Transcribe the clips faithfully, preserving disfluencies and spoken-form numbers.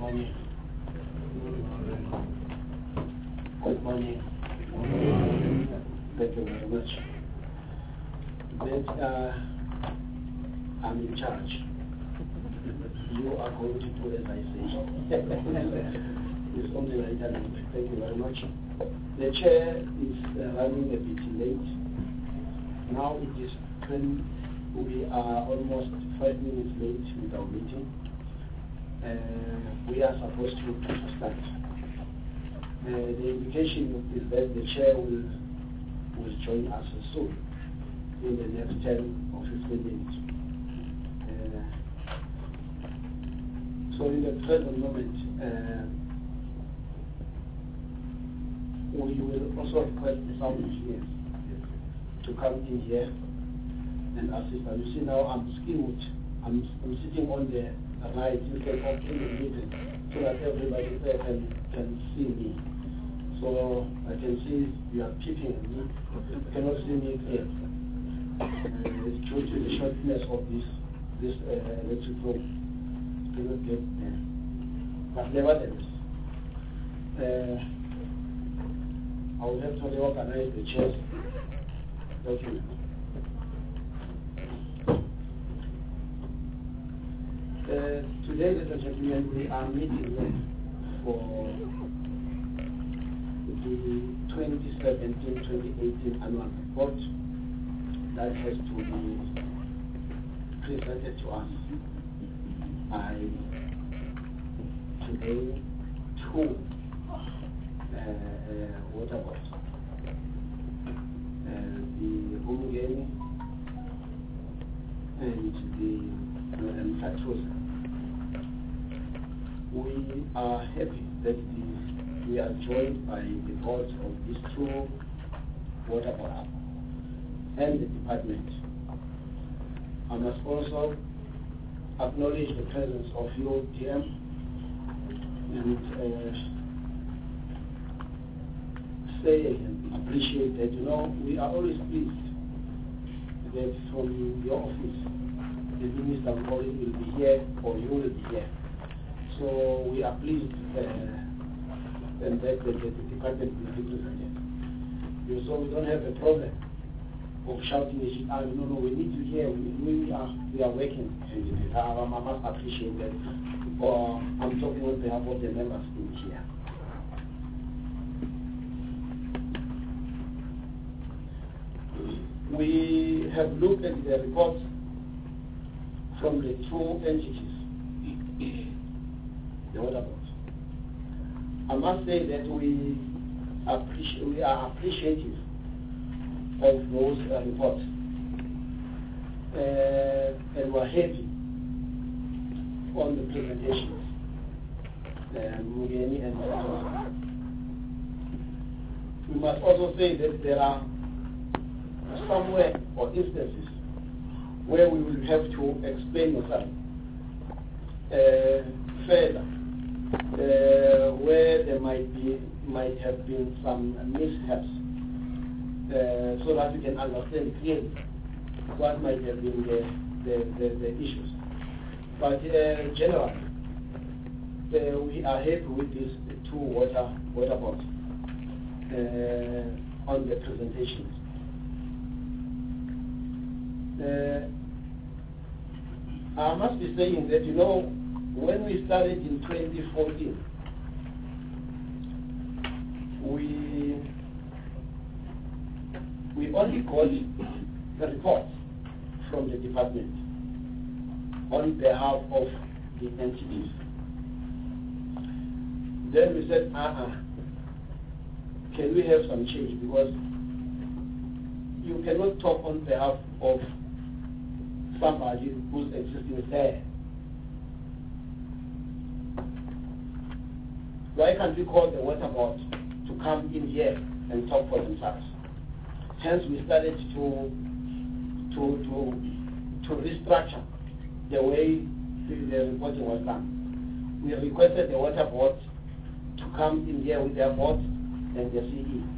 morning. Good morning. Thank you very much. But uh, I'm in charge. You are going to do as I say. It's only like that. Thank you very much. The chair is uh, running a bit late. Now it is ten. We are almost five minutes late with our meeting. Uh, we are supposed to, to start. Uh, the indication is that the chair will will join us soon, in the next ten or fifteen minutes. Uh, so in the present moment, uh, we will also request the sound engineers to come in here and assist us. You see now I'm skilled. I'm, I'm sitting on the right instead of in the middle so that everybody there can, can see me. So I can see you are peeping at me. You cannot see me clear. Uh, it's due to the shortness of this this uh, electric room. Cannot get there. But nevertheless, uh, I will have to reorganize the chairs. Document. Uh, today, ladies and gentlemen, we are meeting for the twenty seventeen twenty eighteen annual report that has to be presented to us by today two uh, uh, water boards. Uh, the Umgeni and the uh, and Fatosa. We are happy that the, we are joined by the boards of these two water boards and the department. I must also acknowledge the presence of your D M and uh, say and appreciate that, you know, we are always pleased that from your office, the minister will always will be here or you will be here. So we are pleased uh, and that the, the department is represented. So we don't have a problem of shouting at each other. No, no, we need to hear. We, we are we are working. And I, I must appreciate that. Uh, I'm talking on behalf of the members in here. We have looked at the reports from the two entities, the water board. I must say that we appreciate, we are appreciative of those uh, reports, uh, and we're happy on the presentations, uh, Mugeni and Fatosa. We must also say that there are somewhere or instances where we will have to explain yourself uh, further, uh, where there might be might have been some mishaps, uh, so that we can understand clearly what might have been the the, the, the issues. But uh, generally, uh, we are happy with these two water water boards uh, on the presentations. Uh, I must be saying that, you know, when we started in twenty fourteen, we we only got the reports from the department on behalf of the entities. Then we said, uh-uh, can we have some change? Because you cannot talk on behalf of somebody who's existing there. Why can't we call the water board to come in here and talk for themselves? Hence, we started to to to to restructure the way the, the reporting was done. We requested the water board to come in here with their board and the C E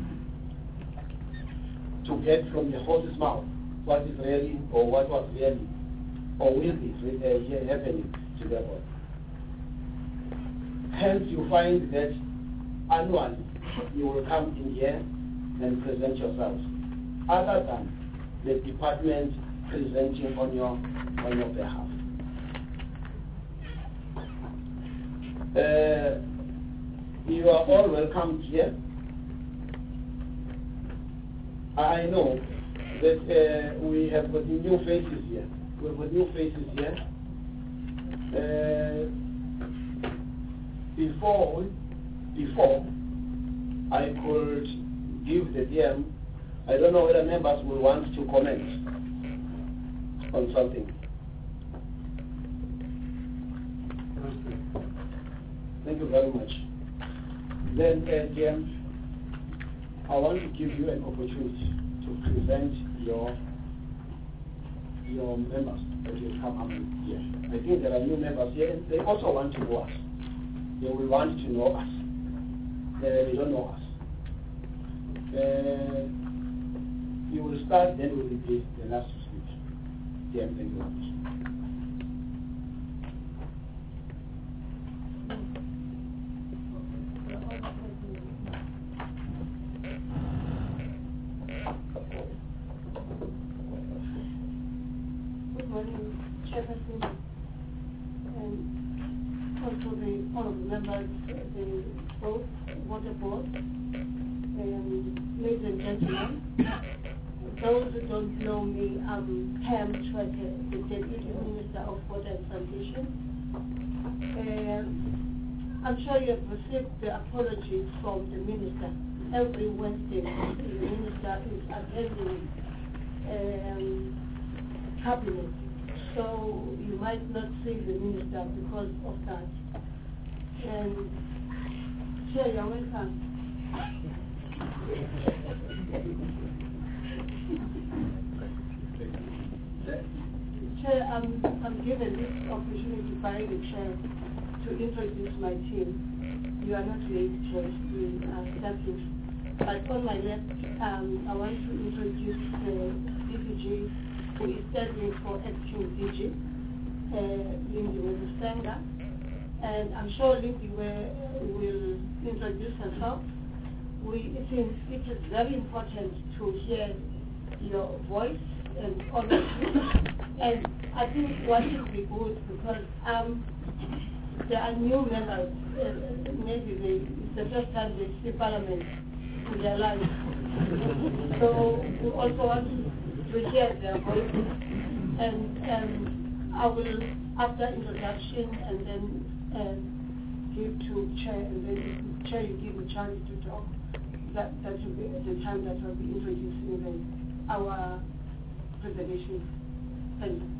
to get from the horse's mouth what is really or what was really or will be uh, happening to their board. hence you find that annually you will come in here and present yourselves, other than the department presenting on your on your behalf. Uh, you are all welcome here. I know that uh, we have got new faces here. We have got new faces here. Uh, before, before I could give the D M, I don't know whether members will want to comment on something. Thank you very much. Then, uh, D M, I want to give you an opportunity to present your your members that will come up here. I think there are new members here, and they also want to know us. They will want to know us. Uh, they don't know us. Uh, you will start, then we will be the last to speak. Yeah, thank you very much. Members, the both water board, um, ladies and gentlemen. Those who don't know me, I'm Pam Chweke, the Deputy Minister of Water and Sanitation. Um, I'm sure you have received the apology from the Minister. Every Wednesday, the Minister is attending um, Cabinet. So you might not see the Minister because of that. And Chair, you're welcome. Chair, I'm, I'm given this opportunity by the Chair to introduce my team. You are not late, Chair, we are starting. But on my left, um, I want to introduce the D P G, who is standing for acting D G, uh, Lindy Webusenga. And I'm sure Lindy will introduce herself. We, it, is, it is very important to hear your voice and honesty. And I think what would be good, because um, there are new members, uh, maybe they, it's the first time they see Parliament in their lives. So we also want to, to hear their voices. And um, I will, after introduction, and then uh, give to Chair, and then if Chair you give a chance to talk, that, that will be the time that will be introducing the, our presentation. Thank you.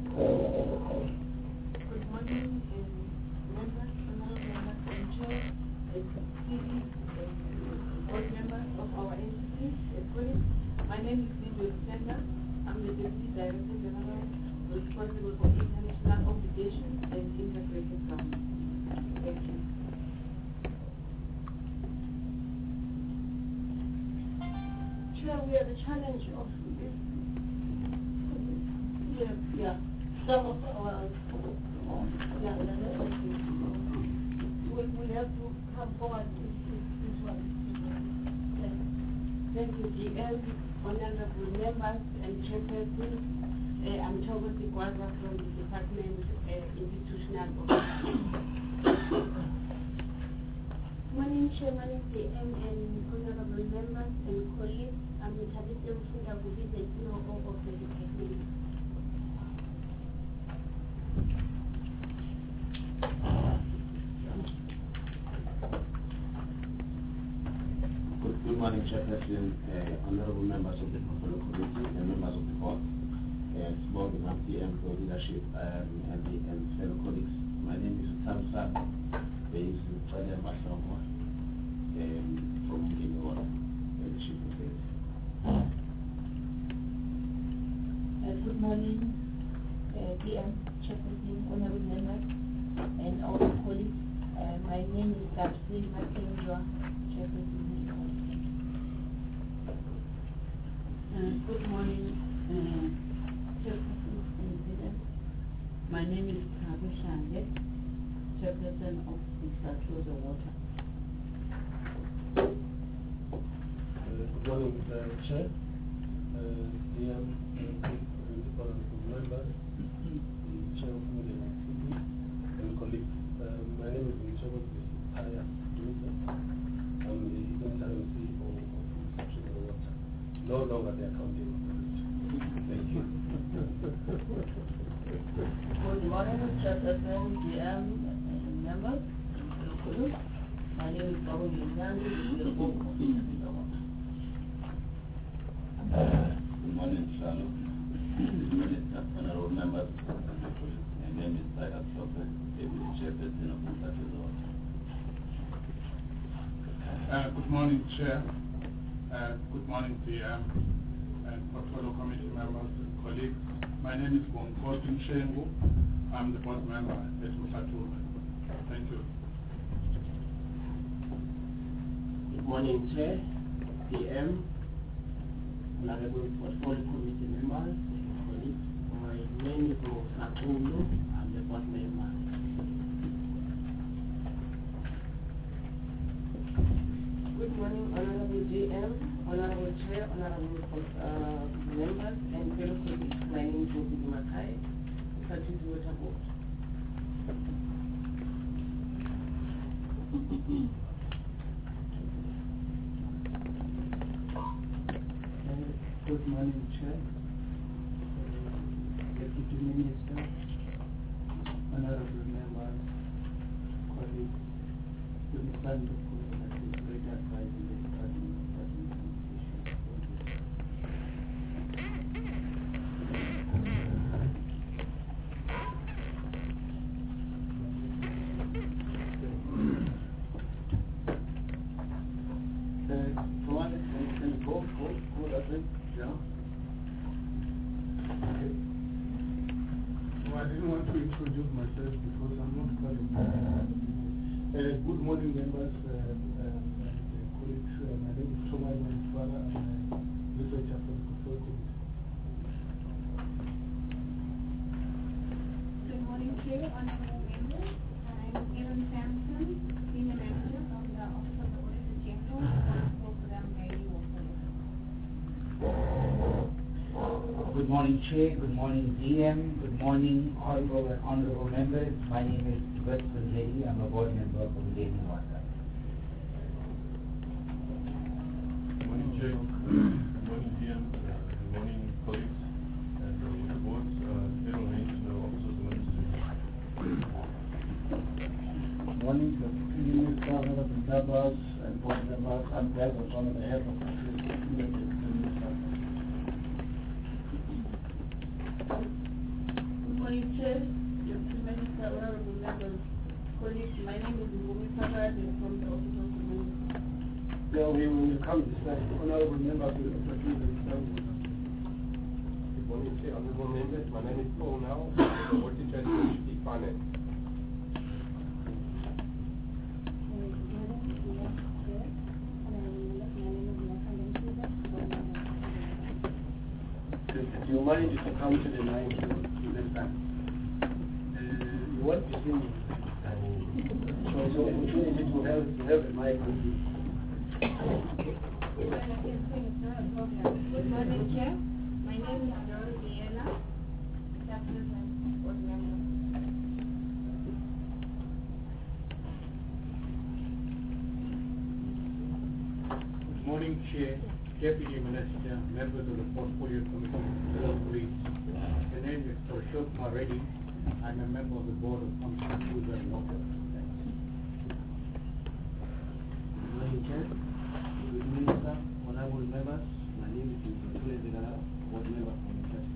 Good morning, um, members, honorable members, and Chair, and board members of our entities, colleagues. My name is Lindy Webusenga. I'm the Deputy Director General responsible for international obligations and integrated government. Thank you. Chair, we have a challenge of this. Yeah, yeah. Some of our, yeah, we, we have to come forward with this, this one. Thank you, G M, honorable members and chairperson. Uh, I'm Thomas Igwaza from the Department uh, Institutional Office. Morning, Chairman, D M, and honorable members and colleagues. I'm Tabitha Mfunda, who is the C O O of the department. Good, good morning, Chairperson, uh, honorable members of the Portfolio Committee and members of the board, and small behalf P M for leadership um, and, the, and fellow colleagues. My name is Tamsa, based in Friday Masamwa, um, from Guinea, the Chief of State. Uh, good morning, uh, D M, Chairperson, honorable members, and all colleagues. Uh, my name is Gabsi Makenjwa, Chairperson. Uh, good morning, uh, Chairperson and President. My name is Tabu Shange, chairperson of Mister Water. Uh, good morning, uh, Chair, uh, D M, uh, honorable members, the Chair of Media City, and colleagues. Uh, my name is Michelle Taya Dunza. I'm the interim C E O of Mister Water. No longer the accounting authority. Thank you. Good morning, Chairperson, D M, and members, and colleagues. My name is Babu Yunani, the C E O of Mister Water. Good morning, Charlotte. Minister, honorable members, my name is Tyler Sofer, Deputy Chairperson of Mister Water. Uh, good morning, Chair. Uh, good morning, D M and Portfolio Committee members and colleagues. My name is Bonkotin Shengu. I'm the board member at Mutatura. Thank you. Good morning, Chair, D M, Honorable Portfolio Committee members, colleagues. My name is Mokakulu. I'm the board member. Good morning, Honorable D M, Honorable Chair, Honorable uh, members, and fellow colleagues. My name is Mokudi Makai, Mister Water Board. Good morning, Chair, Deputy Minister, honorable members, colleagues, to the stand of cooperative great advising the Department of Administration. Uh, come on, can, can you go, go, go that way? Yeah. Okay. Well, I didn't want to introduce myself because I'm not qualified. Uh, good morning, members uh, uh, and uh, colleagues. Uh, my name is Tomai Manifara. I'm a researcher for the Portfolio Committee. Good morning, Chair, honorable members. I'm Evan Sampson, Senior Manager of the Office of the Auditor General, responsible for the Mairi Water. Good morning, Chair. Good morning, D M. Good morning, honorable and honorable members. My name is Westman Lady. I'm a board member of Lady Water. Good morning, Chair. Good morning, D M. Uh, good morning, colleagues and the water boards. Uh, General Manager, Office of the Ministry. Good morning, the Minister, honorable members, and board members. I'm glad that one of the head of the Minister. Good morning, Chair, Deputy Minister, honorable members, colleagues. My name is Ngumi Farad from the Office of the Minister. Yeah, we will come this way. Honorable members will proceed with some. Good morning, Chair, honorable members. My name is Paul Now, the Auditor and Deputy Finance. Do you mind if you come to the line to next time? Uh, you want to see me? So it's an opportunity to have, to have a mic with you. Good morning, Chair. My name is Doro Diana, Chairperson, board member. Good morning, Chair, Deputy Minister, members of the Portfolio Committee, fellow colleagues. The name is Ashok Kumar Reddy. I'm a member of the board of Mutatura and Water. Good morning, Chair. Good Minister, honorable members. My name is Mutule Zigara, board member from the Church.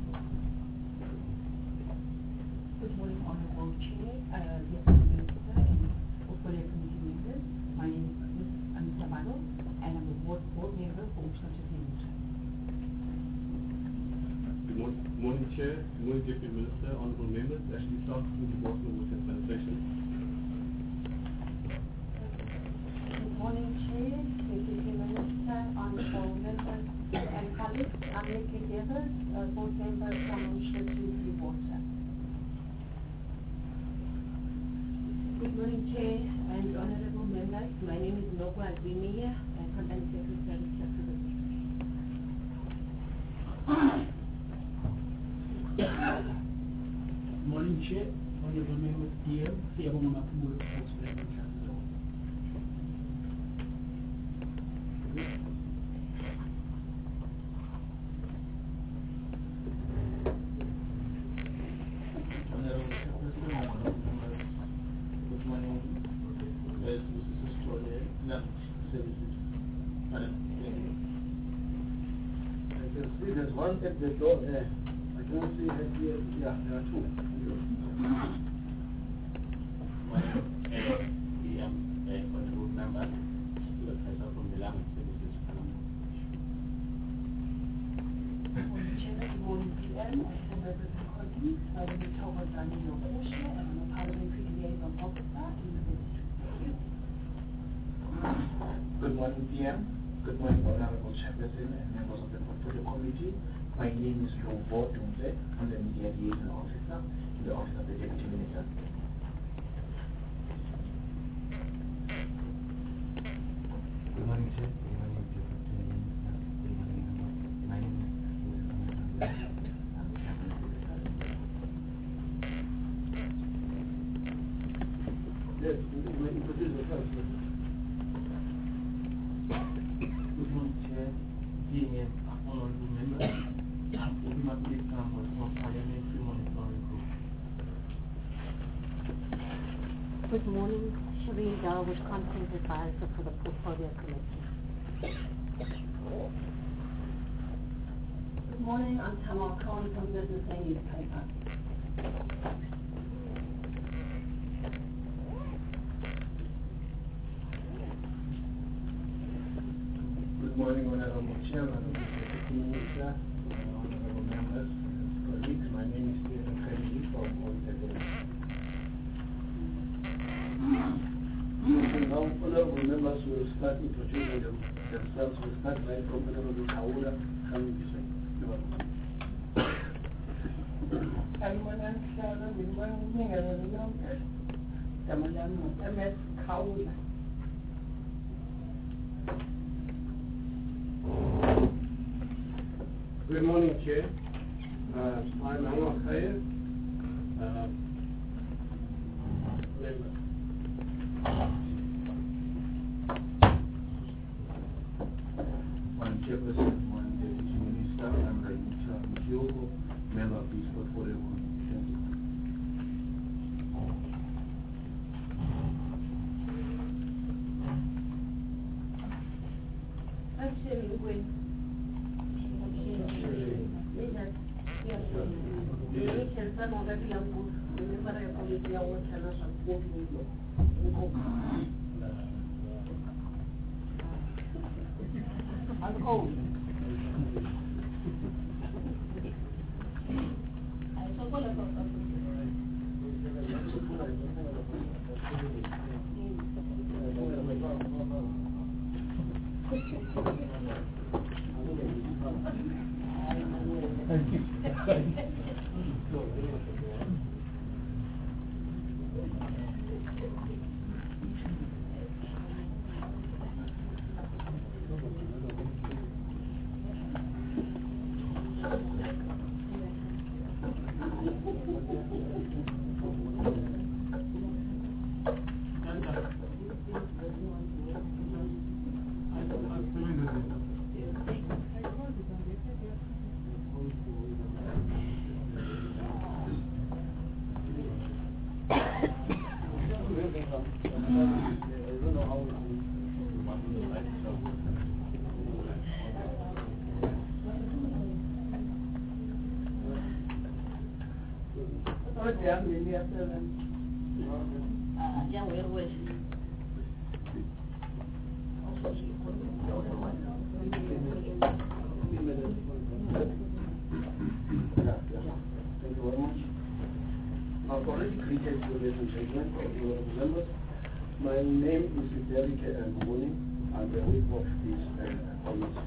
Good morning, honorable Chair, uh, Deputy Minister, and Portfolio Committee members. My name is Miz Anita Bado, and I'm a board, board member for Mister Water. Good morning, good morning, Chair. Good morning, Deputy Minister, honorable members. Ashley South from the Department of Water and Sanitation. Good morning, Chair, Deputy Minister, honorable members, and colleagues. I'm Nikki Davis, a board member from Mister Water. Good morning, Chair and honorable members. My name is Noko Azimia, Company Secretary, Chapter. Morning, Chair, honorable members, D M, Siyabonga Makhumbulo, President of Chapter. There's one at the door there. I can't see it here. Yeah, there are two. D M, honorable member, Professor from the Language Services. Good morning, D M, members and colleagues. My name is Thomas Daniel Koshe, and I'm a parliamentary liaison officer in the Ministry. Good morning, D M. Good morning, Honorable Chairperson and members of the Portfolio Committee. My name is Lovo Dunze. I'm the Media Liaison Officer in the Office of the Deputy Minister. Good morning, Chair. Good morning, Deputy Minister. Good morning, members. My name is Musa Kamara. I'm the Cabinet Secretary. Yes, you may introduce yourself. Good morning, Chair, D M, honorable members. Ultimately, Samuel from Parliamentary Monitoring Group. Good morning, Shireen Darwood, Content Advisor for the Portfolio Committee. Good morning, I'm Tamar Khan from Business Day Newspaper. Good morning, Honorable Chairman of the Deputy Minister, honorable members, and colleagues. My name is Stephen Kennedy from Ontario. Now, honorable members will start introducing them, themselves. We'll start right from Honorable Kaula coming this way. Good morning, Chair. Uh, I'm Anwar Khair, uh, member. One Chairperson, one Deputy Minister, I'm Raimita Mkyogo, member of this Portfolio Committee. I'm Shirley Nguyen. Thank you. Yeah, we're with. Thank you very much. I've already greeted you, ladies and gentlemen, honorable members. My name is Derek Mbuni. I'm the whip of this uh, committee.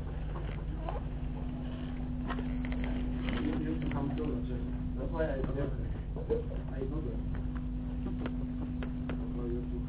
You need to come closer, sir. That's why I said I know that. So you have to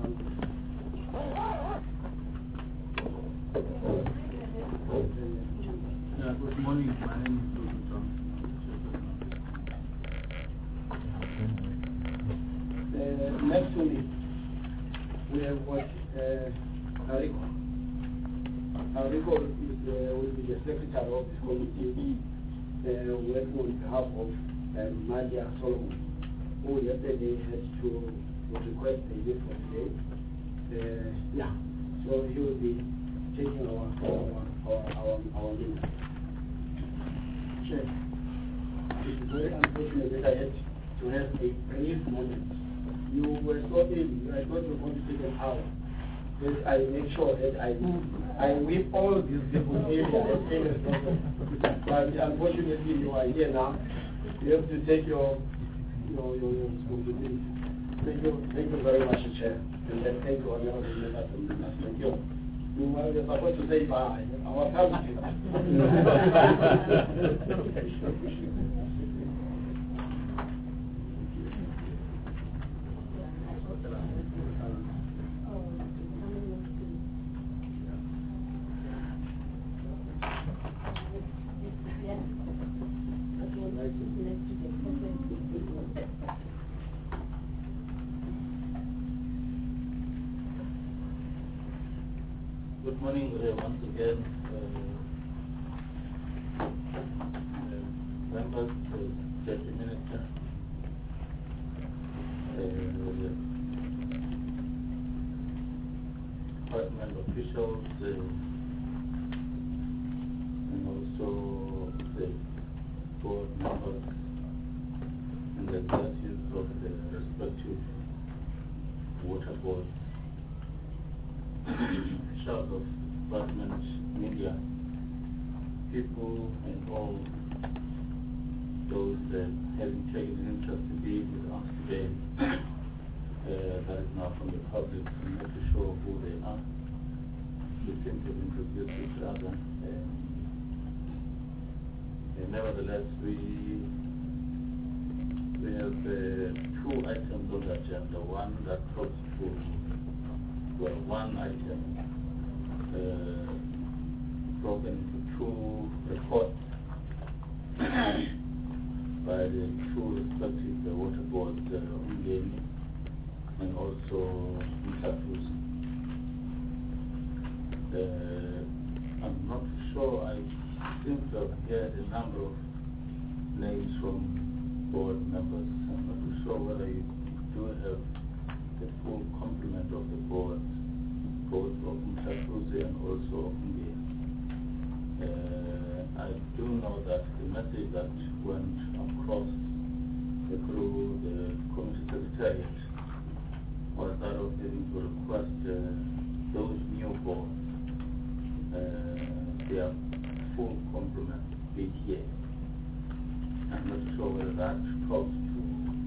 we have got uh, Nariko. Nariko is, uh, will be the secretary of this committee, uh, working on behalf of um, Madia Solomon, who yesterday had to, to request a leave for today. Uh, yeah, so he will be taking our our our our, our leave. Sure. It is very unfortunate that I had to have a brief moment. You were so ill, I thought you were going to take an hour. That I make sure that I I whip all these people area as soon as possible. But unfortunately, you are here now. You have to take your your your, your responsibility. Thank you, thank you very much, Chair, and then thank you, honorable members and members. Thank you. You were supposed to say bye. Our family. Good morning uh, once again, uh, uh, members, uh, Deputy Minister, uh, department officials, uh, and also the board members and the executives of the respective water boards. Shout of department, media, people, and all those uh, having taken an interest in being with us today, uh, that is now from the public. I'm not too sure who they are. We seem to have introduced each other. Uh, and nevertheless, we we have uh, two items on the agenda. One that talks to well, one item uh, broken into two reports by the two respective the water boards, uh, Umgeni and also Mtapus. Uh, I'm not sure, I seem to have heard a number of names from board members. I'm not too sure whether you do have the full complement of the board, both of Mtapuse and also of Umgeni. Uh, I do know that the message that went across the, through the committee secretariat was that of having to request uh, those new boards, uh, their full complement be here. I'm not sure whether that talks to,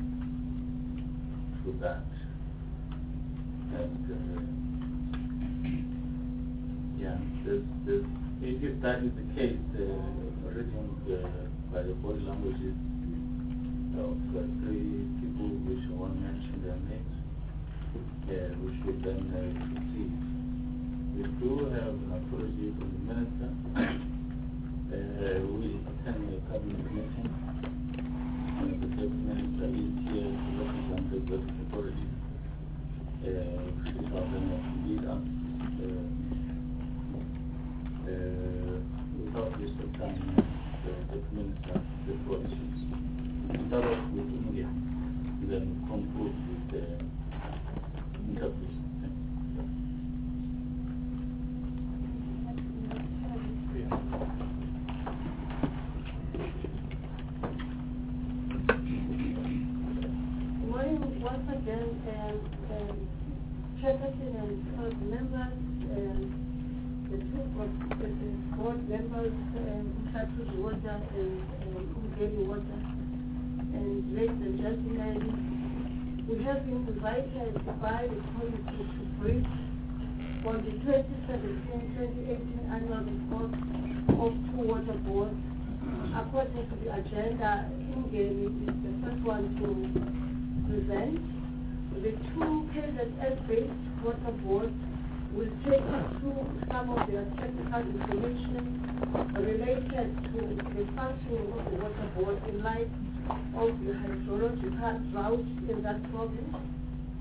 to that. And uh, yeah, this, this, if that is the case, uh, reading uh, by the body languages of uh, three people which I want to mention their names, uh, we should then uh, proceed. We do have an apology from the minister. uh, we attend a cabinet meeting, and the deputy minister is here to represent the executive authority. Uh, lead us uh, uh, without this time, the deputy minister, the four issues. Start off with India, then conclude with the interpretation. Good morning once again, um, um, Chairperson and board members, um, the two board, the board members, Mtapuse um, Water and Umgeni Water, and ladies and gentlemen, we have been invited by the committee to brief on the twenty seventeen twenty eighteen annual report of two water boards. According to the agenda, Umgeni is the first one to present. The two K Z S-based water boards will take us through some of their technical information related to the functioning of the water board in light of the hydrological drought in that province.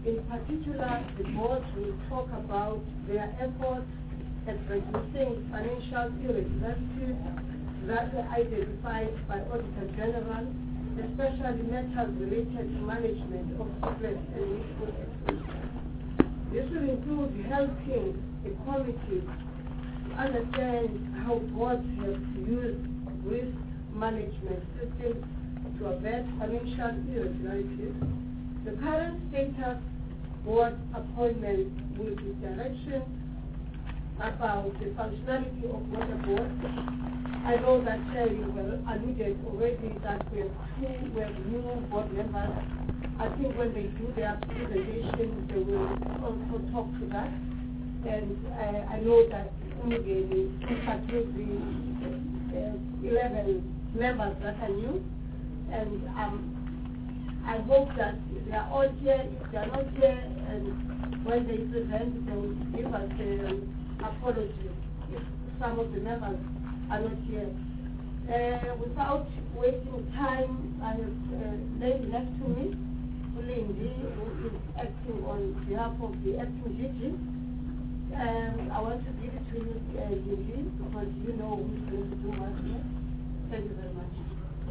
In particular, the board will talk about their efforts at reducing financial irregularities that were identified by Auditor General, especially matters related to management of secret and wasteful expenses. This will include helping the committee to understand how boards have used risk management systems to avert financial irregularities. The current status board appointment will give direction about the functionality of water board. I know that uh, you were alluded already that we have two, we have new board members. I think when they do their presentation, they will also talk to that. And uh, I know that Umugeni introduced the uh, eleven members that are new. And um, I hope that they are all here. If they are not here, and when they present, they will give us an apology if some of the members are not here. Uh, without wasting time, I have uh, lady next to me, Ulindi, who is acting on behalf of the acting G G. And I want to give it to you, uh, Lindi, because you know who's going to do what here. Thank you very much.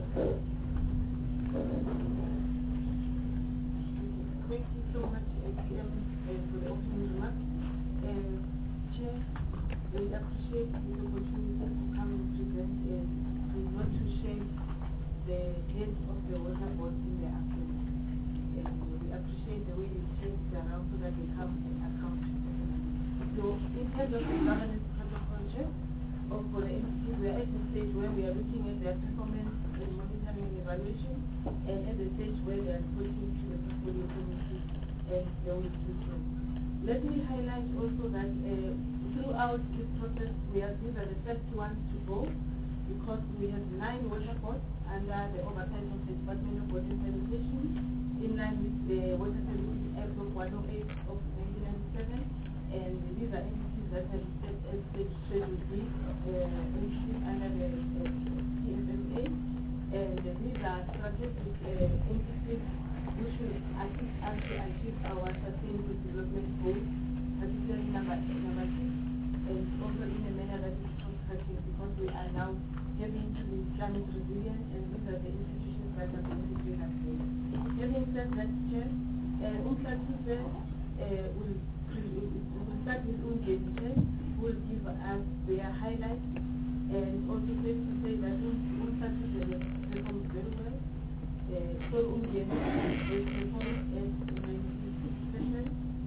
Thank you so much, A P M, uh, for the opening remarks. Uh, Chair, we appreciate this opportunity to come and present and to not to shame the head of the water board in the absence. And we appreciate the way you changed it around so that they come and account. So, in terms of the governance protocol, Chair, or for the entities, we are at the stage where we are looking at their performance and monitoring and evaluation, and at the stage where they are reporting to the portfolio committee and they will do so. Let me highlight also that uh, throughout this process, we are these are the first ones to go, because we have nine water boards under the oversight of the Department of Water and Sanitation, in line with the Water Sanitation Act of one oh eight of nineteen ninety-seven, and these are entities that have set as stage schedule B uh, entities under the uh, P S M A, and uh, these are strategic uh, entities which will assist us to achieve our sustainable development goals, particularly number, number six, and also in a manner that is constructive, because we are now having to be climate resilient, and these are the institutions that are going to bring us there. Having said that, Chair, uh, UNCLASUSE uh, will, will start with UNGEN, who will give us their highlights, and also safe to say that UNCLASUSE has performed very well. Uh, so UNGEN is performed at ninety-six percent,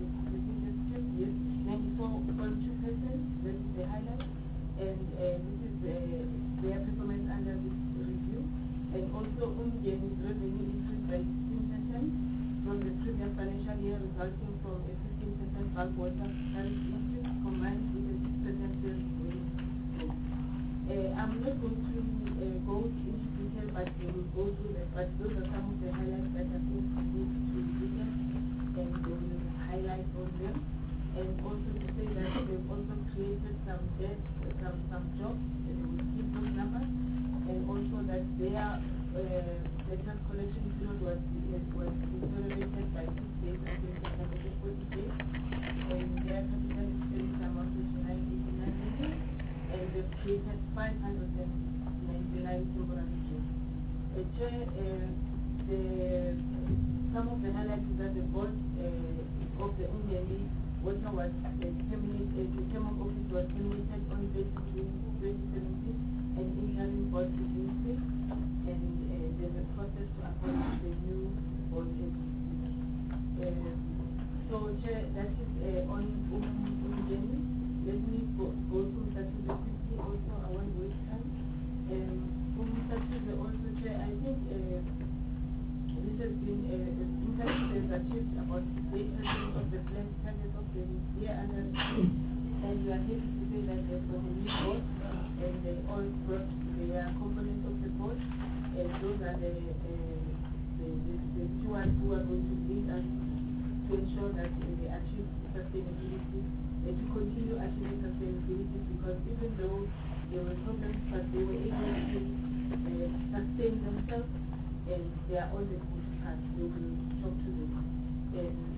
yes, ninety-four point two percent, that is the highlight, and uh, this is uh, their performance under this review. And also UNGEN's revenue increased by sixteen percent from the previous financial year, resulting from a fifteen percent bulk water tariff increase combined with a six percent sales volume growth. Uh, I'm not going to uh, go into detail, but we will go through that. But those are some of the highlights that I think we need to look at, and we will highlight on them. And also to say that they've also created some debt, some some jobs, and we will keep those numbers. And also that their uh, the tax collection period was was deteriorated by six days until September forty days, and their capital expenditure amounted to nine eighty-nine million, and they've created five hundred ninety-nine temporary jobs. Uh, Chair, uh, the, some of the highlights is that the board uh, of the UNGEN water was uh, terminated, the term of office was terminated on thirtieth June twenty seventeen, and interim board is in place, and uh, there's a process to appoint the new board entity. Uh, so, Chair, that is uh, on UNGEN. Let me go, go through that quickly also, I won't waste time. Um, UNCLASUSE also, Chair, I think uh, this has been, uh, UNCLASUSE has achieved about eight percent of the planned target of the year under review, and we are happy to say that they've got a new board, and they all brought their components of the board, and those are the, uh, the, the, the stewards who are going to lead us to ensure that uh, they achieve sustainability, and to continue achieving sustainability, because even though there were problems, but they were able to uh, sustain themselves, and they are on the good path. We will talk to them. And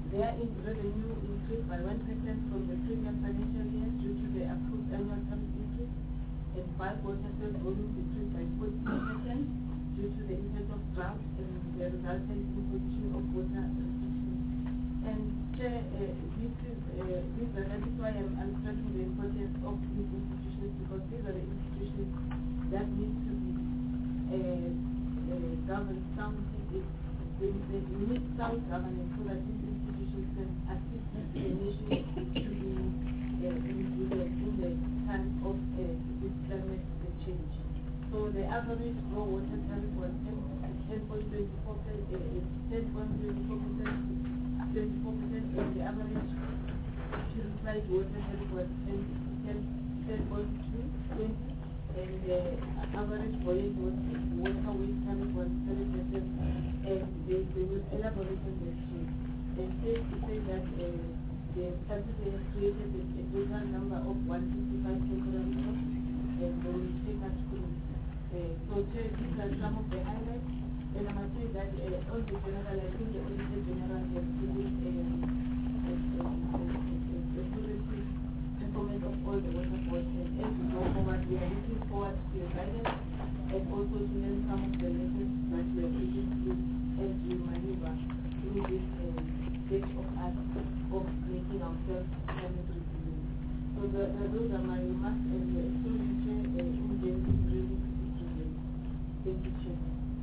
their in revenue increased by one percent from the previous financial year due to the approved annual tariff increase, and bulk water sales volume decreased by fourteen percent due to the impact of drought and the resultant imposition of water restrictions. And Chair, uh, this is uh, this, uh, that is why I'm, I'm stressing the importance of these institutions, because these are the institutions that need to be uh, uh, governed soundly. They, they need sound governance so that these institutions can assist the nation to be uh, in, the, in the time of uh, this climate change. So the average raw water tariff was ten point two four percent, ten point two four percent, twenty-four percent, and the average purified water tariff was ten point two twenty, and the average boiled water waste tariff was seven percent. And they, they will elaborate on this too. And safe to say that uh, the study has created a, a total number of one hundred fifty-five temporary jobs, and they will take us through. Uh, so Chair, these are some of the highlights, and I must say that uh, on the general, I think the Auditor General has given a, a, a, a, a positive performance of all the water boards, and as we go forward, we are looking forward to your guidance, and also to learn some of the lessons that we are taking through as we maneuver through this uh, stage of us of making ourselves climate resilient. So the, uh, those are my remarks, and the excellent Chair, uh, in the really Thank you, Chair.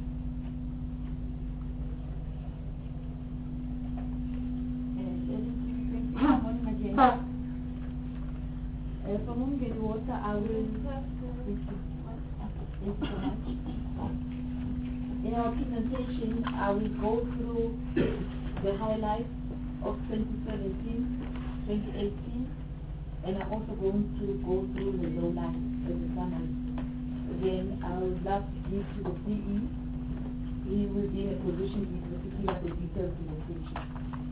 Uh, from Umgeni Water, I will thank you so much. In our presentation, I will go through the highlights of twenty seventeen, twenty eighteen, and I'm also going to go through the lowlights as a summary. Then I would love to give to the C E. He will be in a position to give us a detailed presentation.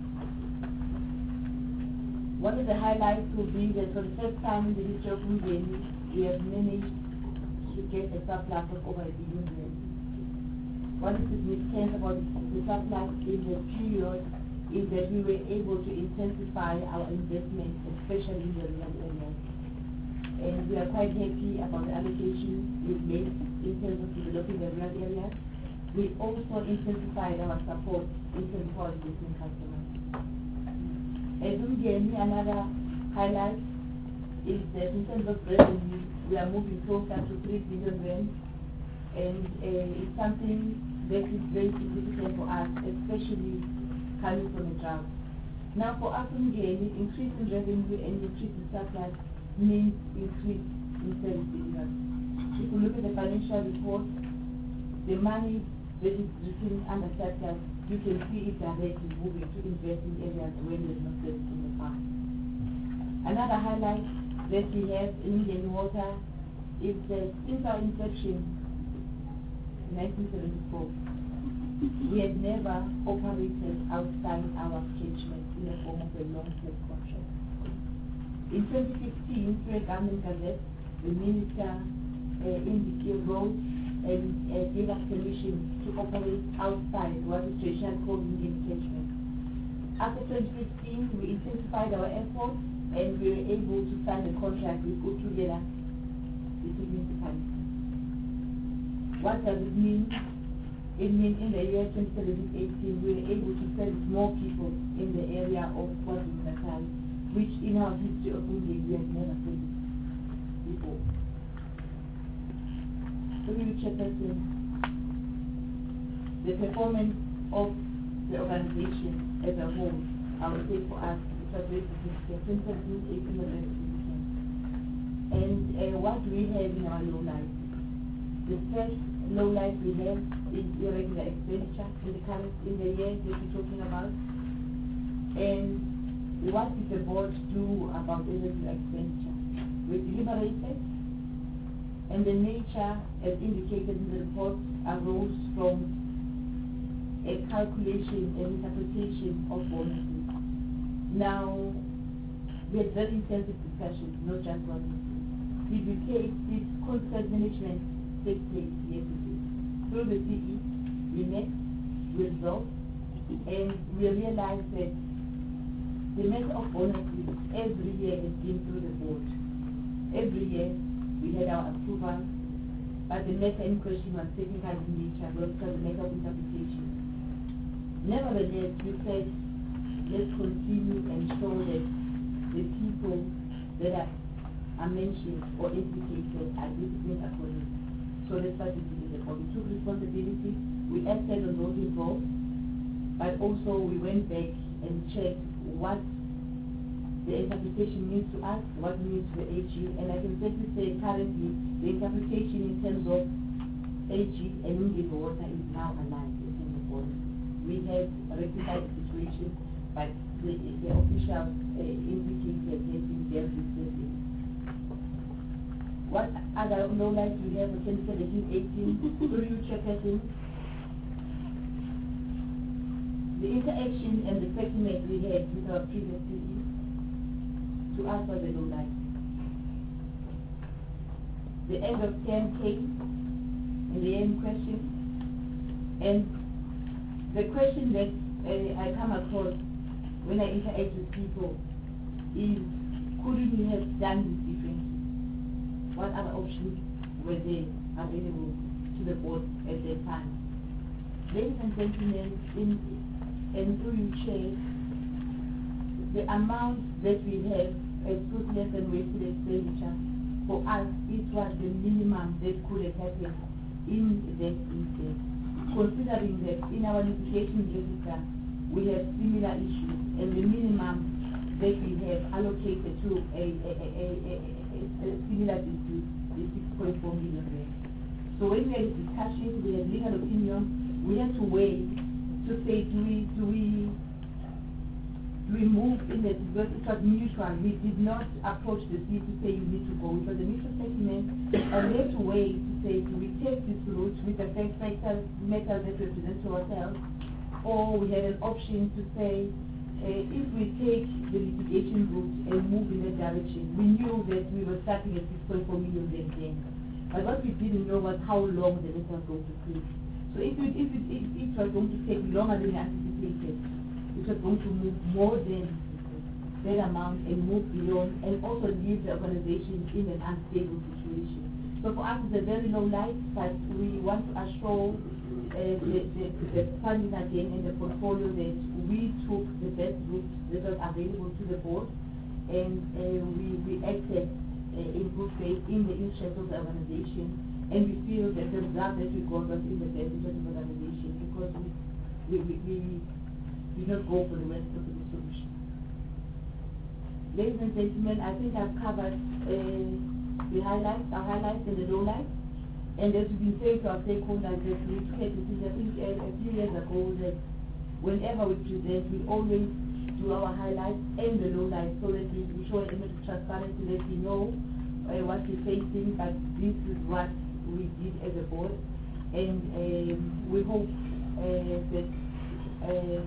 One of the highlights will be that for the first time in the history of Umgeni, we have managed to get a surplus of over a billion rand. What is significant about the surplus in the period is that we were able to intensify our investment, especially in the rural areas. And we are quite happy about the allocation we've made in terms of developing the rural areas. We also intensified our support in terms of our existing customers. As Umgeni, another highlight is that in terms of revenue, we are moving closer to three billion rand, and uh, it's something that is very significant for us, especially coming from a drought. Now for us Umgeni, increase in revenue and increase in surplus means increase in service delivery. If you look at the financial report, the money that is received under surplus, you can see it directly moving to invest in areas where there's no service in the past. Another highlight that we have in Umgeni Water is that since our inception in nineteen seventy-four, we have never operated outside our catchment in the form of a long-term contract. In twenty fifteen, through a government gazette, the minister uh, indicated wrote and uh, gave us permission to operate outside what is traditionally called Indian catchment. After twenty fifteen, we intensified our efforts and we were able to sign a contract with Utugela, the municipality. What does it mean? It means in the year twenty seventeen eighteen, we were able to service more people in the area of KwaZulu-Natal, which in our history of Umgeni we have never serviced before. So we will check that in. The performance of the organization as a whole, I would say for us, it was very significant. twenty seventeen eighteen was very significant. And uh, what do we have in our low life? The first low life we have is irregular expenditure in the current in the year that we're talking about. And what did the board do about irregular expenditure? We deliberated, and the nature, as indicated in the report, arose from a calculation and interpretation of bonuses. Now, we had very intensive discussions, not just bonuses. Did we take this constant management take place? Yes, it did. Through the C E, we met, we resolved, and we realized that the matter of bonuses every year has been through the board. Every year we had our approval, but the matter in question was technical in nature, was the matter of interpretation. Nevertheless, we said, let's continue and show that the people that are, are mentioned or implicated are disciplined accordingly. So that's what we did in the board. We took responsibility, we acted on those involved, but also we went back and checked what the interpretation means to us, what it means to the A G, and I can safely say currently the interpretation in terms of A G and Umgeni Water is now aligned in terms of water. We have rectified the situation, but the, the official uh, indicator has been dealt with this. What other lowlights we have for twenty seventeen eighteen through you, Chairperson? The interaction and the settlement we had with our previous C E to us was a lowlight. The end of term came and the end question, and the question that uh, I come across when I interact with people is, couldn't we have done this differently? What other options were there available to the board at that time? Ladies and gentlemen, in, and through you, Chair, the amount that we have as fruitless and wasted expenditure, for us, it was the minimum that could have happened in that instance. Considering that in our litigation register, we have similar issues, and the minimum that we have allocated to a, a, a, a, a, a similar dispute is six point four million rand. So when we had discussions, we had legal opinion, we had to weigh to say, do we, do we, do we move in the, because it was mutual. We did not approach the city to say you need to go. It was a mutual settlement, and we had to weigh to say, do we take this route with the best matters that represent to ourselves, or we had an option to say, uh, if we take the litigation route and move in that direction. We knew that we were starting at six point four million then. But what we didn't know was how long the matter was going to take. So if it, if, it, if it was going to take longer than anticipated, it was going to move more than that amount and move beyond, and also leave the organization in an unstable situation. So for us, it's a very low light, but we want to assure uh, the, the, the funding again in the portfolio that we took the best route that was available to the board, and uh, we, we acted uh, in good faith in the interest of the organization, and we feel that the result that we got was in the best interest of the organization, because we, we, we, we did not go for the worst possible solution. Ladies and gentlemen, I think I've covered uh, the highlights, our highlights and the lowlights. And as we've been saying to our stakeholders, that we took a decision, I think uh, a few years ago, that whenever we present, we always do our highlights and the lowlights, so that we, we show an image of transparency, that we know uh, what we're facing, but this is what we did as a board. And um, we hope uh, that uh,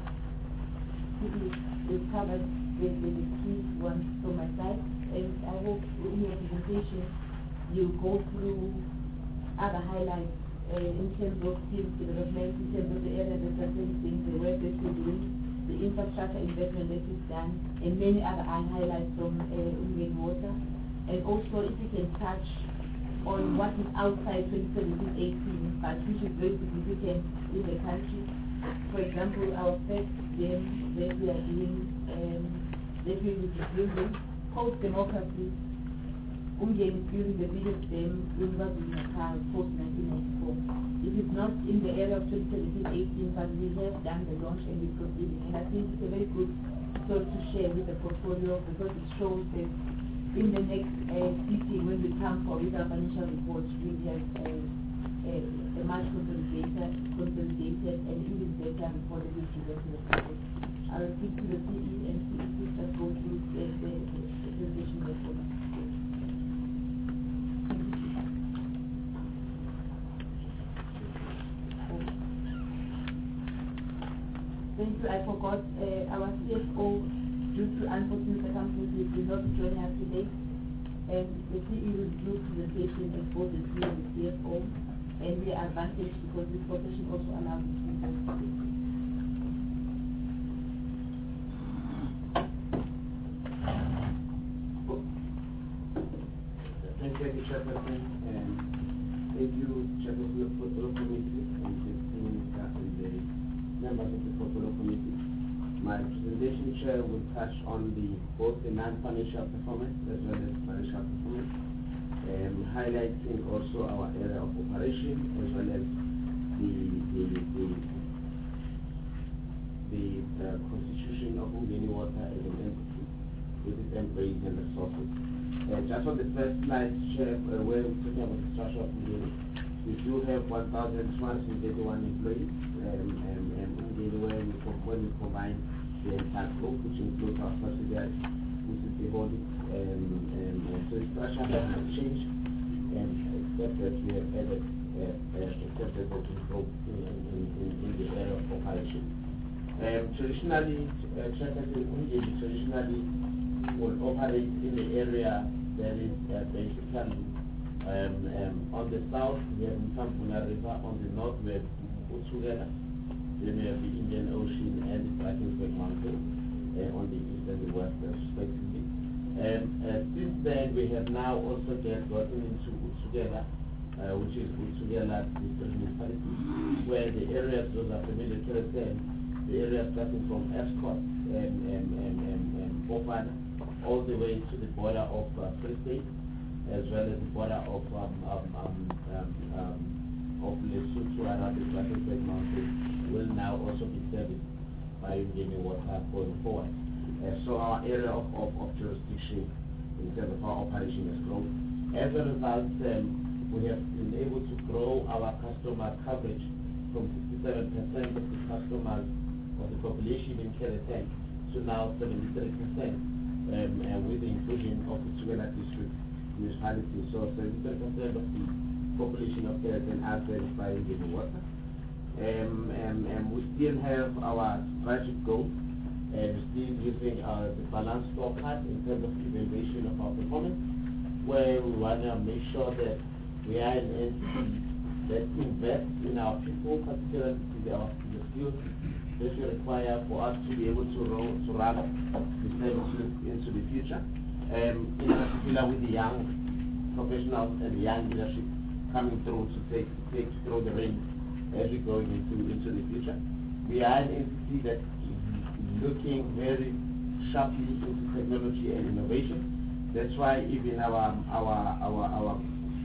we've covered the, the, the key ones from my side, and I hope in your presentation you go through other highlights uh, in terms of skills development, in terms of the area that we're facing, the work that we're doing, the infrastructure investment that is done, and many other highlights from uh, Umgeni Water. And also if you can touch on what is outside twenty seventeen eighteen, but which is very significant in the country. For example, our first game that we are doing, um, that we will be building, post-democracy, Umgeni is building the biggest dam in KwaZulu-Natal post nineteen ninety-four. It is not in the area of twenty seventeen eighteen, but we have done the launch and we're proceeding. And I think it's a very good story to share with the portfolio, because it shows that in the next uh, meeting, when we come for with our financial reports, we have uh, a, a much consolidated, consolidated and even better report that we present to the people. I'll speak to the C E and C E to just go through the, the, the presentation report. Thank you. I forgot uh, our C F O, due to unfortunate circumstances, will not be joining us today. And the C E will do presentation as both the C E and the C F O. And we are advantaged because this profession also allows us to do both. you, Chairperson, and thank you, Chairperson of the Portfolio Committee, and the team and the members of the Portfolio Committee. My presentation, Chair, will touch on the both the non-financial performance as well as financial performance, um, highlighting also our area of operation as well as the the the, the uh, constitution of Umgeni Water as an entity with its employees and resources. Uh, just on the first slide, Chair, uh, where we're talking about the structure of Umgeni, we do have one thousand two hundred thirty-one employees, um, and, and Umgeni, where we, when we combine the entire group, which includes our subsidiaries, which is the holding, um, um, and so the structure has not changed, um, except that we have added uh, uh, except that we group in, in, in, in the area of operation. Um, traditionally, uh, Umgeni traditionally will operate in the area that is uh, basically um, um, on the south we have Mtamvuna River, on the north we have Utsugela, then we have the Indian Ocean and the Drakensberg Mountain uh, on the east and the west uh, respectively. Um, uh, since then we have now also get gotten into Utsugela, uh, which is Utsugela district municipality, where the areas, those are familiar to them, the area starting from Escort and, and, and, and, and Bofana, all the way to the border of uh, Free State, as well as the border of um, um, um, um, um, of Lesotho around the Drakensberg Mountain, will now also be serviced by Umgeni Water going forward. Uh, so our area of, of, of jurisdiction in terms of our operation has grown. As a result, um, we have been able to grow our customer coverage from sixty-seven percent of the customers of the population in K R T N to now seventy-three percent. Um, and with the inclusion of the Tsugela district municipality. So seventy-three percent of the population of K R T N are served by Umgeni Water. Um, and, and we still have our strategic goal, and we're still using uh, the balanced scorecard in terms of evaluation of our performance, where we want to make sure that we are an entity that invests in our people, particularly the, the skills that we require for us to be able to, roll, to run the services into the future, um, in particular with the young professionals and the young leadership coming through to take, take through the reins as we go into, into the future. We are an entity that is looking very sharply into technology and innovation. That's why even our our our our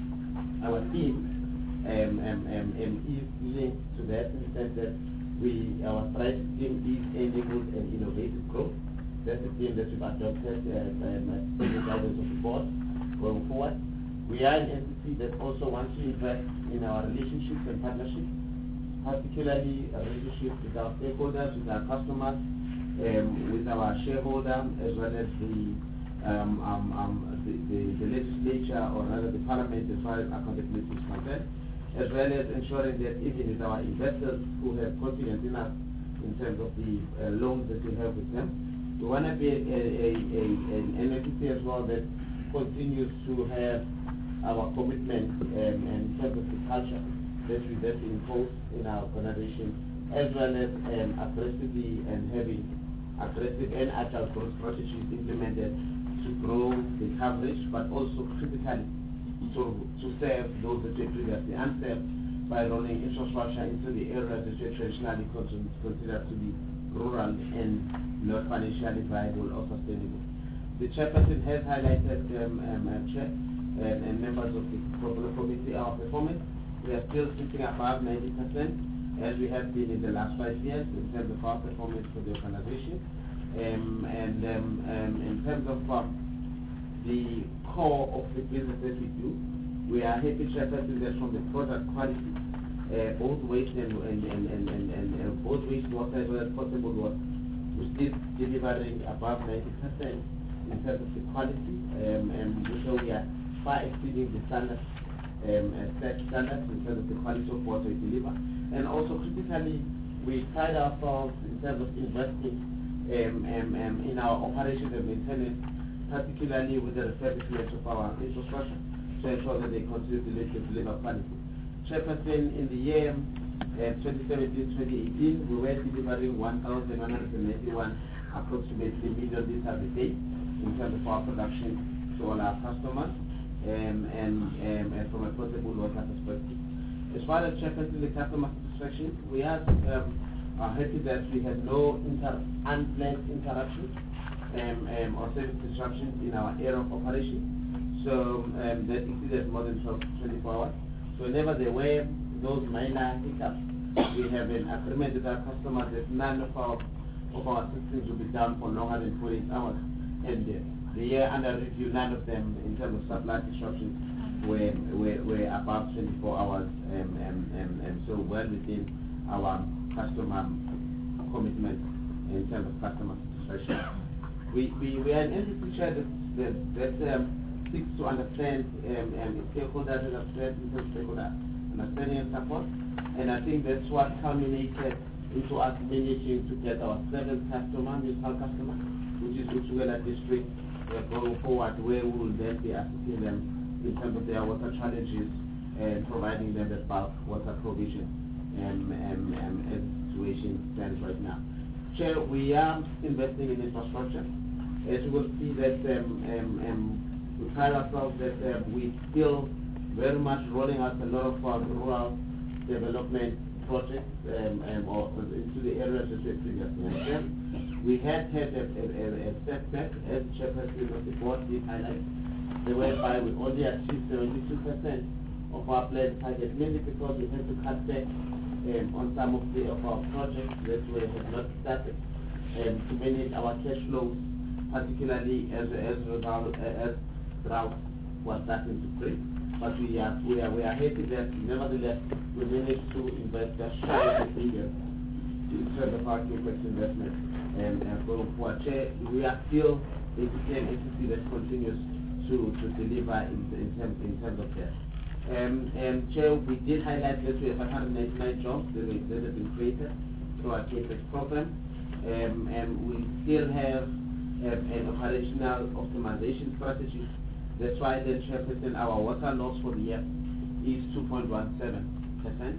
our team um, um, um, um, is linked to that, in the sense that we our strategic team is enabled and innovative growth. That's the team that we've adopted uh, um, as the guidance of the board going forward. We are an entity that also wants to invest in our relationships and partnerships, particularly a relationship with our stakeholders, with our customers, um, with our shareholder, as well as the, um, um, um, the, the, the legislature, or rather the parliament, as far as accountability is concerned, as well as ensuring that even with our investors who have confidence in us in terms of the uh, loans that we have with them, we want to be a, a, a, an entity as well that continues to have our commitment um, in terms of the culture that we that impose in our organization, as well as um, aggressively and having aggressive and agile growth strategies implemented to grow the coverage, but also critically to, to serve those that were previously unserved by rolling infrastructure into the areas that were traditionally considered to be rural and not financially viable or sustainable. The chairperson has highlighted, um, um, uh, Chair and, and members of the Portfolio Committee, our performance. We are still sitting above ninety percent, as we have been in the last five years in terms of our performance for the organization. Um, and um, um, in terms of um, the core of the business that we do, we are happy to represent that from the product quality, uh, both waste and, and, and, and, and, and uh, both wastewater as well as potable water, we're still delivering above ninety percent in terms of the quality, um, and so we are far exceeding the standards. Um, set standards in terms of the quality of water we deliver, and also critically we pride ourselves in terms of investing um, um, um, in our operations and maintenance, particularly with the refurbishment of our infrastructure to ensure that they continue to deliver quality. Chairperson, in the year uh, twenty seventeen twenty eighteen, we were delivering one thousand one hundred ninety-one approximately million liters a day in terms of our production to all our customers. um, and, um, and from a potable water perspective. As far as chairperson, the customer satisfaction, we are, um, are happy that we have no inter unplanned interruptions um, um, or service disruptions in our area of operation. So um, that exceeded more than twelve, twenty-four hours. So whenever there were those minor hiccups, we have an agreement with our customers that none of our of our systems will be down for longer than forty-eight hours. And uh, the year under review, none of them, in terms of supply disruptions, were were, were above twenty-four hours, um, um, um, and so well within our customer commitment in terms of customer satisfaction. We we, we are an entity share that that, that um, seeks to understand um, um, stakeholders and understand stakeholder understanding and support, and I think that's what culminated into us managing to get our seventh customer, municipal customer, which is Utsugela District, uh, going forward, where we will then be assisting them in terms of their water challenges and providing them with bulk water provision um, um, um, as the situation stands right now. Chair, we are investing in infrastructure. As you will see that um, um, um, we pride ourselves that um, we still very much rolling out a lot of our rural development projects um, um, or into the areas that we previously mentioned. We had had a, a, a setback, as Chairperson of the board did highlight, whereby we only achieved seventy-two percent of our planned target, mainly because we had to cut back um, on some of, the, of our projects that we had not started um, to manage our cash flows, particularly as as result as drought was starting to break. But we are we are we are happy that nevertheless we managed to invest just shy of a billion in terms of our capex investment. And, and going forward, Chair, we are still a an entity that continues to to deliver in, in terms in terms of that. Um, and Chair, we did highlight that we have one hundred ninety-nine jobs that, we, that have been created through our capex program, um, and we still have um, an operational optimization strategy. That's why then, Chairperson, our water loss for the year is two point one seven percent.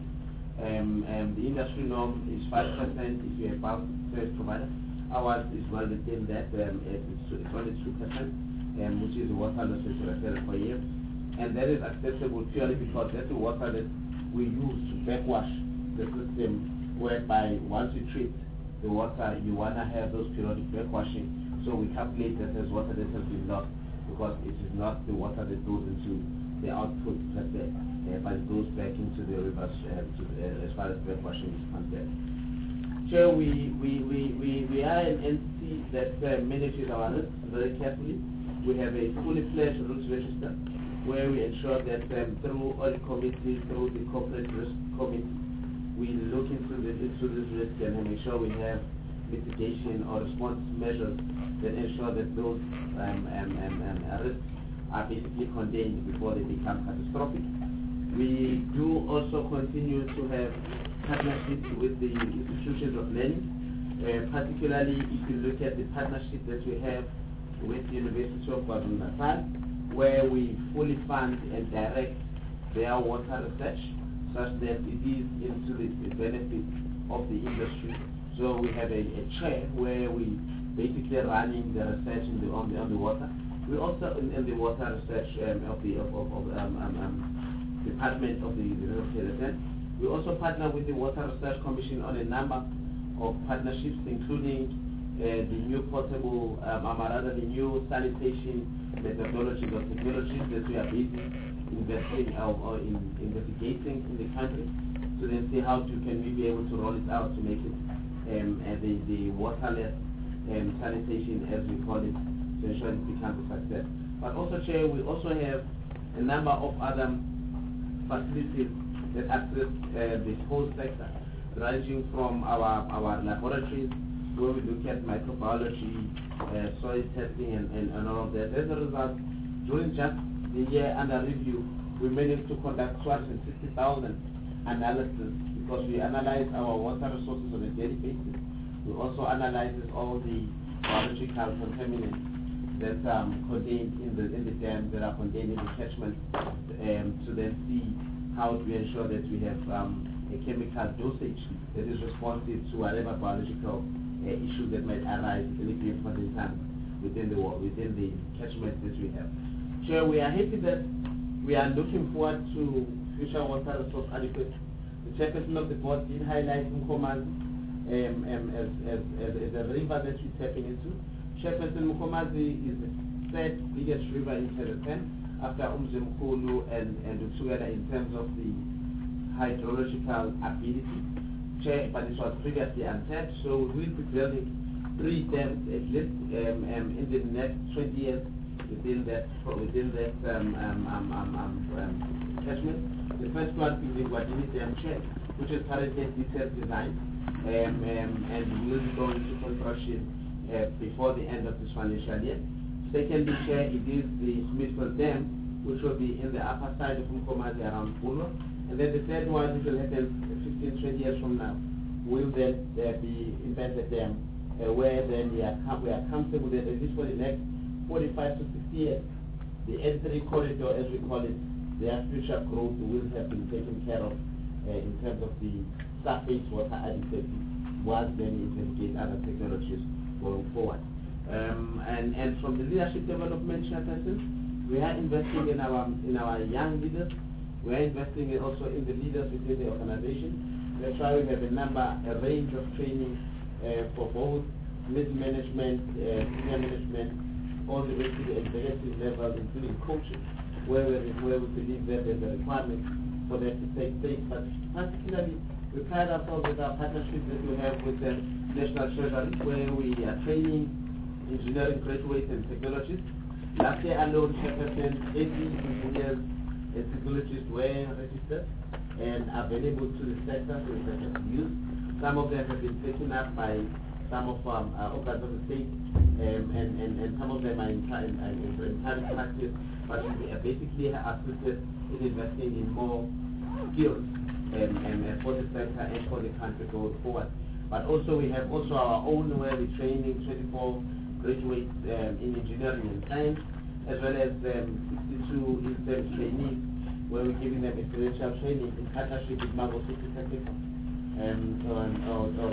Um, and the industry norm is five percent if you're a bulk service provider. Ours is well within that, um, it's, it's only two percent, um, which is the water loss that we refer per year. And that is acceptable purely because that's the water that we use to backwash the system, whereby once you treat the water, you want to have those periodic backwashing. So we calculate that as water that has been lost, because it is not the water that goes into the output per se, uh, but it goes back into the rivers uh, to, uh, as far as backwashing is concerned. Chair, we, we, we, we, we are an entity that uh, manages our risks very carefully. We have a fully fledged risk register where we ensure that um, through audit committee, through the corporate risk committee, we look into, the, into this risk and make sure we have mitigation or response measures that ensure that those um, um, um, um, risks are basically contained before they become catastrophic. We do also continue to have partnerships with the institutions of learning, uh, particularly if you look at the partnership that we have with the University of KwaZulu-Natal, where we fully fund and direct their water research such that it is into the, the benefit of the industry. So we have a, a chair where we basically running the research in the, on, the, on the water. We also in, in the water research um, of the of, of, of um, um, um, department of the University of Kenya. We also partner with the Water Research Commission on a number of partnerships, including uh, the new portable, um, or rather the new sanitation methodologies or technologies that we are busy investing or, or in, investigating in the country, to then see how to, can we be able to roll it out to make it um, uh, the, the waterless um, sanitation, as we call it, to ensure it becomes a success. But also, Chair, we also have a number of other facilities that access uh, the whole sector, ranging from our, our laboratories, where we look at microbiology, uh, soil testing, and, and, and all of that. As a result, during just the year under review, we managed to conduct two hundred sixty thousand analysis, because we analyze our water resources on a daily basis. We also analyze all the biological contaminants that are um, contained in the in the dams, that are contained in the catchment, um, to then see how to ensure that we have um, a chemical dosage that is responsive to whatever biological uh, issues that might arise at any given point in time within the within the catchment that we have. Chair, we are happy that we are looking forward to future water resource adequacy. The chairperson of the board did highlight Mkomazi um, um, as, as, as, as a river that we're tapping into. Chairperson, Mkomazi is the third biggest river in Tennessee after Umzimkulu and, and Utsugela in terms of the hydrological ability. Chair, but it was previously untapped, so we will be building three dams at least um, um, in the next twenty years within that within that um, um, um, um, um, um, catchment. The first one is the Guadini Dam Chair, which is currently detailed design, um, um, and will be going into construction uh, before the end of this financial year. Secondly, Chair, it is the Smithfield Dam, which will be in the upper side of Mkomazi around Pulo. And then the third one, which will happen fifteen, twenty years from now, will then uh, be invented Dam, uh, where then we are, we are comfortable that at least for the next forty-five to sixty years, the N three corridor, as we call it, their future growth will have been taken care of uh, in terms of the surface water adequacy, whilst then investigate other technologies going forward. Um, and, and from the leadership development, Chairperson, we are investing in our in our young leaders. We are investing in also in the leaders within the organization. That's why we have a number, a range of training uh, for both middle management, uh, senior management, all the way to the executive level, including coaching, where we, where we believe that there's a requirement for that to take place. But particularly, we pride ourselves with our partnership that we have with the National Treasury, where we are training engineering graduates and technologists. Last year alone, Chairperson, eighty engineers and technologists were registered and available to the sector for the sector to use. Some of them have been taken up by some of um, uh, organs of the state, um, and, and, and some of them are in, in, in, in private practice, but we are basically assisted in investing in more skills um, and, and for the sector and for the country going forward. But also we have also our own where we're training twenty-four graduates um, in engineering and science, as well as um, sixty-two in-service trainees, where we're giving them experiential training in partnership with Mango City Technical um, on, on, on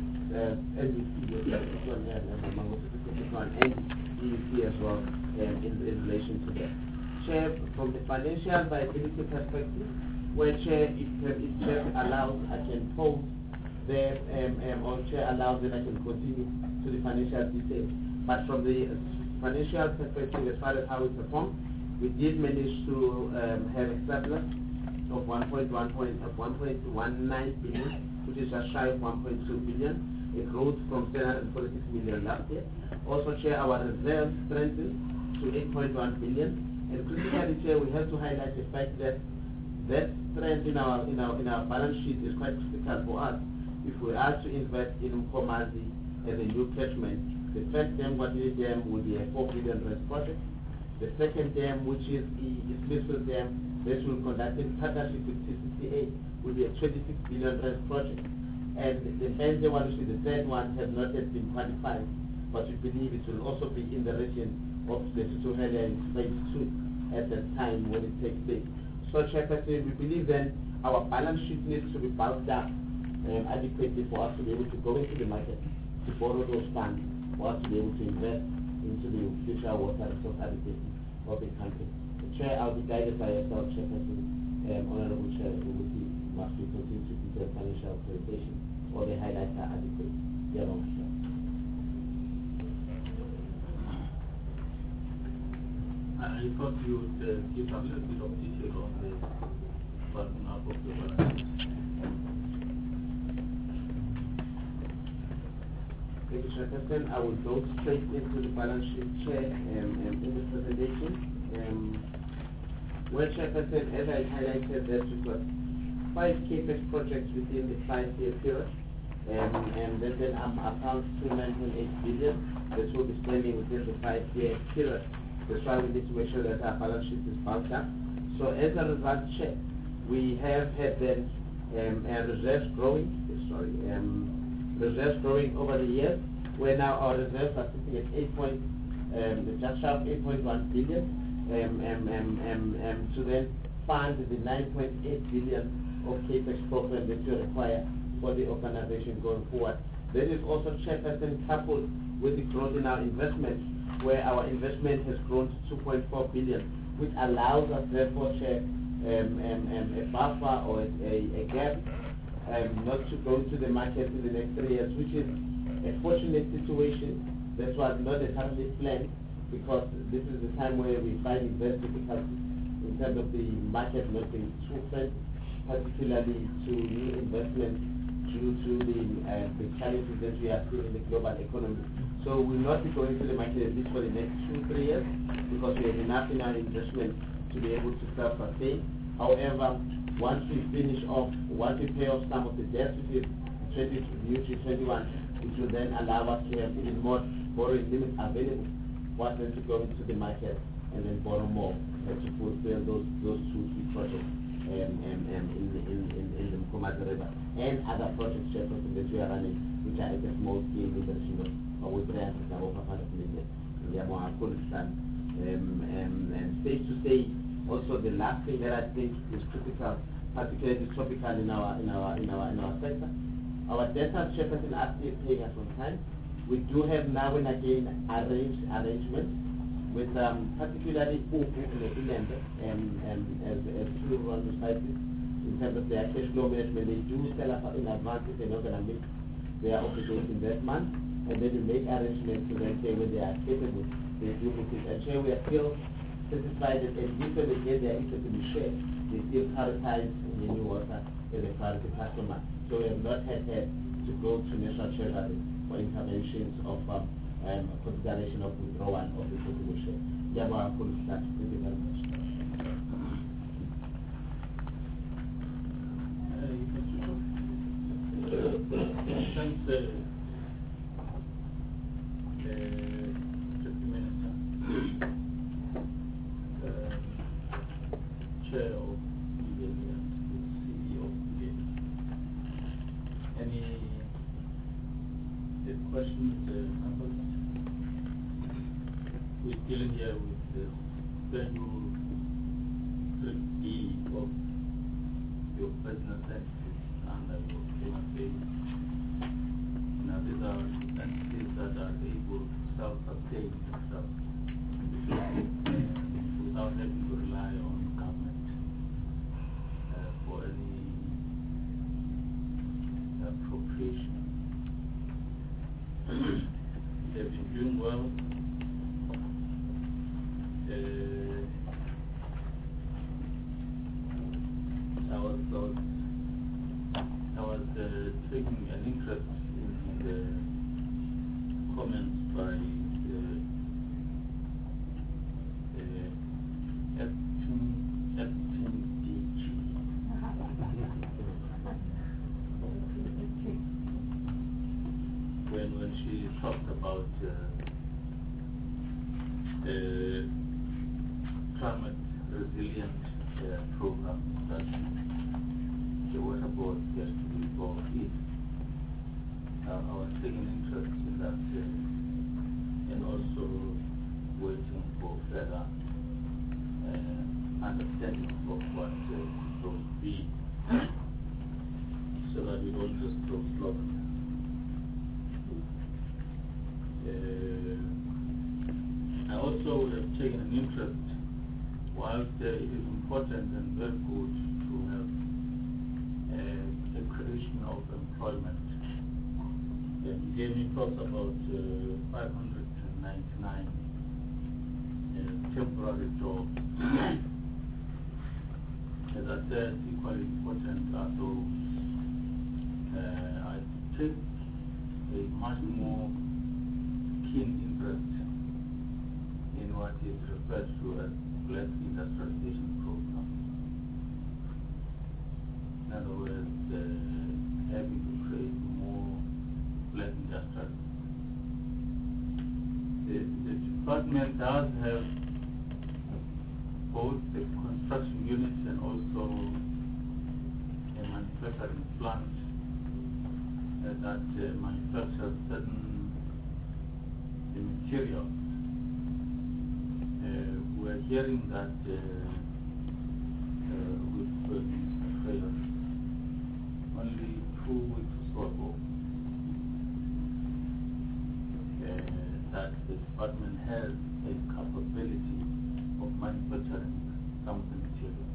uh, N B C, and Mango City Technical and N B C as well um, in, in relation to that. Chair, from the financial viability perspective, where Chair, if, if Chair allows, I can pose there, um, um, or Chair allows, then I can continue to the financial details. But from the financial perspective, as far as how we perform, we did manage to um, have a surplus of one point one nine billion, which is just shy of one point two billion, a growth from seven hundred forty-six million last year. Also, Chair, our reserves strengthened to eight point one billion. And critically, Chair, we have to highlight the fact that that strength in our in our in our balance sheet is quite critical for us if we are to invest in Mkomazi as a new catchment. The first dam, Guadini Dam, will be a four billion rand project. The second dam, which is the Smithfield Dam, this will conduct in partnership with T C C A, will be a twenty-six billion rand project. And the Benze one, which is the third one, has not yet been quantified, but we believe it will also be in the region of the Tutuhelia in phase two at that time when it takes place. So, Chairperson, we believe then our balance sheet needs to be bulked up um, adequately for us to be able to go into the market to borrow those funds, for us to be able to invest into the future water resource adequacy of the country. The Chair, I'll be guided by yourself, Chairperson, um, Honorable Chair, who will be must be continue to detail financial presentation, or the highlights are adequate. Yeah, I thought you would uh, give a little bit of detail on the button up of the balance. Thank you, Chairperson. I will go straight into the balance sheet, Chair, um, um, in the presentation. Um, well, Chairperson, as I highlighted, that we've got five CAPEX projects within the five-year period, um, and that then um, accounts to nine point eight billion that will be spending within the five-year period. That's why we need to make sure that our balance sheet is bulked up. So as a result, Chair, we have had then um, our reserves growing, sorry, um, reserves growing over the years, where now our reserves are sitting at eight point, um, just shy of eight point one billion, um, um, um, um, um, to then fund the nine point eight billion of CAPEX program that you require for the organization going forward. That is also, Chairperson, coupled with the growth in our investment, where our investment has grown to two point four billion, which allows us therefore share um, um, um, a buffer or a, a, a gap um, not to go to the market in the next three years, which is a fortunate situation. That was not a currently planned, because this is the time where we find it very difficult in terms of the market not being too friendly, particularly to new investments due to the, uh, the challenges that we are seeing in the global economy. So we will not be going to the market at least for the next two, three years, because we have enough in our investment to be able to self-sustain. However, once we finish off, once we pay off some of the debts which is twenty due to twenty-one, it will then allow us to have even more borrowing limits available, for us then to go into the market and then borrow more uh, to fulfill those those two key projects um, um, um, in, the, in, in, in the Mkomazi River and other projects that we are running, which are at a small scale in the region of over three hundred million. Um, um, and safe to say, also the last thing that I think is critical, particularly topical in our in our in our in our sector, our debtor chairperson actually is paying us on time. We do have now and again arranged arrangements with um, particularly Ubu and the Inland and, and as, as two municipalities in terms of their cash flow management. They do sell us in advance if they're not going to meet their obligations that month, and then we make arrangements to then say when they are capable, they do meet it. And sure, we are still satisfied that at least when they get their interest in the share, they still prioritize New Water as a priority customer. So we have not had, had to go to National Treasury for interventions of um, um, consideration of withdrawal of the possible share. Therefore, I could start. Thank you very much. Thanks, uh, uh, Deputy Minister, uh, Chair of the C E O of the Any uh, questions, uh, members? We're dealing here with the Schedule three B of your business entities under your payment base. Now, these are entities that are able to self-sustain themselves without having to rely on government uh, for any appropriation. They've been doing well. Uh, I was, I was, I was uh, taking an interest in the comments by the uh, acting, acting D G. when, when she talked about uh, the climate resilient uh, program that the water board has to be involved in. Uh, I was taking interest in that uh, and also waiting for further uh, understanding of what uh, it's going to be so that we don't just throw slogans. Uh, I also would have taken an interest, whilst uh, it is important and very good to have uh, a creation of employment. And Jamie talks about uh, five hundred ninety-nine uh, temporary jobs. As I said, equally important are those. Uh, I take a much more keen interest in what is referred to as Black Industrialization Program. In other words, uh, having to create more black industrial. The, the department does have both the construction units and also a manufacturing plant uh, that uh, manufactures certain the materials. Uh, we're hearing that uh, uh, with uh, Mister Taylor only two weeks or so uh, that the department has a capability of manufacturing some of the material.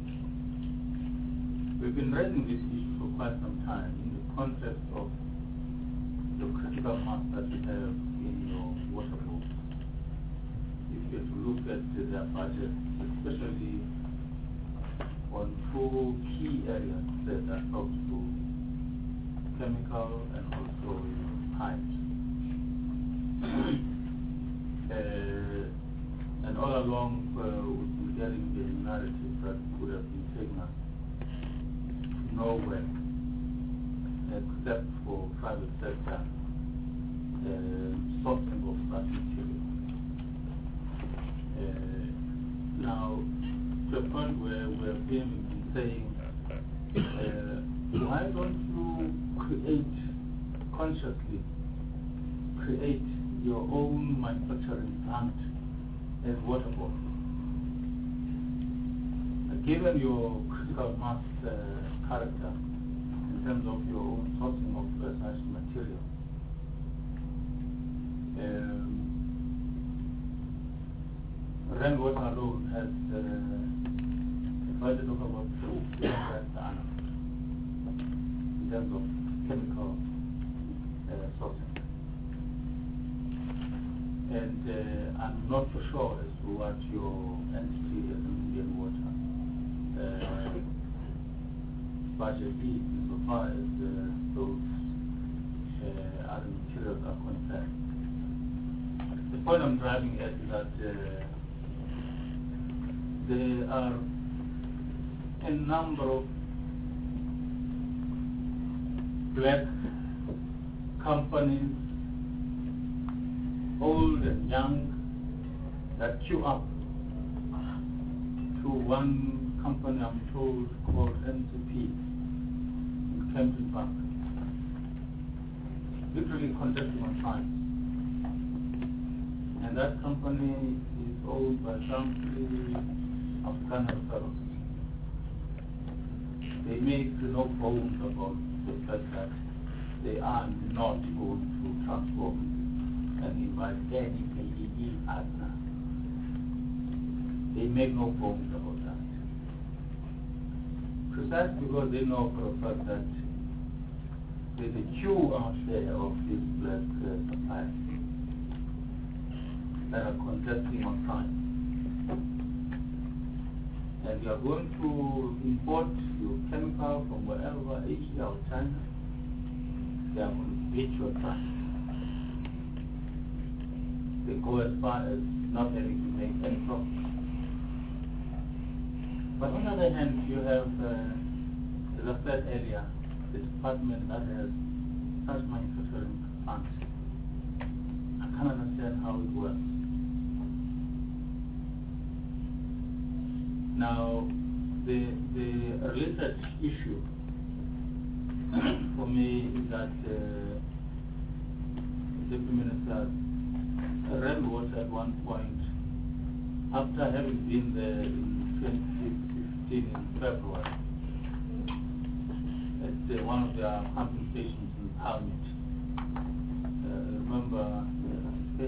We've been raising this issue for quite some time in the context of the critical mass that you have in your water board. If you have to look at their budget, especially on two key areas that are talked to chemical and also pipes. uh, and all along uh, we've been getting the narrative that would have been taken us nowhere except for private sector uh, sourcing of that material. Uh, now, to a point where we're being saying, uh, why don't you create, consciously create your own manufacturing plant as water board? Uh, given your critical mass uh, character in terms of your own sourcing of uh, such material, um, rainwater alone has uh, a budget of about two billion per annum in terms of chemical uh, sourcing. And uh, I'm not so sure as to what your entity as Indian Water uh, budget is insofar as uh, those uh, other materials are concerned. The point I'm driving at is that uh, there are a number of black companies, old and young, that queue up to one company, I'm told, called N C P in Kempton Park, literally contesting on science. And that company is owned by some three Afghan fellows. They make no bones about the fact that they are not going to transform and invite any P E E partner. They make no bones about that. Precisely because they know for a fact that there's a queue out there of these black uh, suppliers that are contesting on time. And you are going to import your chemical from wherever, Asia or China, they are going to beat your price. They go as far as not having to make any profit. But on the other hand, you have, uh, as I said earlier, the department that has such manufacturing plants. I can't understand how it works. Now, the the related issue for me is that uh, the Deputy Minister rainwater at one point, after having been there in twenty fifteen in February, at uh, one of their pumping stations in Parliament. Uh, remember uh,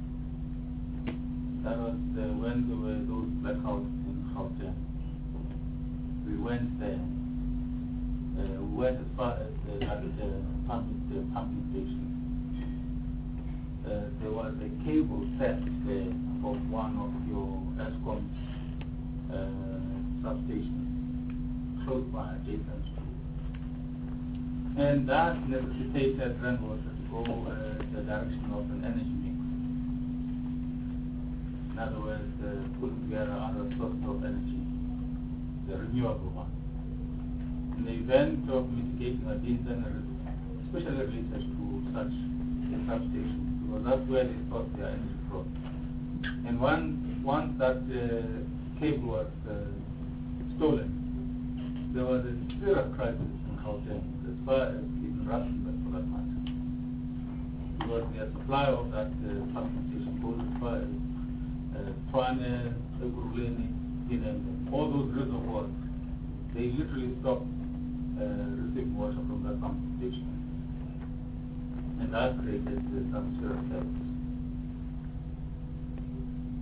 that was uh, when there were those blackouts in Gauteng. We went there. Uh, we went as far as uh, that uh, pumping, the pumping station. Uh, there was a cable set there from one of your ESCOM uh, substations close by adjacent to. And that necessitated rainwater to go uh, the direction of an energy mix. In other words, uh, putting together other sources of energy, the renewable one. In the event of mitigating a disaster, especially related to such a substation, because that's where they source their energy from. And once, once that uh, cable was uh, stolen, there was a serious crisis in Gauteng, as far as even Rustenburg for that matter. Because the supply of that uh, pumping station goes as far as uh, Tshwane, Ekurhuleni, Dinende, all those reservoirs, they literally stop uh, receiving water from that pumping station. And that created uh, some serious levels.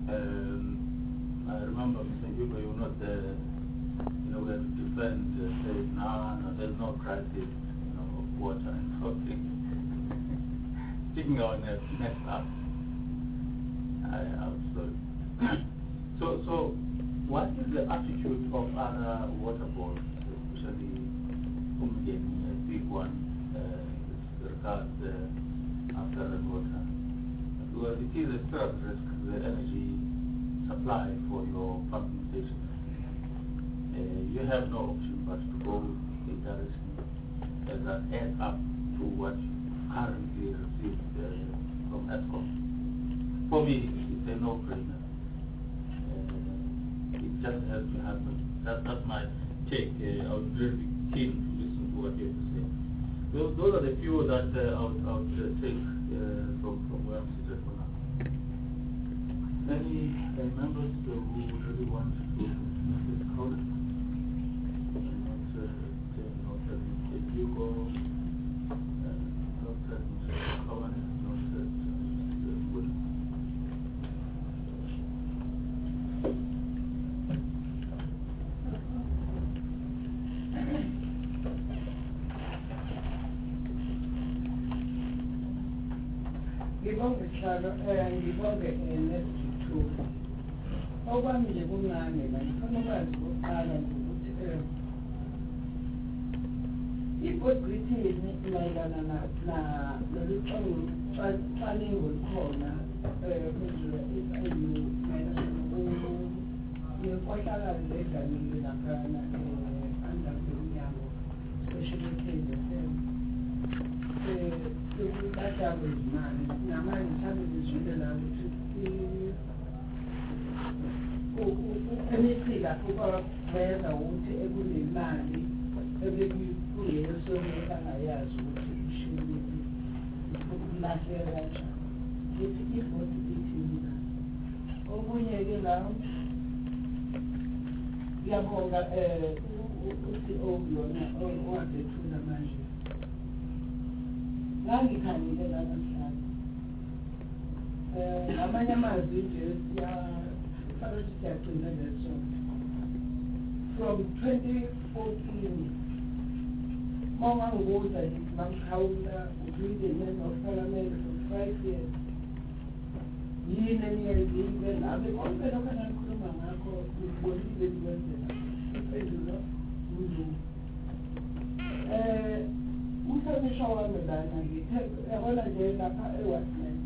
Um, I remember, Mister Hugo, you were not there. You know, we had to defend, uh, say, no, no, there's no crisis, you know, of water and something. Sticking our necks up. I, I was sorry. so, so, what is the attitude of other water boards, especially Umgeni, a big one, uh, with regards uh, after rainwater? Because it is a serious risk, the energy supply for your pumping station. Uh, you have no option but to go in direction uh, that adds up to what you currently receive uh, from ESCOM. For me, it's a no-brainer. Uh, it just has to happen. That, that's my take. Uh, I would really be keen to listen to what you have to say. Those, those are the few that uh, I would, I would uh, take uh, from, from where I'm seated for now. Any uh, members uh, who really want to make this call? Not uh, not uh, Hugo, uh, not uh, Mister Cowan, not uh, Mister Wood. Ngibonge Sihlalo, eh ngibonge nesithuko. Okwami nje kuncane la ngifuna ukwazi ukuqala nje ukuthi eh i-board greeting mayelana na na lolucwaningo olukhona eh kwenziwa i-I U mayelana nenkohlakalo edlamile laphana eh under umnyango special case eh yokuqashwa izimali namanje mhlawumbe ngizwile la ukuthi imithila ukuveza ukuthi ekunemali ebekuyesomeka angayazi ukuthi ishilile ukulahleka kanjani ukuthi ivoti ithini okunye-ke la ngiyabonga um uthi okuyona owabethula manje ngangikhangile lana mhlaba um ngamanye amazwi nje siyafana ukuthi siyagcina leso from twenty fourteen uma ungangibuza ngithi mangikhawula uphinde member of parliament for five years yini eniyenzile nabe konke lokho ananikhuluma ngakho ngibonile nikwenzela impendulo uzu um umhlonishwa wami lana ngithe yabona nje lapha e-Westland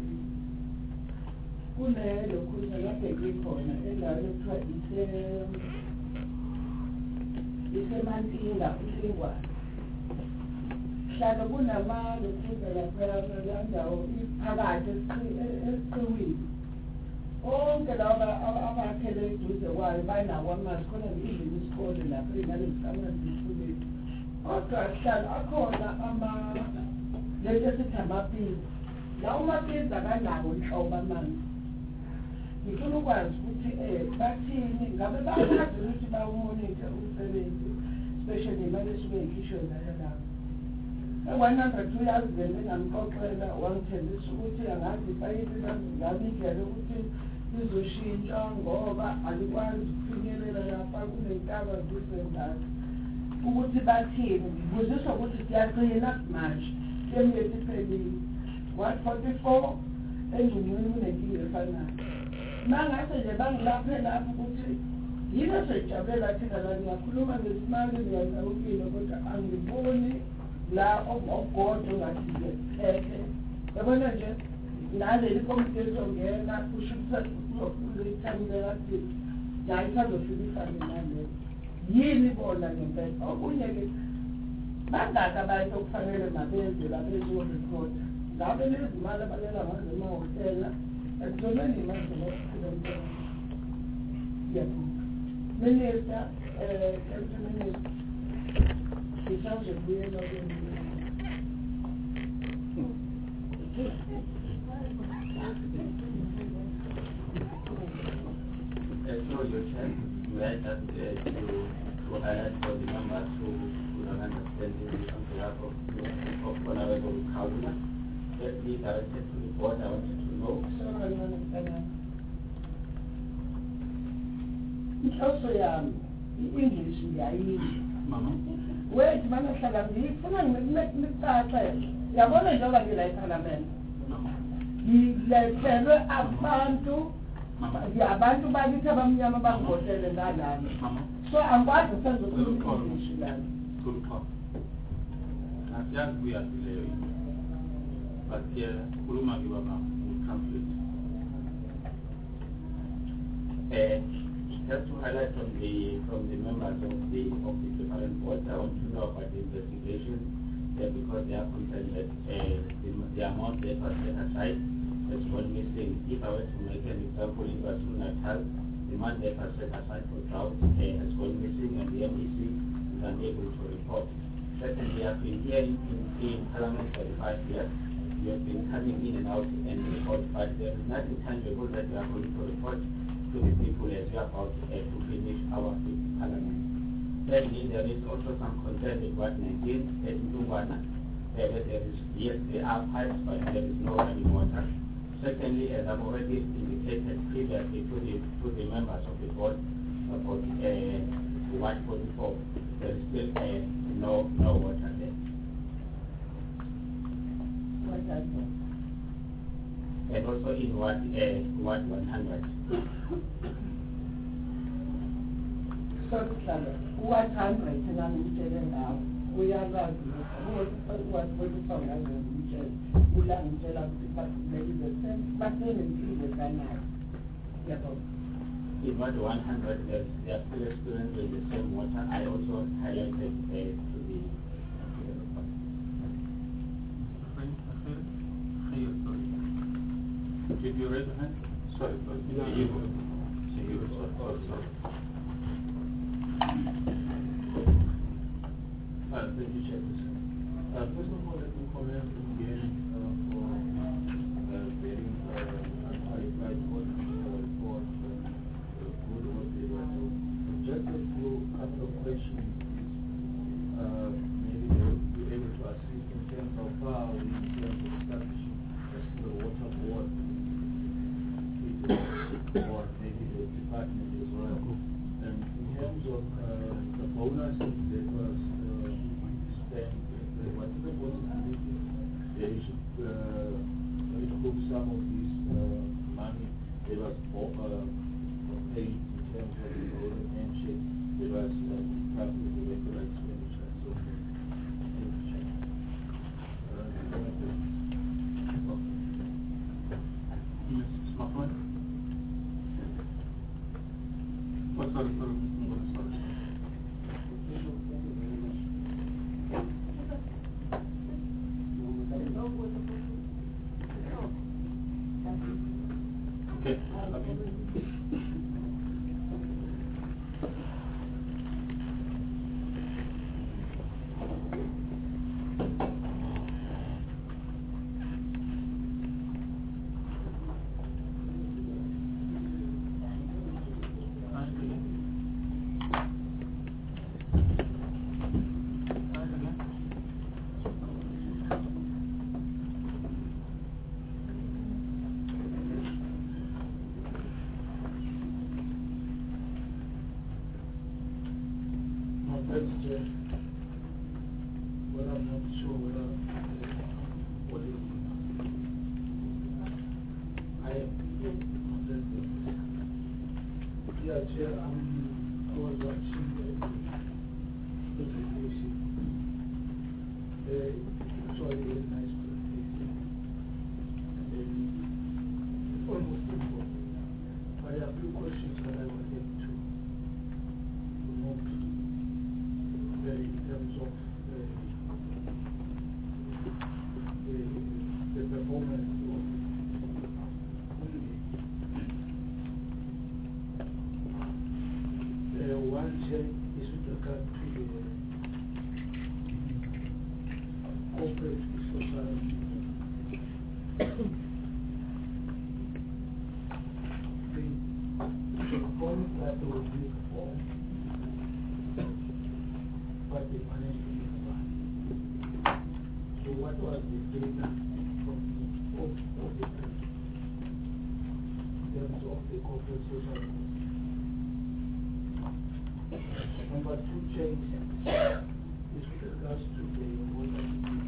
kunelo khuluza lapho ngikhona endaweni ekuthiwa isemantinga uhlingwane hlala kunamalokhuluza lapha la ndawo iphakathi esiqiwile onke laba abakhele eduze kwayo banawo amazi khona ngidlile isikole lapho ingane zikamnandi zifulile kodwa hlala akhona ama lento esithi amaphili lawo maphili akanawo nhlobo amanzi ngifuna ukwazi ukuthi um bathini ngabe bakwazi ukuthi bawumonithe umsebenzi especially imali esuke yikhishwe ngayo lapho e-one hundred uyazivele engamxoxela wangithembisa ukuthi angazi ipayipi ngami indlela ukuthi lizoshintshwa ngoba alikwazi ukufinyelela lapha kunentaba zisendala ukuthi bathini ngibuziswa ukuthi siyaqina manje emyethi iphelile one forty four engxunyweni kunenkinga efanayo mangase nje bangilaphe lapho ukuthi yini esijabulela thina la ngiyakhuluma ngesimali ngiyazawukile kodwa angiboni la ogodo ngathi ngephethe yabona nje naleli komiti ezongena kusho ukuthi ithamile kathi yayisazofika ifane naleyo yini bona ngempela okunye-ke bangaka abantu okufanele mabenze babezorekhoda ngabe lezi mali abalela ngazo emahhotela ekuzomeni imali zokukhulumela ngiyabonga minister um deputy minister ngisazobuyela through your chat, you had that uh, to, to highlight for the members who, who don't understand this on behalf of, of Honorable Kaula. Let me direct it to the board. I wanted to know. inhloso yami i-English ngiyayizwa Mama. wethu manahlala ngifuna ngikucaxele yabona njengoba ngila eParliament ngilethelwe abantu abantu bakithi abamnyama bangivotele ngalana so angikwazi usenzokhuluma i-English lana Asiyazi kuyazi leyo into. But yeah, khuluma ke baba translate. Uh, just to highlight from the from the members of the of the different boards, I want to know about the investigation uh, because they are concerned that uh, the, the amount that was set aside has gone missing. If I were to make an example, in Basel Natal, the money that was set aside for drought uh, has gone missing, and the M E C is unable to report. Secondly, I've been here in, in, in Parliament for five years. You have been coming in and out and report, but there is nothing tangible that you are going to report to the people as we are about uh, to finish our Parliament. Thirdly, there is also some concern with what nineteen at Mtungwana, uh, where there is, yes, there are pipes, but there is no running water. Secondly, as I've already indicated previously to the, to the members of the board about uh, one forty-four, there is still uh, no, no water there. And also in what uh, what one hundred. So one hundred and I'm telling now we are not what what is on as we learn tell us but maybe the same but then in the can now. In what one hundred they are still experiencing the same water. I also highlighted uh, to the to the report. Did you raise your hand? Sorry, sorry. Yeah. You, you, sorry, sorry, sorry. Uh, thank you, Chairperson. Uh, first of all, let me comment again uh, for uh, bearing uh, unqualified audit uh, report uh, good work they were doing. Just a few couple of questions. Uh, maybe they will be able to assist in terms of how we in terms of establishing a single water board or maybe the department as well. And in terms of uh, the bonuses that was uh, spent, uh, whatever was committed, they should uh, recoup some of this uh, money that was uh, paid in terms of the golden handshake that was uh, part of the regular expenditure. So, thank you, Chair. Miz Smartphone? Oh, sorry, sorry, I'm sorry. Okay. That's uh, what I'm not sure whether uh, what is I am yeah, Chair, um, I was watching the presentation. Uh, it was a very nice presentation. And then it's almost simple. I have a few questions that I wanted to promote. In terms of the, the, the performance of the one check is with regard to the corporate society. the, the performance that they will be performed, but they managed to make money. So what was the data from of, of the country in terms of the corporate social Number two change is with regards to the water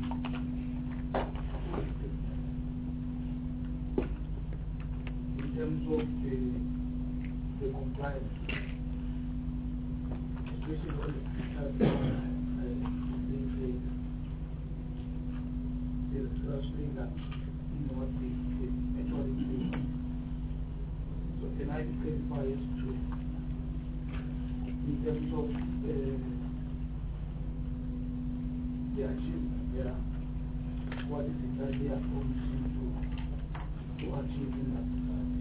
in terms of the, the compliance, especially when it has been said, there's trusting that in what the, the actually doing. So can I clarify as to in terms of uh, the achievement there, what is it that they are promising to, to achieve in that regard?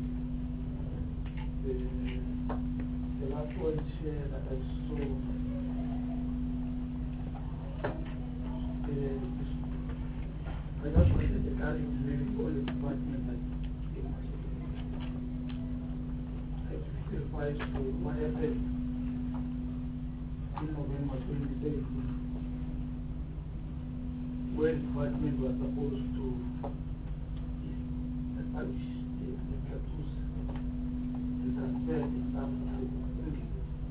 The, the last one here that I saw, uh, I just wanted the carrying maybe all the department that they must clarify to what happened in November twenty seventeen, when the department was supposed to establish the, the platoons and transfer the staff to English.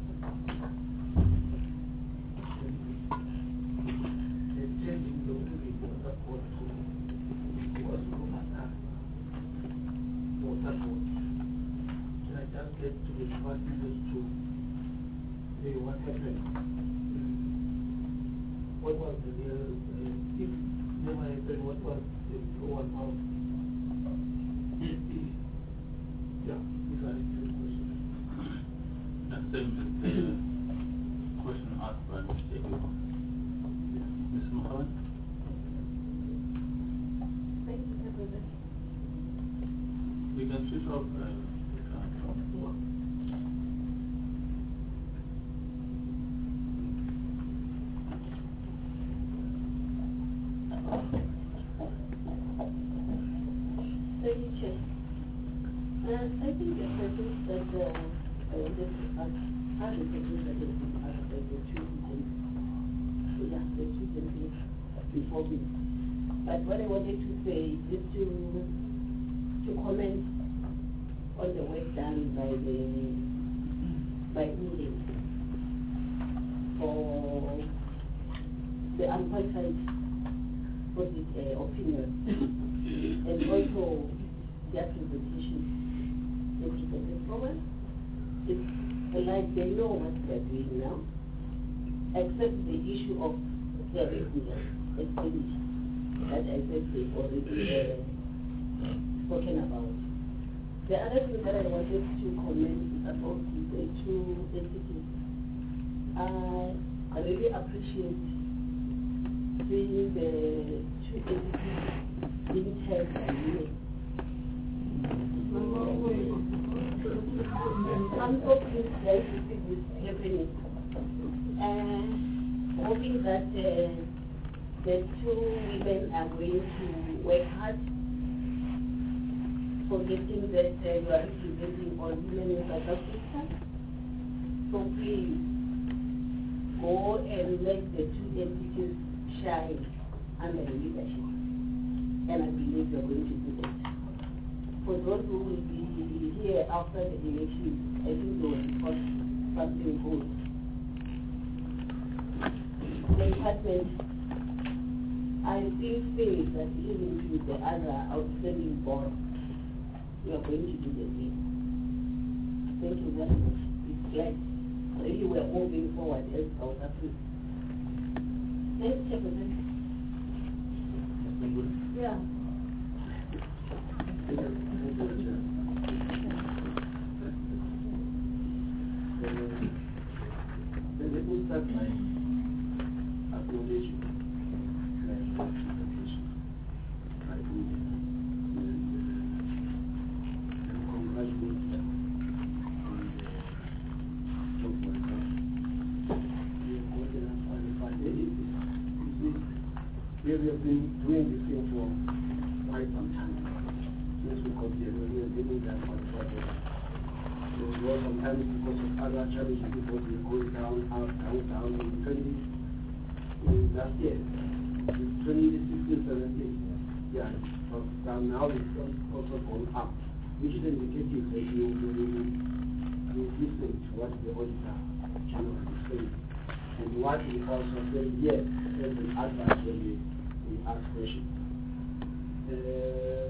The changing the English was supposed to was Rumata for that one. Can I just get to the department as to say what happened? What was the real, uh, if never happened, what was the all about? Yeah, these are the two questions. That's the uh, question asked by Mister Ego. Mister Mohammed? Thank you, President. We can switch off uh, the camera. Thank you, Chair. Uh, I think the questions that uh, I wanted to ask are the questions that have been asked by the two gentlemen. So yeah, the two gentlemen before me. But what I wanted to say is to to comment on the work done by the by Indians for the unqualified uh, opinion and also their presentation they presented forward. It's like they know what they're doing now, except the issue of the regular expenditure that I said they've already uh, spoken about. The other thing that I wanted to comment about the two entities. Uh, I really appreciate seeing the two entities being held by you. I'm so pleased that this is happening. And hoping that uh, the two women are going to work hard, forgetting that uh, you are representing all women in South Africa. So please go and let the two entities shine under the leadership. And I believe you are going to do that. For those who will be here after the election, I think they will report something good. The department, I still feel that even with the other outstanding board, we are going to do the same. Thank you very much. It's like really we're moving forward as South Africa. Thanks, Chairman. Yeah. Let me start by acknowledging the presentation by India and congratulate them on the job well done. We have gotten us qualified. We have been doing this thing for quite some time. Since we got here, we were living there qualified. So it was sometimes because of other challenges, because we were going down, out, down, down in twenty in last year, in twenty sixteen, seventeen. Yeah, but now it's also gone up, which is indicative that you will be listening what the auditor general is saying. And what we also say yes as an advice when we, we ask questions. Uh,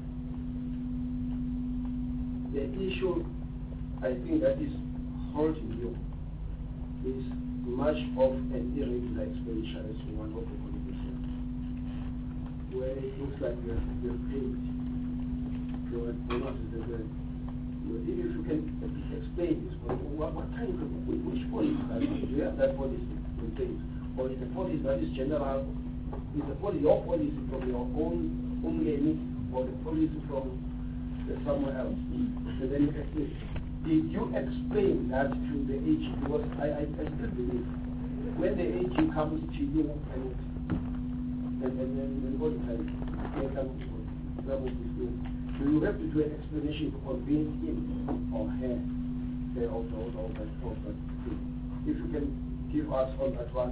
the issue, I think, that is holding you is much of an irregular expenditure as one of the conditions, where it looks like we have, we have paid your bonuses and then if you can explain this, what, what kind of, which policy that is, do you have that policy in place? Or is the policy that is general, is the policy, your policy from your own own gaming, or the policy from uh, somewhere else? And then you explain. Did you explain that to the A G? Because I, I, I still believe when the A G comes to you and and, and then when all the time they come to trouble with you, so you have to do an explanation to convince him or her uh, of, of, of, that, of that thing. If you can give us on that one.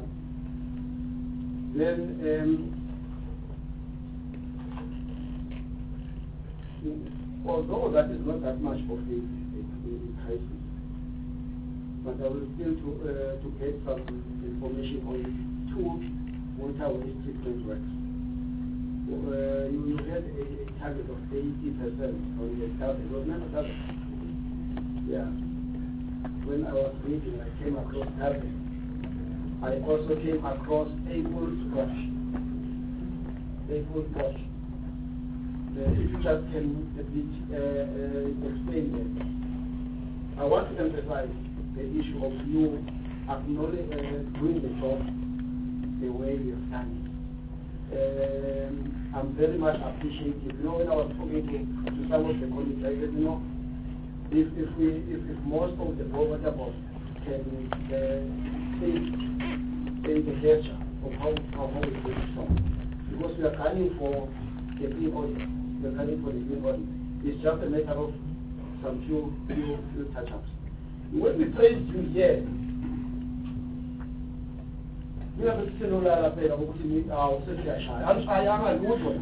Then um, although that is not that much of a, a, a crisis, but I will still to, uh, to get some information on two water waste treatment works. Uh, you, you had a, a target of eighty percent on the target. It was never target. Yeah. When I was reading, I came across target. I also came across able squash. Able squash. Uh, if you just can a bit, uh, uh, explain that. I want to emphasize the issue of you acknowledging uh, doing the job the way you have done it. Um, I'm very much appreciative. You know, when I was talking to, to some of the colleagues, I said, you know, if if we if, if most of the poverty boss can uh, say say the gesture of how how, how we do it, because we are planning for the clean audit, we are planning for the clean audit. It's just a matter of some few few few touch-ups. When we praise you here. Mina besilolala phela ukuthi ni awu sesiyashaya anishayanga lutho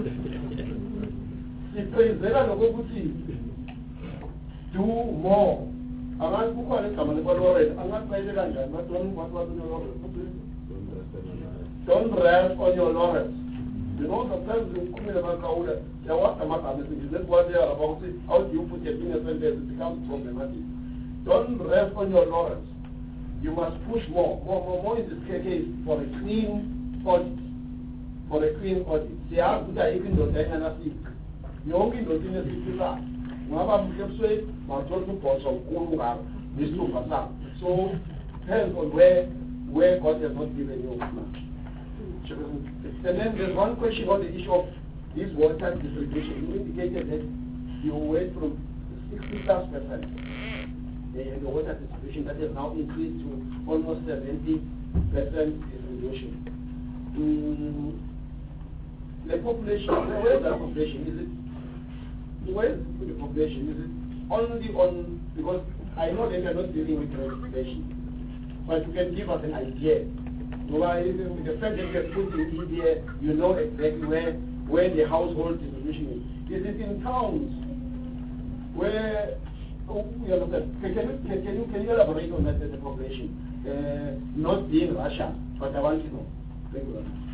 siphezela lokuthi do more abantu kukhona igama lebalore angathi bayile kanjani badon batwathi laurels don't rest on your laurels. You know, sometimes you come in a kaula ya wata magama esingizi letwathi about how do you put your finger sentence, it becomes problematic. Don't rest on your laurels. You must push more, more, more, more in this case for a clean audit, for a clean audit. They have to die even though they are not sick. You only know in the city that. Whenever we have said, my children was of Kurungar, this two percent. So, depends on where, where God has not given you much. And then there's one question on the issue of this water distribution. You indicated that you went from sixty plus percent. The, the water distribution that has now increased to almost seventy percent distribution. Mm, the population, where is the population? Is it, where is the population? Is it only on, because I know that you are not dealing with the population, but you can give us an idea. Why, with the fact that you have put in here, you know exactly where, where the household distribution is. Is it in towns where, oh, you understand? Can, can, you, can, can, you, can you elaborate on that, the population? Uh, not being Russia, but I want to know. Thank you very much.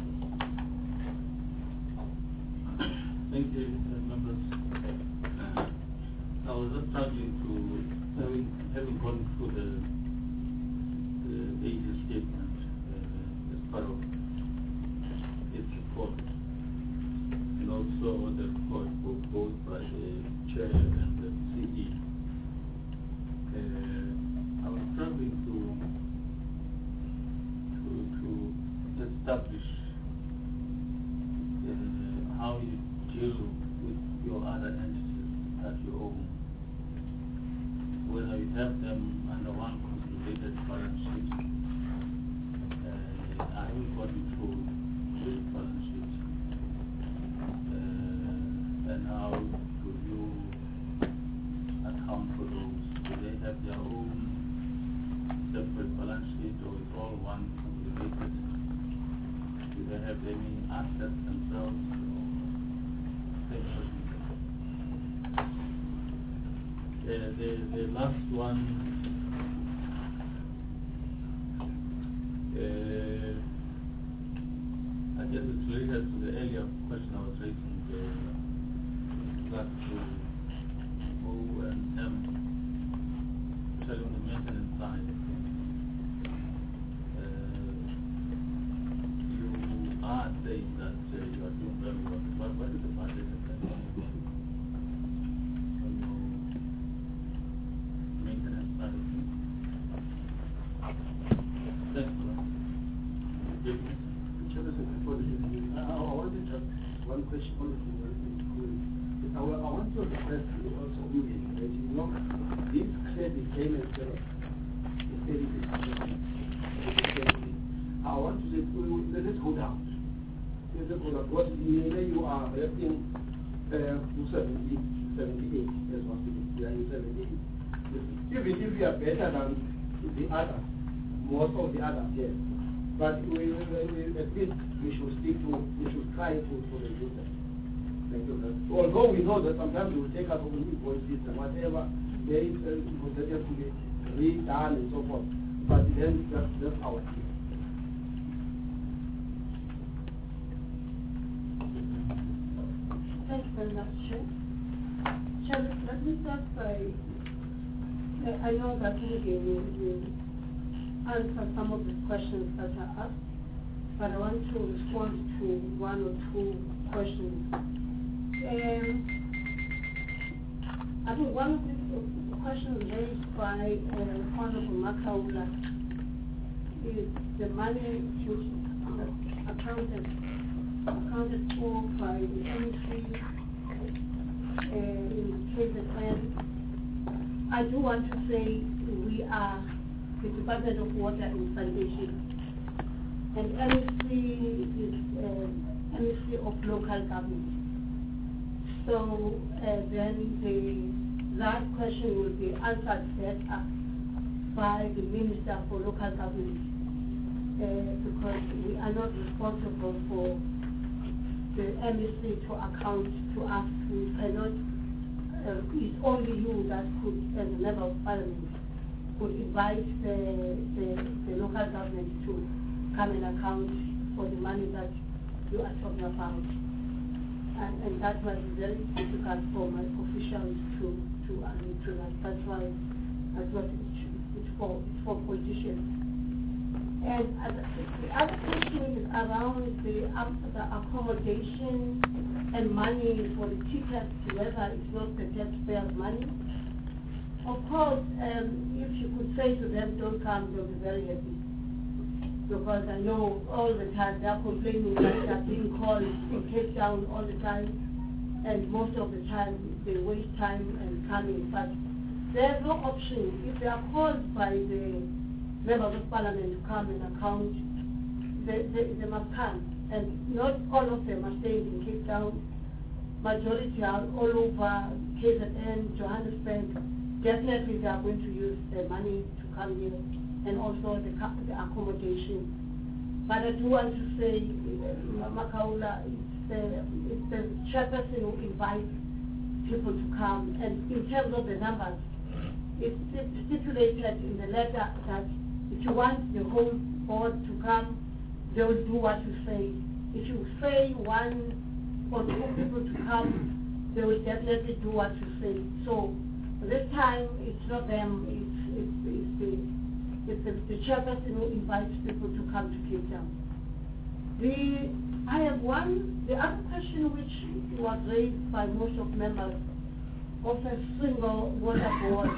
Thank you, uh, members. I was just struggling to, having, having gone through the, the agency statement uh, as part of its report, and also the report both by the chair and the C E. Uh, I was struggling to to to establish uh, how you deal with your other entities that you own, whether you have them under one consolidated balance sheet. Uh, I haven't gotten through the balance sheet, uh, and how do you account for those? Do they have their own separate balance sheet, or is all one consolidated? Do they have any assets themselves? Uh, the, the last one maintenance side, uh, you are saying that uh, you are doing very well. What, what is the budget of that? Maintenance side of things? Thanks a lot. Chairperson, before the meeting, I, I want to just one question only to the I, I want to request you also that you know this credit payment service is very difficult. I want to say let us go down. Let us go down. What maybe you are resting uh, to seventy, seventy-eight as was we are in seventy-eight. Even if we are better than the others, most of the others, yes. But we, we, we, at least we should stick to, we should try to, to reduce that. Thank you. Although we know that sometimes it will take us over invoices and whatever, there is uh, to be redone and so forth. But then that's, that's our key. Thank you very much, Chair. Chair, let me start by, uh, I know that you will, will answer some of the questions that are asked, but I want to respond to one or two questions. Um, I think one of the questions raised by uh, Honorable Makaula is the money which is accounted, accounted for by the M C uh, in K Z N. I do want to say we are the Department of Water and Sanitation, and M C is uh, M C of local government. So uh, then the that question will be answered better by the Minister for Local Government, uh, because we are not responsible for the M S C to account to us. We cannot, uh, it's only you that could, as a member of Parliament, could invite the, the, the local government to come and account for the money that you are talking about. And, and that was very difficult for my officials to, to agree to that. That's why I thought it's, it's, for, it's for politicians. And uh, the other question is around the, um, the accommodation and money for the tickets, whether it's not the taxpayers' money. Of course, um, if you could say to them, don't come, they'll be very happy. Because I know all the time they're complaining that they're being called in Cape Town all the time, and most of the time they waste time and coming. But there's no option. If they are called by the members of Parliament to come and account, they, they, they must come. And not all of them are staying in Cape Town. Majority are all over K Z N, Johannesburg. Definitely they are going to use their money to come here, and also the, the accommodation. But I do want to say, uh, Makaula, it's the, it's the chairperson who invites people to come. And in terms of the numbers, it's stipulated in the letter that if you want the whole board to come, they will do what you say. If you say one or two people to come, they will definitely do what you say. So this time, it's not them, it's, it's, it's the It's the, the chairperson who invites people to come to Cape Town. The, I have one, the other question which was raised by most of members of a single water board.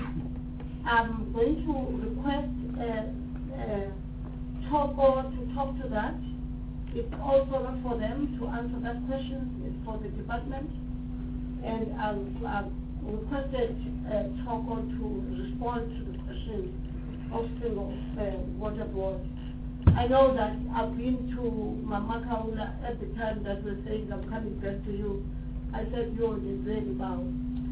I'm going to request uh, uh, Toko to talk to that. It's also not for them to answer that question, it's for the department. And I've, I've requested uh, Toko to respond to the question of single uh, water board. I know that I've been to Mama Kaula at the time that was saying I'm coming back to you. I said you're in Israeli bow.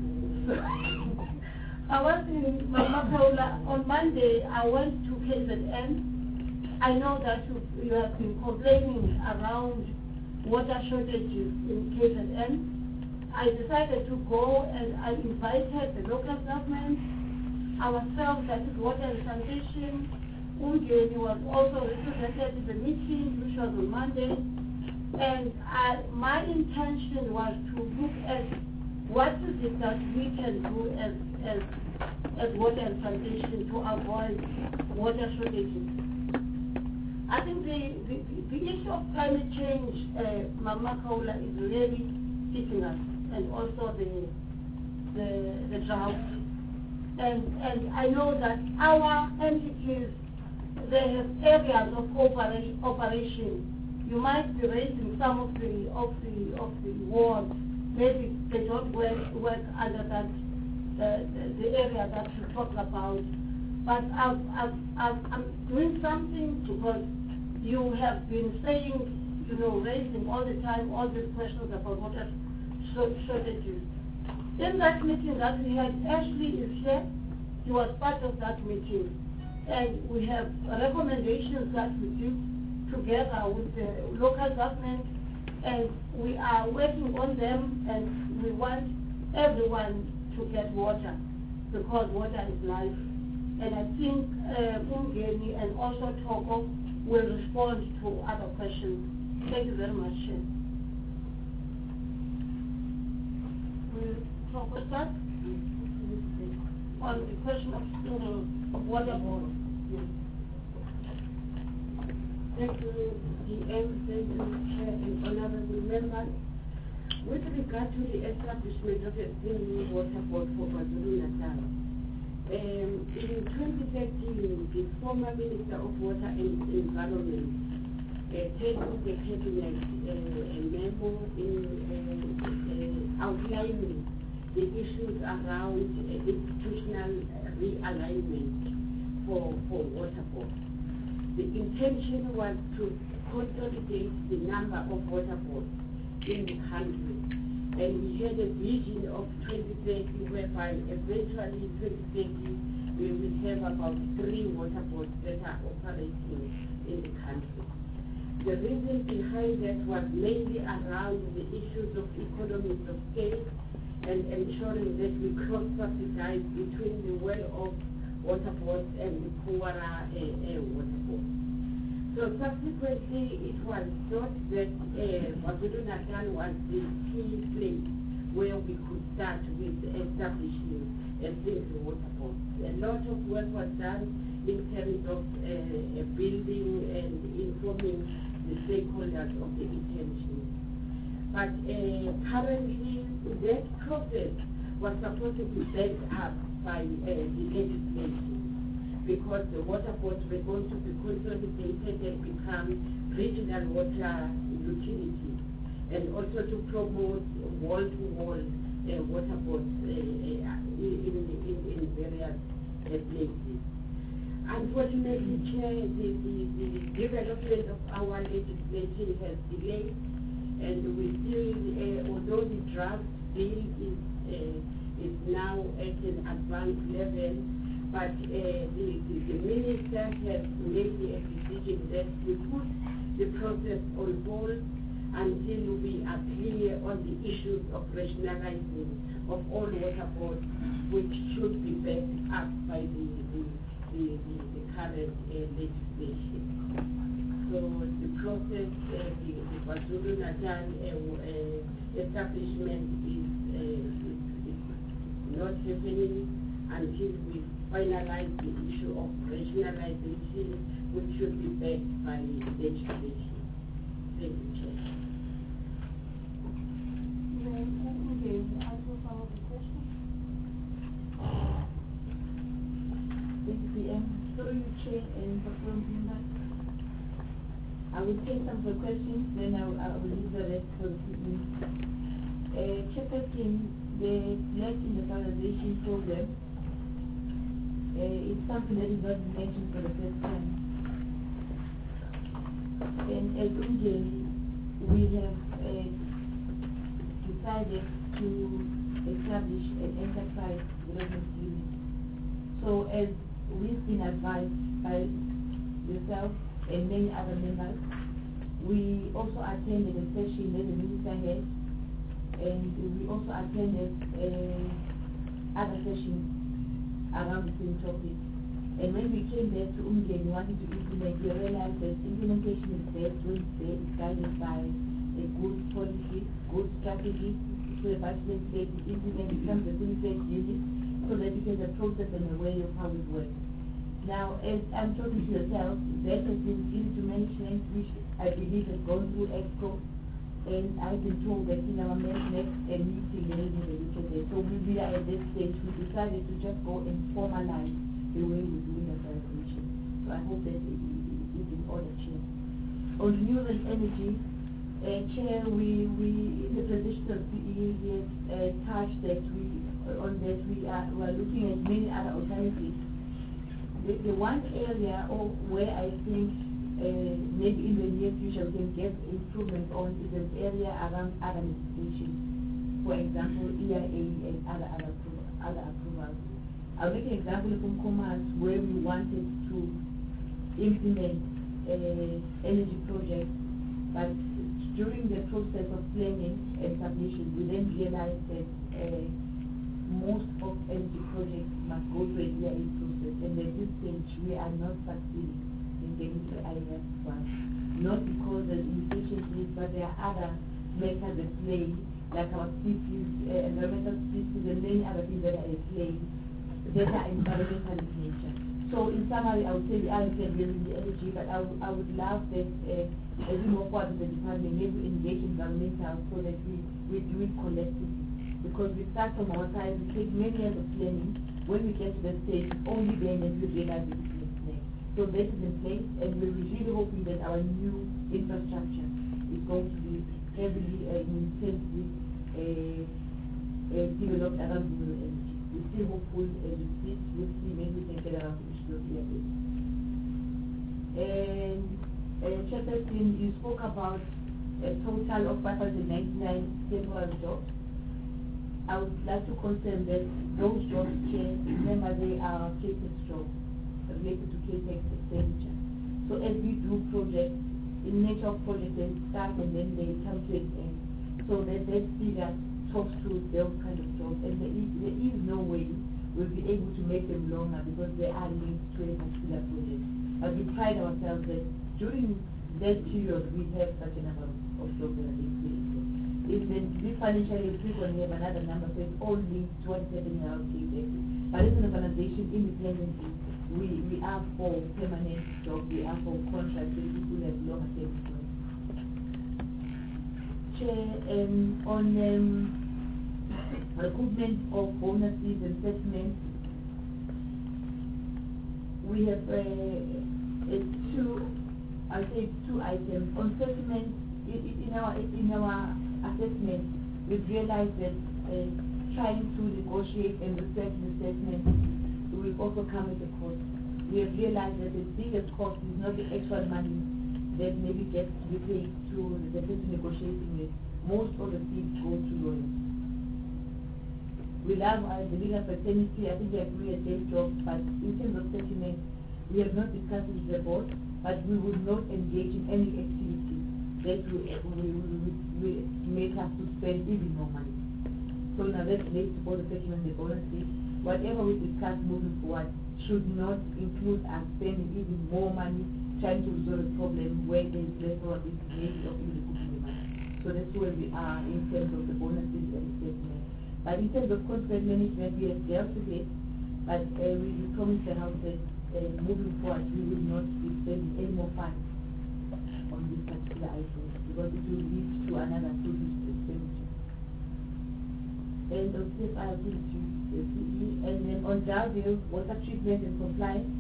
I was in Mama Kaula on Monday. I went to K Z N. I know that you, you have been complaining around water shortages in K Z N. I decided to go and I invited the local government, ourselves, that is Water and Sanitation. Ungeni was also represented in the meeting, which was on Monday. And I, my intention was to look at what is it that we can do as, as as water and sanitation to avoid water shortages. I think the, the, the issue of climate change, uh, Mama Kaula, is really hitting us, and also the, the, the drought. And, and I know that our entities, they have areas of operation, operation. You might be raising some of the, of the, of the wards. Maybe they don't work, work under that, uh, the, the area that you talk about. But I've, I've, I've, I'm doing something because you have been saying, you know, raising all the time all these questions about water shortages. In that meeting that we had, Ashley is here. He was part of that meeting. And we have recommendations that we did together with the local government, and we are working on them, and we want everyone to get water, because water is life. And I think uh, Umgeni and also Togo will respond to other questions. Thank you very much. Will Togo start? On the question of uh, water board. Yes. Thank you, D M, thank you, Chair and honorable members. With regard to the establishment of a single water board for KwaZulu-Natal, um, in twenty thirteen, the former Minister of Water and Environment uh, tabled the cabinet uh, a memo in uh, uh, outlining the issues around uh, institutional realignment for, for water boards. The intention was to consolidate the number of water boards in the country. And we had a vision of twenty thirty whereby eventually in twenty thirty we will have about three water boards that are operating in the country. The reason behind that was mainly around the issues of economies of scale and ensuring that we cross-subsidize between the well-off water boards and the poorer uh, uh, water boards. So subsequently, it was thought that KwaZulu-Natal uh, was the key place where we could start with establishing a single water board. A lot of work was done in terms of uh, building and informing the stakeholders of the intention. But uh, currently, that process was supposed to be backed up by uh, the legislation, because the water boards were going to be consolidated and become regional water utilities, and also to promote wall-to-wall uh, water boards uh, uh, in, in, in various uh, places. Unfortunately, Chair, the, the, the development of our legislation has delayed, and we still, uh, although the draft bill is, uh, is now at an advanced level, but uh, the, the, the minister has made a decision that we put the process on hold until we are clear on the issues of rationalizing of all water boards, which should be backed up by the, the, the, the, the current uh, legislation. So the process, uh, the, the KwaZulu-Natal uh, uh, establishment is, uh, is, is not happening until we finalize the issue of rationalization, which should be backed by legislation. Thank you, Chair. Okay, answer some of the questions. Thank you, D M. Through you, Chair, and Perform members. I will take some of the questions, then I will, I will leave the rest for the evening. Uh, Chairperson, the Black Industrialization Program uh, is something that is not mentioned for the first time. And as Umgeni, we have uh, decided to establish an enterprise development unit. So as we've been advised by yourself and many other members, we also attended a session that the minister had, and we also attended uh, other sessions around the same topic. And when we came there to Umgeni, we wanted to implement, we realized that implementation is best when it's guided by a good policy, good strategy, so the budget state implement becomes a fully fledged unit, so that you get a process and a way of how it works. Now, as I'm talking to yourself, that has been given to management, which I believe has gone through EXCO, and I've been told that in our next uh, meeting, they will look at it. So we, we are at this stage, we decided to just go and formalize the way we're doing the resolution. So I hope that it is in order, Chair. On renewable energy, uh, Chair, we, we, in the position of C E, we have uh, touched that we, uh, on that we are, we are looking at many other alternatives. The, the one area or where I think uh, maybe in the near future we can get improvement on is an area around other legislation. For example, E I A and other other, appro other approvals. I'll make an example from Commerce where we wanted to implement uh, energy projects, but during the process of planning and submission, we then realized that uh, most of energy projects must go through an E I A process, and at this stage we are not succeeding in getting to I A S one. Not because the inefficiencies, but there are other matters at play, like our species, uh, environmental species, and many other things that are at play that are environmental in nature. So in summary, I would say we are in the energy, but I, I would love that uh, as we move forward with the department, maybe we engage environmental so that we, we do it collectively. Because we start from our side, we take many years of planning. When we get to the stage, only then that we realize it is in place. So that is in place, and we're really hoping that our new infrastructure is going to be heavily and uh, intensely uh, uh, developed around renewable energy. We're still hopeful, and uh, we we'll see maybe we can get around to issue of E I A. And uh, Chairperson, you spoke about a total of five hundred ninety-nine temporary jobs. I would like to confirm that those jobs, Chair, remember they are capex jobs related to capex expenditure. So as we do projects, in nature of projects, they start and then they come to an end. So that that figure talks to those kind of jobs, and there is, there is no way we'll be able to make them longer because they are linked to a particular project. But we pride ourselves that during that period we have such a number of jobs that are being created. Even we financially frequently have another number, so it's all linked to what's happening in our capex. But as an organization, independently, we, we are for permanent jobs, we are for contracts, so people have longer term jobs. Chair, um, on um, recruitment of bonuses and settlements, we have uh, uh, two, I'll say two items. On settlements, in, in our in our assessment, we've realized that uh, trying to negotiate and respect the assessment will also come at a cost. We have realized that the biggest cost is not the actual money that maybe gets to be paid to the person negotiating with. Most of the fees go to lawyers. We love uh, the legal fraternity. I think they are doing a great job, but in terms of settlement, we have not discussed it with the board, but we would not engage in any activity that will, will, will, will make us to spend even more money. So now that relates to both the settlement and the bonuses. Whatever we discuss moving forward should not include us spending even more money trying to resolve a problem where there is less probability of even putting the money. So that's where we are in terms of the bonuses and the settlement. But in terms of contract management, we have dealt with it, but uh, we, we promised the House that uh, moving forward we will not be spending any more funds on this particular item because it will lead to another student expenditure. And on this I will give to the C E. And then on Darville, water treatment and compliance.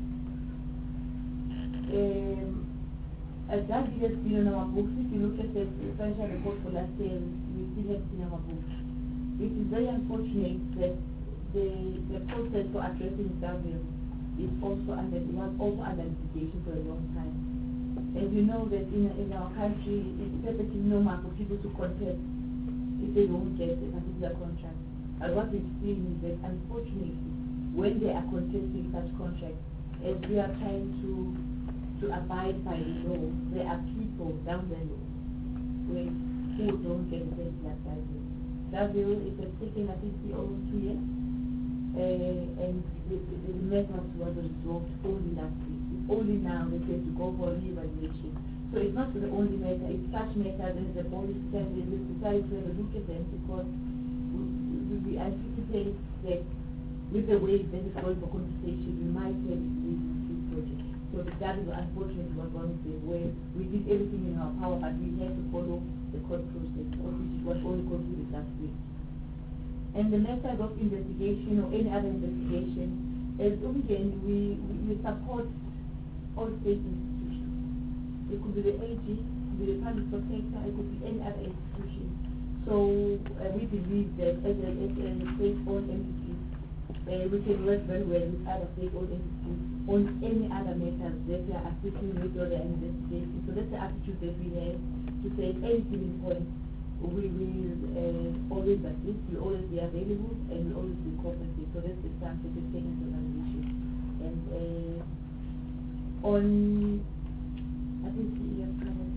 Um, as Darville has been on our books, if you look at the financial report for last year, we still have it in our books. It is very unfortunate that the, the process for addressing Darville is also under, it was also under litigation for a long time. And we know that in, in our country, it's perfectly normal for people to contest if they don't get a particular contract. And what we've seen is that, unfortunately, when they are contesting such contracts, as we are trying to to abide by the law, there are people down the law who don't get a particular Darville. Darville is a taken, I think, almost two years, uh, and the, the, the matter was resolved only last week. Only now they say to go for re-evaluation. So it's not the only matter, it's such matters, and the police standard, we decided to have a look at them because we, we, we anticipate that with the way that is going for conversation, we might have this project. So that is unfortunately what one said, where we did everything in our power, but we had to follow the court process, which was only concluded last week. And the method of investigation or any other investigation, as again, we, we, we support all state institutions. It could be the A G, it could be the public protector, it could be any other institution. So uh, we believe that as a, as a state-owned entity, uh, we can work very well with other state-owned entities on any other matters that we are assisting with or the investigation. So that's the attitude that we have to say at any given point, we will uh, always assist, we always be available, and we always be cooperative. So that's the stance that we're taking to that issue. And uh, on, I think you have covered.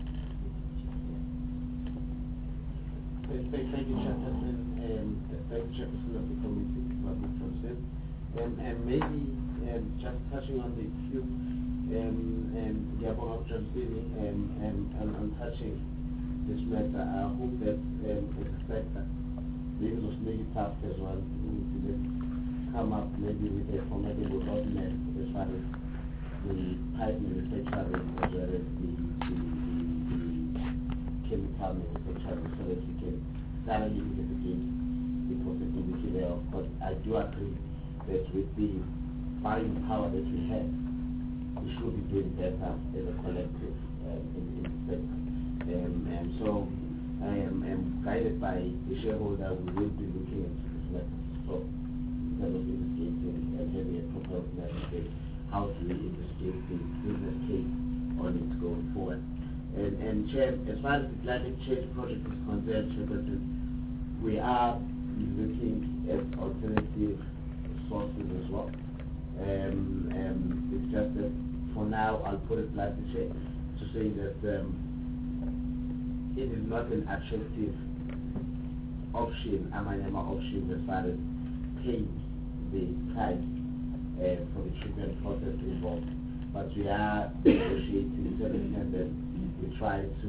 Thank, thank you, Chairperson. Um, thank you, Chairperson of the Committee for the process. Um, and maybe um, just touching on the issue, um, and the Abong um, um, and on touching this matter, I hope that um, as a sector, maybe it was maybe tough as well, we need to let come up maybe with a formidable ordinance as far as the pipe manufacturing as well as the, the, the, the chemical manufacturing, so that we can thoroughly investigate the possibility there. Of course, I do agree that with the buying power that we have, we should be doing better as a collective um, in, in the sector. Um, and so I am, am guided by the shareholder. We will be looking into this matter. So instead of investigating and having a proper investigate, how do we investigate the business case on it going forward? And, and Chair, as far as the climate change project is concerned, Chairperson, we are looking at alternative sources as well. Um, um, it's just that for now, I'll put it like this, to say that um, it is not an attractive option, Amanema option, as far as paying the price uh, for the treatment process involved. But we are negotiating to the extent that we try to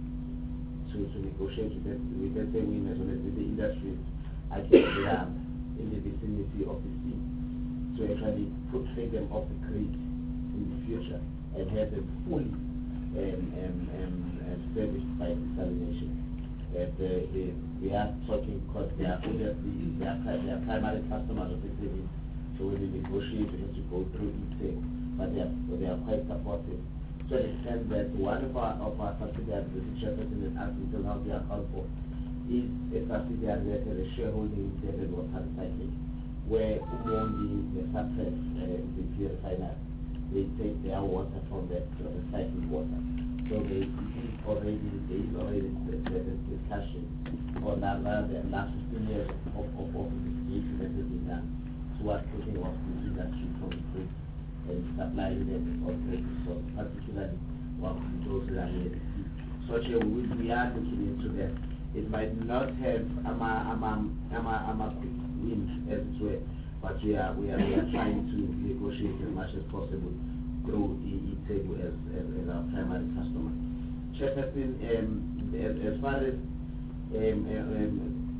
to, to negotiate with, that, with the same winners or with the industries I think they are in the vicinity of the sea, to actually put take them off the grid in the future and have them fully um, um, um, um, serviced by desalination. And uh, they, we are talking because they are obviously they are, they are primary customers of the grid, so when we negotiate we have to go through each, but they are, they are quite supportive. To the extent that one of our, of our subsidiaries, the Chairperson has asked me to how they are called for, is a subsidiary that has a shareholding in David Water Recycling, where only the suppress uh, the pure refinery, they take their water from that uh, recycled water. So there is already there is already the, the, the discussion for that the last fifteen years of of, of investigation that has been done towards putting off the industry from the grid and supplying them with alternative sources, particularly what those that are near the sea. So here we, we are looking into that. It might not have I'm a, I'm a, I'm a, I'm a quick win as it were, but we are we are we are trying to negotiate as much as possible through E-Table as, as as our primary customer. Chairperson, um, as, as far as um, um,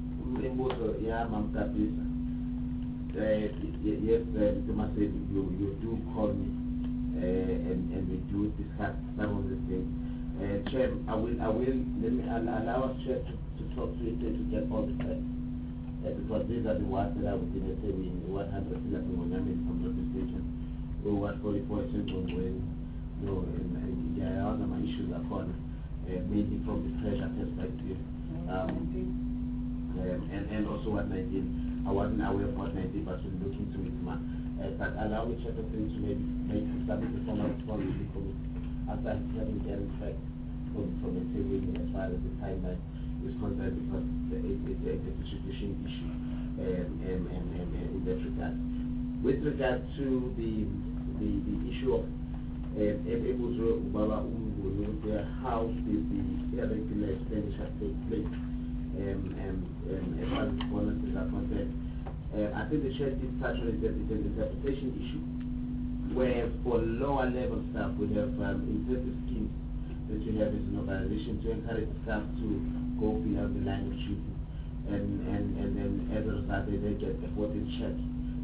um, yeah, Mamta, Uh, yes, uh, you, you do call me uh, and, and we do discuss some of the things. Uh, Chair, I will, I will, let me allow us, Chair, to, to talk to it to get all the facts. Uh, because these are the words that I was going to say in one hundred syllables when I'm in from the station. Or what forty-four seconds when, you know, and, and there are other issues are called, uh, mainly from the pressure perspective. Um, um, and, and also what nineteen. I wasn't aware of what nineteen, but we'll look into it, ma. Uh, but allow me, Chairperson, to maybe make some formal response to the committee after having getting facts from, from the table as far as the timeline is concerned, because it, it, it's a distribution issue um, um, um, um, in that regard. With regard to the the, the issue of um, how did the irregular expenditure take place? Um, um, um, as far as bonuses are concerned. Uh, I think the Chair did touch on it, that it's an interpretation issue, where for lower level staff we have um, incentive schemes that you have as an organization to encourage staff to go beyond the line of duty, and, and, and then as a result they, they get a voting check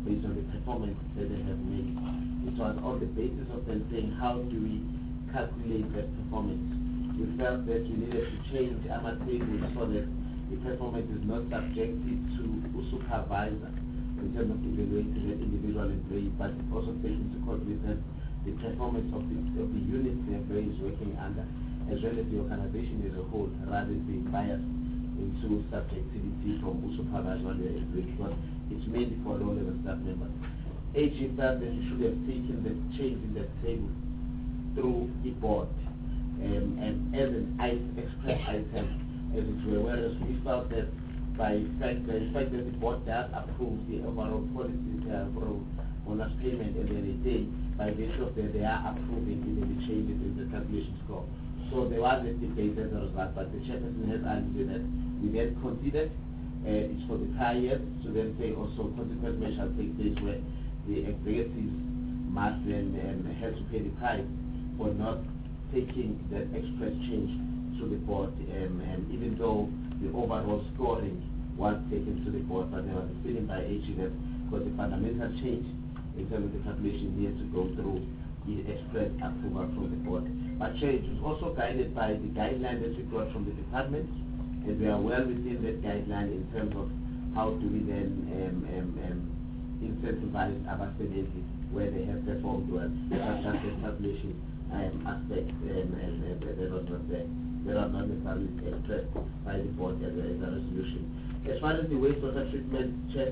based on the performance that they have made. It was on the basis of them saying, how do we calculate that performance? We felt that we needed to change our table so that the performance is not subjected to a supervisor in terms of evaluating that individual employee, but also taking into consideration the performance of the, of the unit the employee is working under, as well as the organization as a whole, rather than being biased into subjectivity from who supervisor on the employee, because it's mainly for low-level staff members. A G felt that you should have taken the change in that table through the board um, and as an express item, as it were, whereas we felt that by fact, the fact that the board does approve the overall policy uh, for bonus payment and then they say, by virtue of that, they are approving even the changes in the calculation score. So there was a debate as a result, but the chairperson has argued that we then considered uh, it's for the prior years, so then say also consequent measures shall take place where the executives must then um, have to pay the price for not taking that express change to the board, um, and even though the overall scoring was taken to the board, but there was a feeling by H E that because the fundamental change in terms of the calculation needs to go through the express approval from the board. But Chair, it was also guided by the guideline that we got from the department, and we are well within that guideline in terms of how do we then um, um, um, incentivize our students where they have performed well. That's just the calculation um, aspect um, and, and that was not there. They are not necessarily expressed by the board as a, as a resolution. As far as the wastewater treatment check,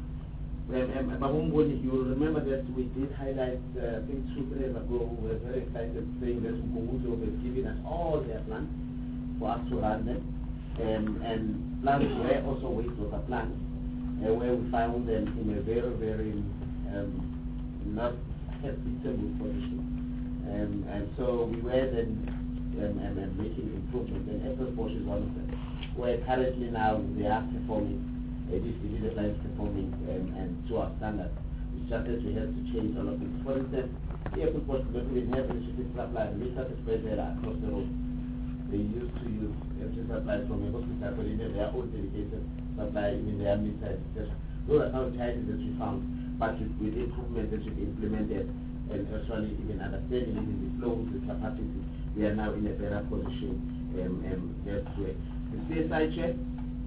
um, um, you will remember that we did highlight, uh, I think two days ago, we were very excited saying that Mkumuzo was giving us all their plans for us to run them. Um, and plans were also wastewater plans, uh, where we found them in a very, very um, not acceptable position. Um, and so we were then Um, and, and making improvements, and Apple Bosch is one of them, where currently now they are performing, uh, this division line is performing um, and to our standard. It's just that we have to change a lot of things. For instance, the Apple Bosch doesn't even have electricity supply, and we started spread there across the road. They used to use electricity supply from a hospital, but even their own dedicated supply, even their mid-size. Those are some challenges that we found, but with, with improvements that we've implemented, and actually even understanding even the flows, the capacity, we are now in a better position um, um, that way. The C S I check,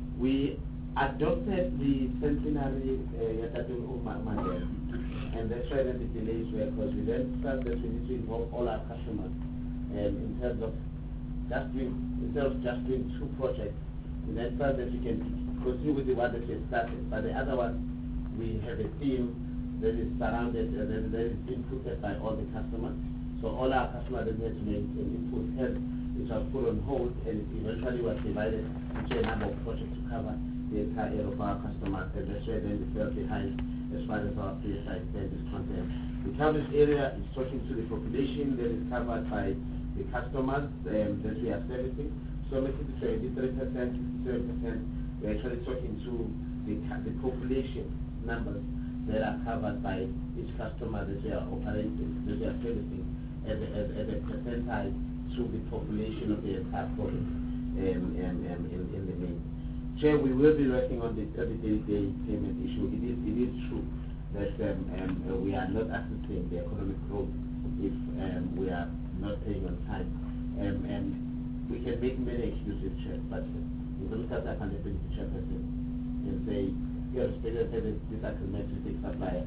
we adopted the centenary Yatatul uh, model, and that's why the delays were, because we then felt that we need to involve all our customers um, in terms of just doing, instead of just doing two projects, we then felt that we can continue with the one that we have started, but the other one, we have a team that is surrounded, uh, that, that is inputted by all the customers. So all our customer management and input health, which was put on hold, and it eventually was divided into a number of projects to cover the entire area of our customers, and that's where then we fell behind as far as our P S I spend is concerned. The coverage area is talking to the population that is covered by the customers um, that we are servicing. So make it seventy-three percent, sixty-seven percent, we're actually talking to the, the population numbers that are covered by each customer that we are operating, that we are servicing, as a, as, as a percentile to the population of the entire province um, um, um, in, in the main. Chair, we will be working on the everyday payment issue. It is, it is true that um, um, uh, we are not assisting the economic growth if um, we are not paying on time. Um, and we can make many excuses, Chair, but we will start up and the chairperson and say, irrespective of the disagreement with the supplier,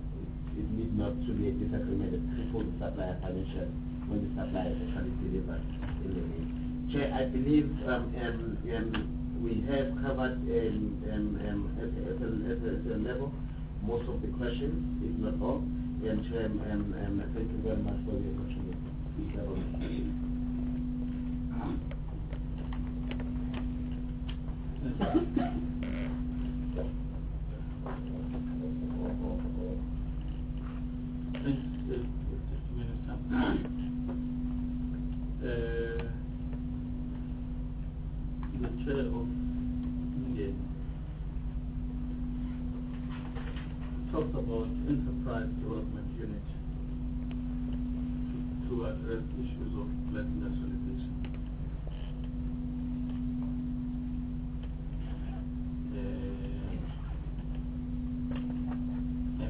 it need not to be a disagreement that cripple the supplier financially when the supplier is actually delivered in the main. Chair, I believe um, um, um, we have covered um, um, um, at, at, a, at, a, at a level most of the questions, if not all. And Chair, um, um, thank you very much for the opportunity. Thanks, uh, Minister. Uh, the chair of India talked about enterprise development unit to, to address issues of black nationalization. Uh,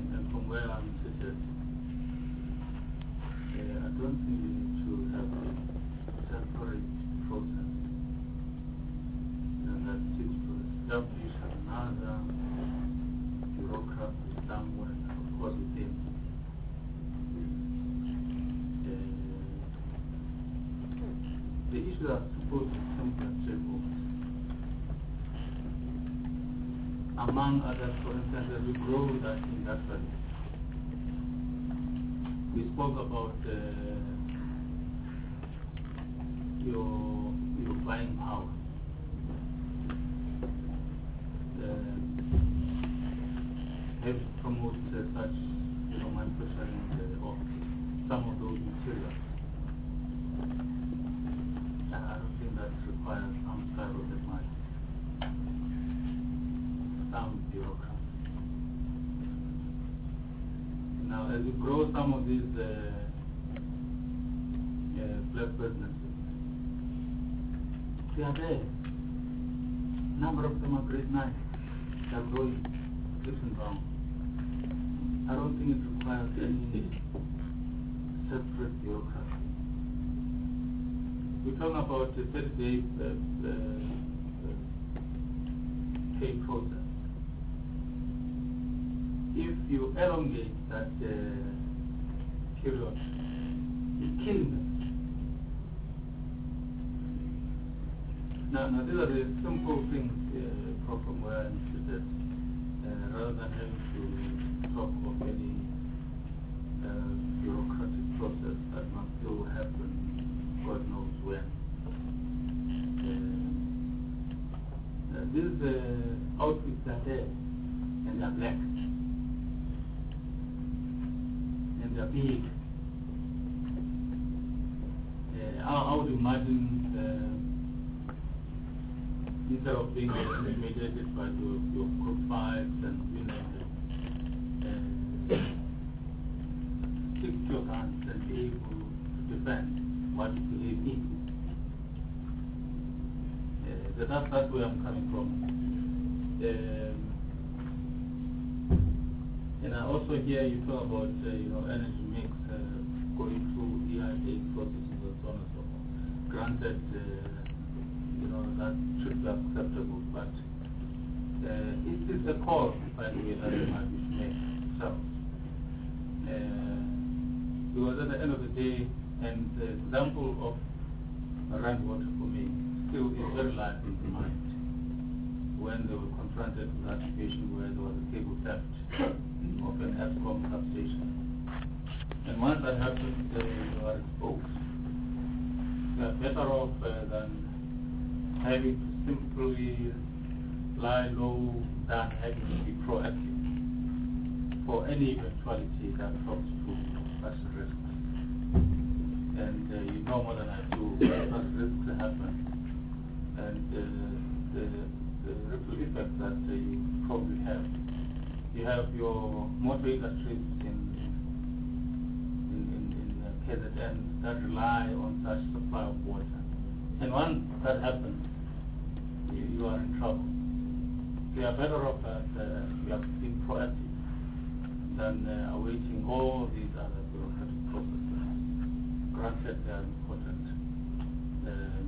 the issues are supposed to be simple and straightforward. Among others, for instance, as we grow that industrially, we spoke about uh, your your buying power. Uh, have promoted uh, such, you know, manufacturing uh, of some of those materials. I don't think that requires some skyrocketed money, some bureaucracy. Now, as we grow some of these uh, uh, black businesses, they are there. Number of them are great nice. They are growing leaps and bounds. I don't think it requires any separate bureaucracy. We're talking about a thirty-day uh, uh, pay process. If you elongate that uh, period, it's killing them. Now, now these are the simple things uh, from where I'm sitting, uh, rather than having to talk of any uh, bureaucratic process that must still happen, God knows when. Uh, uh, these uh, outfits are there, and they are black, and they are big. Uh, I, I would imagine uh, instead of being intimidated by your, your group fights and you know, uh, stick to your guns and be able to defend what you believe in. Uh, that's, that's where I'm coming from. Um, and I also hear you talk about uh, you know, energy mix uh, going through E I A processes and so on and so forth. Granted, uh, you know, that should be acceptable, but uh, it is a call, by the way, that we might make ourselves. Uh, because at the end of the day, and the example of Rand Water for me still is very live in the mind when they were confronted with that situation where there was a cable theft of an ESCOM substation. And once that happens, uh, you are exposed. You are better off uh, than having to simply lie low than having to be proactive for any eventuality that comes to such risks. And uh, you know more than I do such risks happen, and uh, the, the ripple effect that uh, you probably have. You have your motor industries in in, in, in uh, K Z N that rely on such supply of water. And once that happens, you, you are in trouble. You are better off that uh, you have been proactive than uh, awaiting all these other bureaucratic processes. Granted, they are important. Um,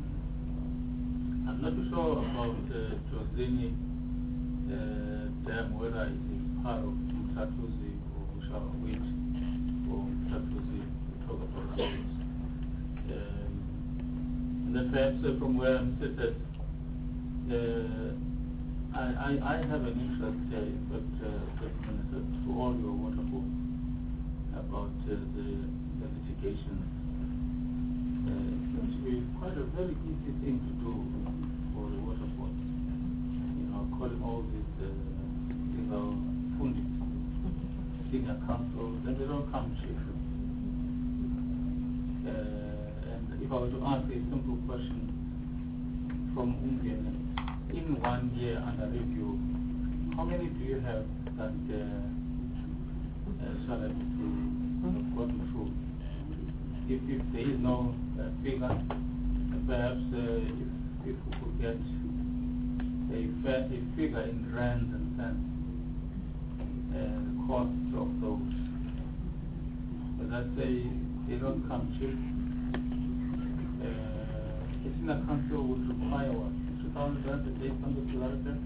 I'm not too sure about uh, Jozini uh, Dam, whether it is part of Mtatuzi, or we shall wait for Mtatuzi to talk about this. Um, and then perhaps uh, from where I'm seated, uh, I, I, I have an interest, uh, in fact, uh, Minister, to all your water boards about uh, the, the litigation. Uh, it seems to be quite a very easy thing to do for the water board. You know, calling all these uh, legal pundits, senior counsel, then they don't come cheap. Uh, and if I were to ask a simple question from Umgene, in one year under review, how many do you have that uh, uh, shall have to have gotten through? If, if there is no uh, figure, uh, perhaps uh, if, if we could get a, fair, a figure in rands and cents, uh, the cost of those. But let's say they don't come cheap. Uh, a senior council would require what? two thousand rand a day, something to that effect?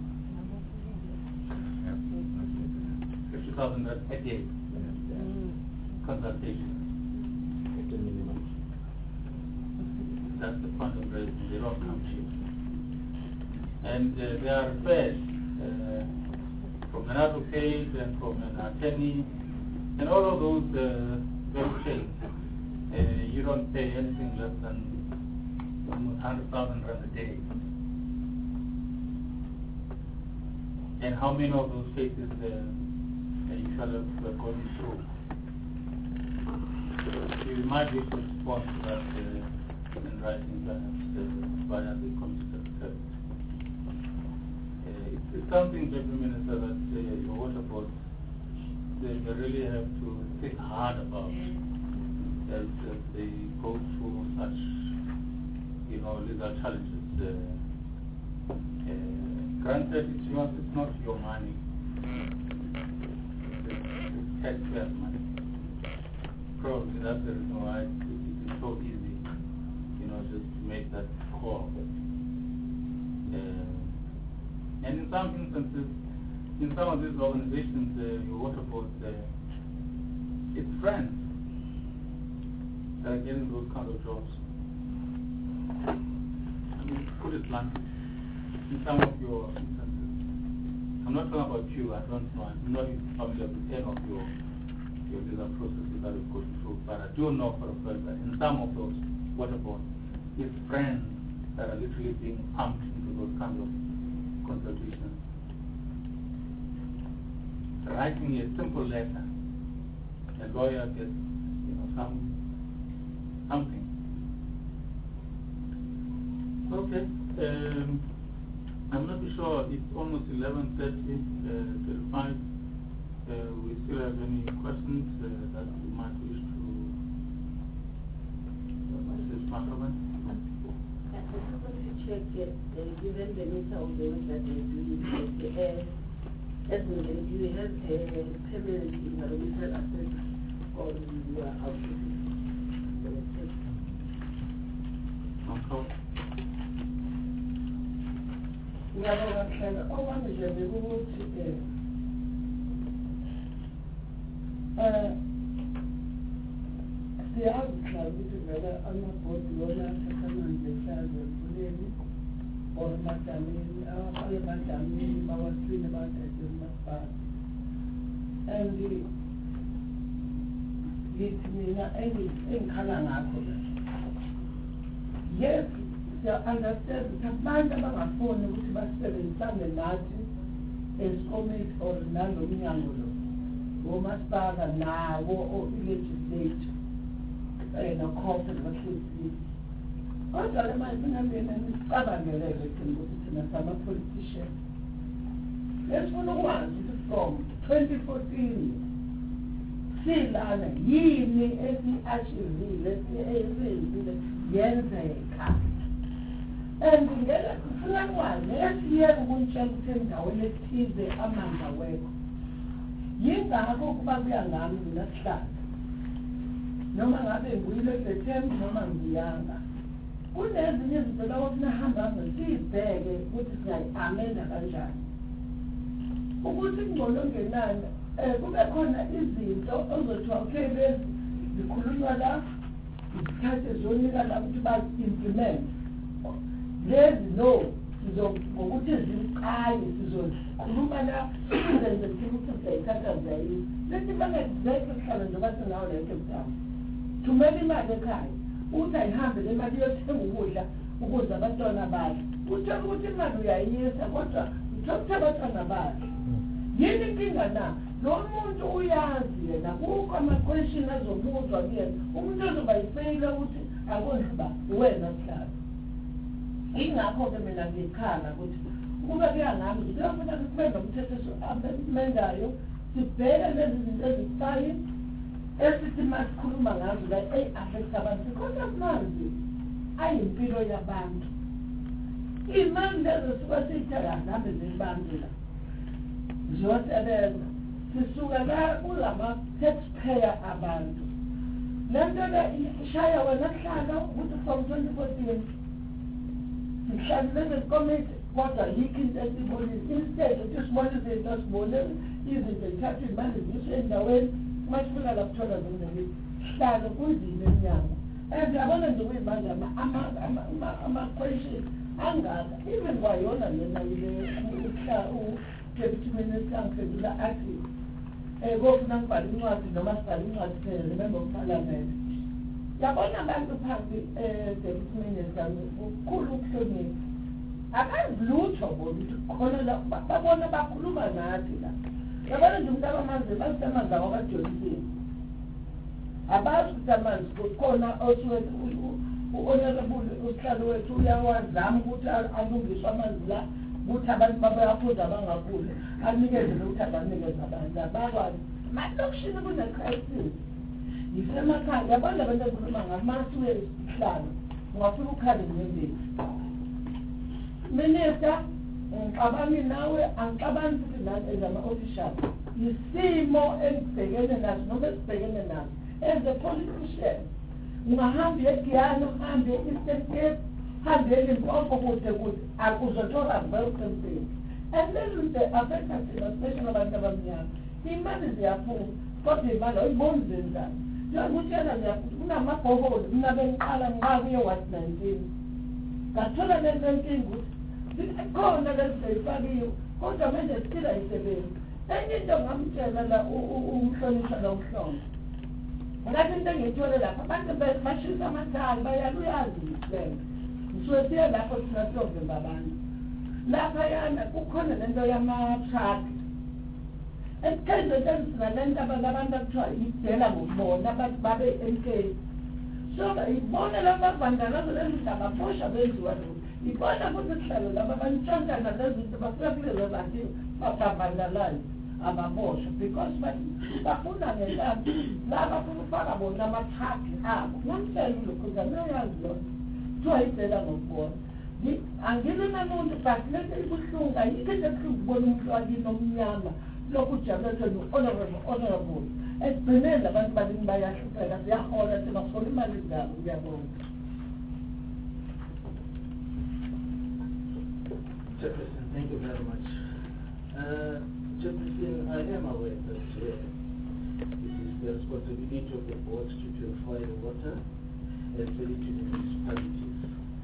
fifty thousand rand a day consultation. that's the point of raising. They don't come cheap. And uh, they are referred uh, from an advocate and from an attorney, and all of those uh, very things. Uh, you don't pay anything less than one hundred thousand rand a day. And how many of those cases uh, you shall have uh, gone through? You might wish to respond to that uh, in writing, perhaps, uh, via the Committee Secretary. Uh, it's, it's something, Deputy Minister, that uh, your water board, they, they really have to think hard about as, as they go through such, you know, legal challenges. Uh, uh, granted, it's, yours, it's not your money. It's, it's taxpayers' money. Probably that's the reason why it, it is so easy, you know, just to make that call. Uh, and in some instances, in some of these organizations, uh, your water boards, uh, it's friends that are getting those kind of jobs. I mean, put it bluntly, in some of your instances, I'm not talking about you, I don't know, I'm not familiar with any of your your legal processes that we've gone through, but I do know for a fact that in some of those water boards, it's friends that are literally being pumped into those kinds of consultations. Writing a simple letter, a lawyer gets, you know, some something. Okay. Um, I'm not sure. It's almost eleven thirty, uh, thirty-five. Uh, we still have any questions uh, that we might wish to uh, this Parliament? I just want to check that uh, given the nature of the work that they do, the air, as we do, you have a permanent environmental assessment on your output. Okay. Ngiyabonga Mhlanga, okwami nje bekukuthi eh siyazi mhlawumbe ukuthi vele amabhodi wona athatha amanzi ehlazo emfuleni or emadamini, awafake emadamini bawasine bawathathe emasipala. And ngithi mina engikhala ngakho, yes, siya-understand ukuthi abantu abangafuni ukuthi basebenzisane nathi esikomiti or nalo mnyango lo womasipala nawo o-legislature um nokhophe nobahlosile. Kodwa le manje singangena nisicabangelele thina ukuthi thina sama-politician lesifuna ukwazi ukuthi from twenty fourteen silana yini esi-achivile esiyenzile yenzeka. And ngeke sifuna kwazi esiyeke ukuntshela ukuthi endaweni ethize amanzi awekho. Yingakho kuba kuya ngami mina Sihlalo, noma ngabe nguyile eBethlehem noma ngiyanga, kunezinye izinto lapho sinahamba ngazo siyibheke ukuthi siyayi-amenda kanjani ukuthi kungcono ngenani um kube khona izinto ozothiwa okay lezi zikhulunywa la, izikhathi ezonika la ukuthi bazi-implement lezi no ngokuthi ziqaye sizokhuluma la izenze ukuthi siyayithatha ziyayisa. Leti bangezeke Sihlalo njengoba sinawo lento ebudala thumela imali ekhaya uthi ayihambe le mali yothenga ukudla ukuze abantwana badle, uthola ukuthi imali uyayisa kodwa uthola ukuthi abantwana badle. Yini inkinga na? Lo muntu uyazi yena kukho ama-question azobuzwa kuyena, umuntu ozoba yifeyile ukuthi akonaba uwena Sihlalo. Ingakho-ke mina ngikhala ukuthi ukuba kuya ngami ngiyofuna kube nomthetho amendayo, sibheke lezi zinto ezibucayi esithi masikhuluma ngazo la eyi-affecta abantu because amanzi ayimpilo yabantu. Iy'mali lezo suka siyithatha zihambe ziyibambela ziyosebenza, sisuka la kulama-taxpayer abantu. Le nto le ishaya wena Sihlalo ukuthi from twenty fourteen sihlangene nekomiti kodwa yikho into esibonile instead ukuthi sibone izinto sibone izinto zithatha iy'mali ziyiswe endaweni masifika la kuthola zomnelithi Sihlalo kunzima emnyango And yabona nje kuyimanje ama-question angaka even kwayona lena ile u-deputy minister angiphendula athi um kofuna ngibhale incwadi noma sibhale incwadi remember uparliament. Yabona abantu phansi um deputy minister kukhulu ukuhlonipha. Akazi lutho bona ukuthi khona la babona bakhuluma nathi la. Yabona nje umuntu abamanzi basemanzi abakajolisini. Abazi ukuthi amanzi kukhona osuke u-honorable usihlalo wethu uyawazama ukuthi alungiswe amanzi la ukuthi abantu babayaphuza abangaphuli anikeze lokuthi abanikeze abantu abakwazi malokishini kune-crisis yisemakhaya yabona abantu akhuluma ngamasi wesihlalo ungafuna ukhale ngendlela minister ngixabani nawe angicabangi futhi nathi ezama-official yisimo engibhekene naso noma esibhekene naso as a politician ungahamba egiyani uhambe e-Eastern Cape uhambe eLimpopo kude kude uzothola velcoming and then the affect us especially abantu abamnyama imali ziyaphuma kodwa imali ayiboni zenzani njengokutshela ngiyafuthi kunamabhoholo mina bengiqala ngiqa kuye-ward nineteen ngathola lento nkinga ukuthi khona lesizayifakiwe kodwa manje siphila yisebenzi enye into ngamtshela la umhlonishwa la uhlonga ngathi into engiyithole lapha abantu bashisa amathali bayaluyazi lento ngisuke siye lapho thina siyovimba abantu laphayana kukhona lento yama-truck esikhathini sinalento abantu akuthiwa idela ngokubona abantu babe-M K so ibona laba bavandalazo lezindaba bosha benziwa lokhu ibona futhi sihlalo laba bantshontana lezinto bafika kulezo zanti bavandalayo ababoshwa because bafuna ngentambi la bafuna ufaka bona amathaki abo ngamtshela ulokhu zanayazi yona kuthiwa idela ngokubona angile namuntu but lento ibuhlungu ayikho into ebuhlungu kubona umuntu wakini omnyama lokhu ujabulethwe no-honorable honorable ekugcineni abantu baningi bayahlupheka siyahola thina kuhola imali zabo ngiyabonga. Chairperson, thank you very much. Uh, Chairperson, I am aware that uh, it is the responsibility of the board to purify the water and sell it to the municipalities.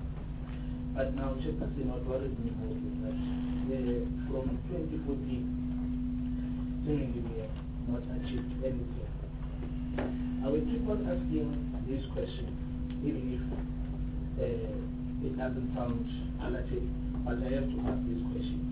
But now, Chairperson, what worries me most is that uh, from twenty fourteen, seemingly we have not achieved anything. I will keep on asking these questions, even if uh, it doesn't sound palatable, but I have to ask these questions.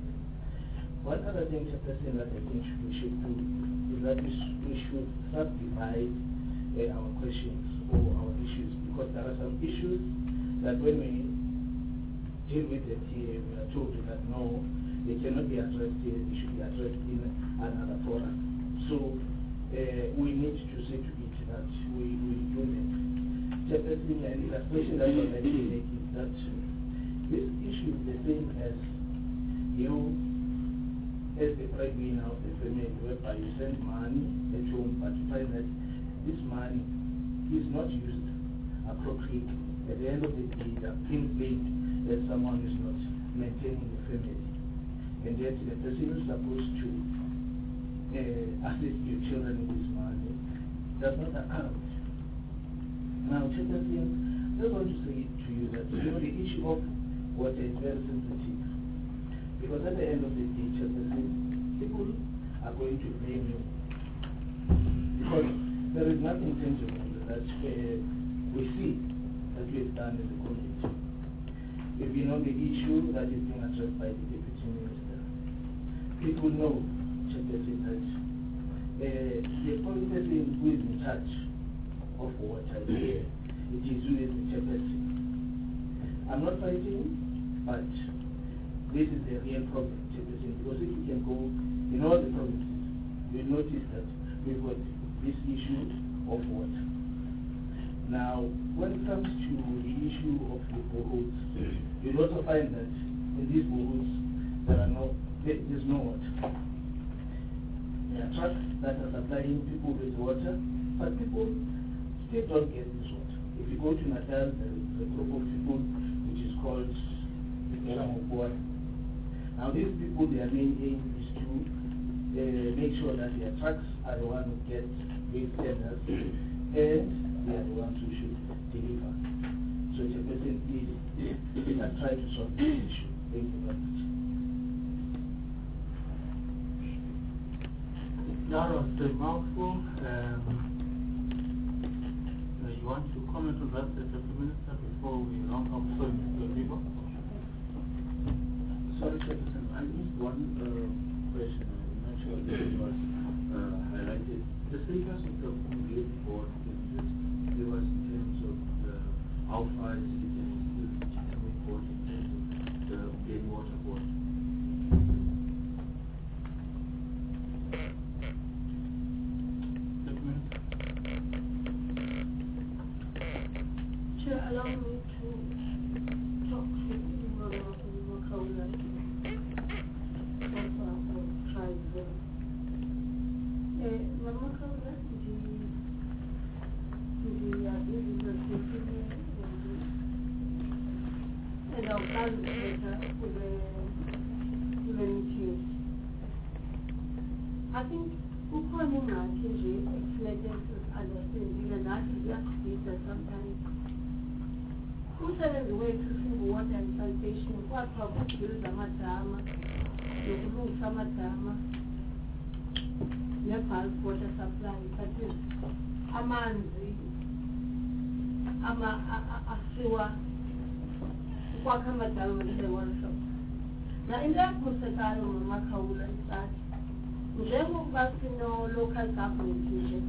One other thing, Chairperson, that I think we should do is that we, sh we should subdivide uh, our questions or our issues, because there are some issues that when we deal with it here, we are told that no, they cannot be addressed here, they should be addressed in another forum. So uh, we need to see to it that we, we do that. Chairperson, an illustration that I would like to make is that this issue is the same as you, as the breadwinner of the family, whereby you send money at home, but you find that this money is not used appropriately. At the end of the day, you are complained that someone is not maintaining the family. And yet the person who is supposed to uh, assist your children with this money does not account. Now, Chairperson, I just want to say to you that you know, the issue of water is very sensitive. Because at the end of the day, Chairperson, people are going to blame you. Because there is nothing tangible that uh, we see that we have done in the community. We've been on the issue that is being addressed by the Deputy Minister. People know, Chairperson, that uh, the person who is in charge of water here, it is you as the Chairperson. I'm not fighting, but this is the real problem, Chairperson, because if you can go in all the provinces, you'll notice that we've got this issue of water. Now, when it comes to the issue of the boreholes, you'll also find that in these boreholes, there are no, there is no water. There are trucks that are supplying people with water, but people still don't get this water. If you go to Natal, there is a group of people which is called the Keram of Water. Now, these people, their main aim is to uh, make sure that their trucks are the ones who get these tenders, and they are the ones who should deliver. So Chairperson, please, please try to solve this issue. Thank you very much. That was the mouthful. Um, uh, you want to comment on that, Deputy Minister, before we round up? Sorry, Mister Vivo. Sorry, Chairperson, I missed one uh, question. I'm not sure if it was uh, highlighted. The status of the Umgeni board, can you just give us in terms of the, how far is it and still legitimate board in terms of the Umgeni water board? Chair, allow me to talk to Mama Makaula. Also, I'll try them. Mama Makaula, the the visitor and I'll balance later with the volunteers. I think ukhona ngathi nje explained understanding and that is just sometimes umsebenzi wethu singu-water and sanitation kwathiwa kubuild amadama nokulungisa amadama ne-bulk water supply that is amanzi asiwa ukwakha amadama ne-workshop na into yakhusekalo ngamakhawula isathi njengokuba sino-local government nje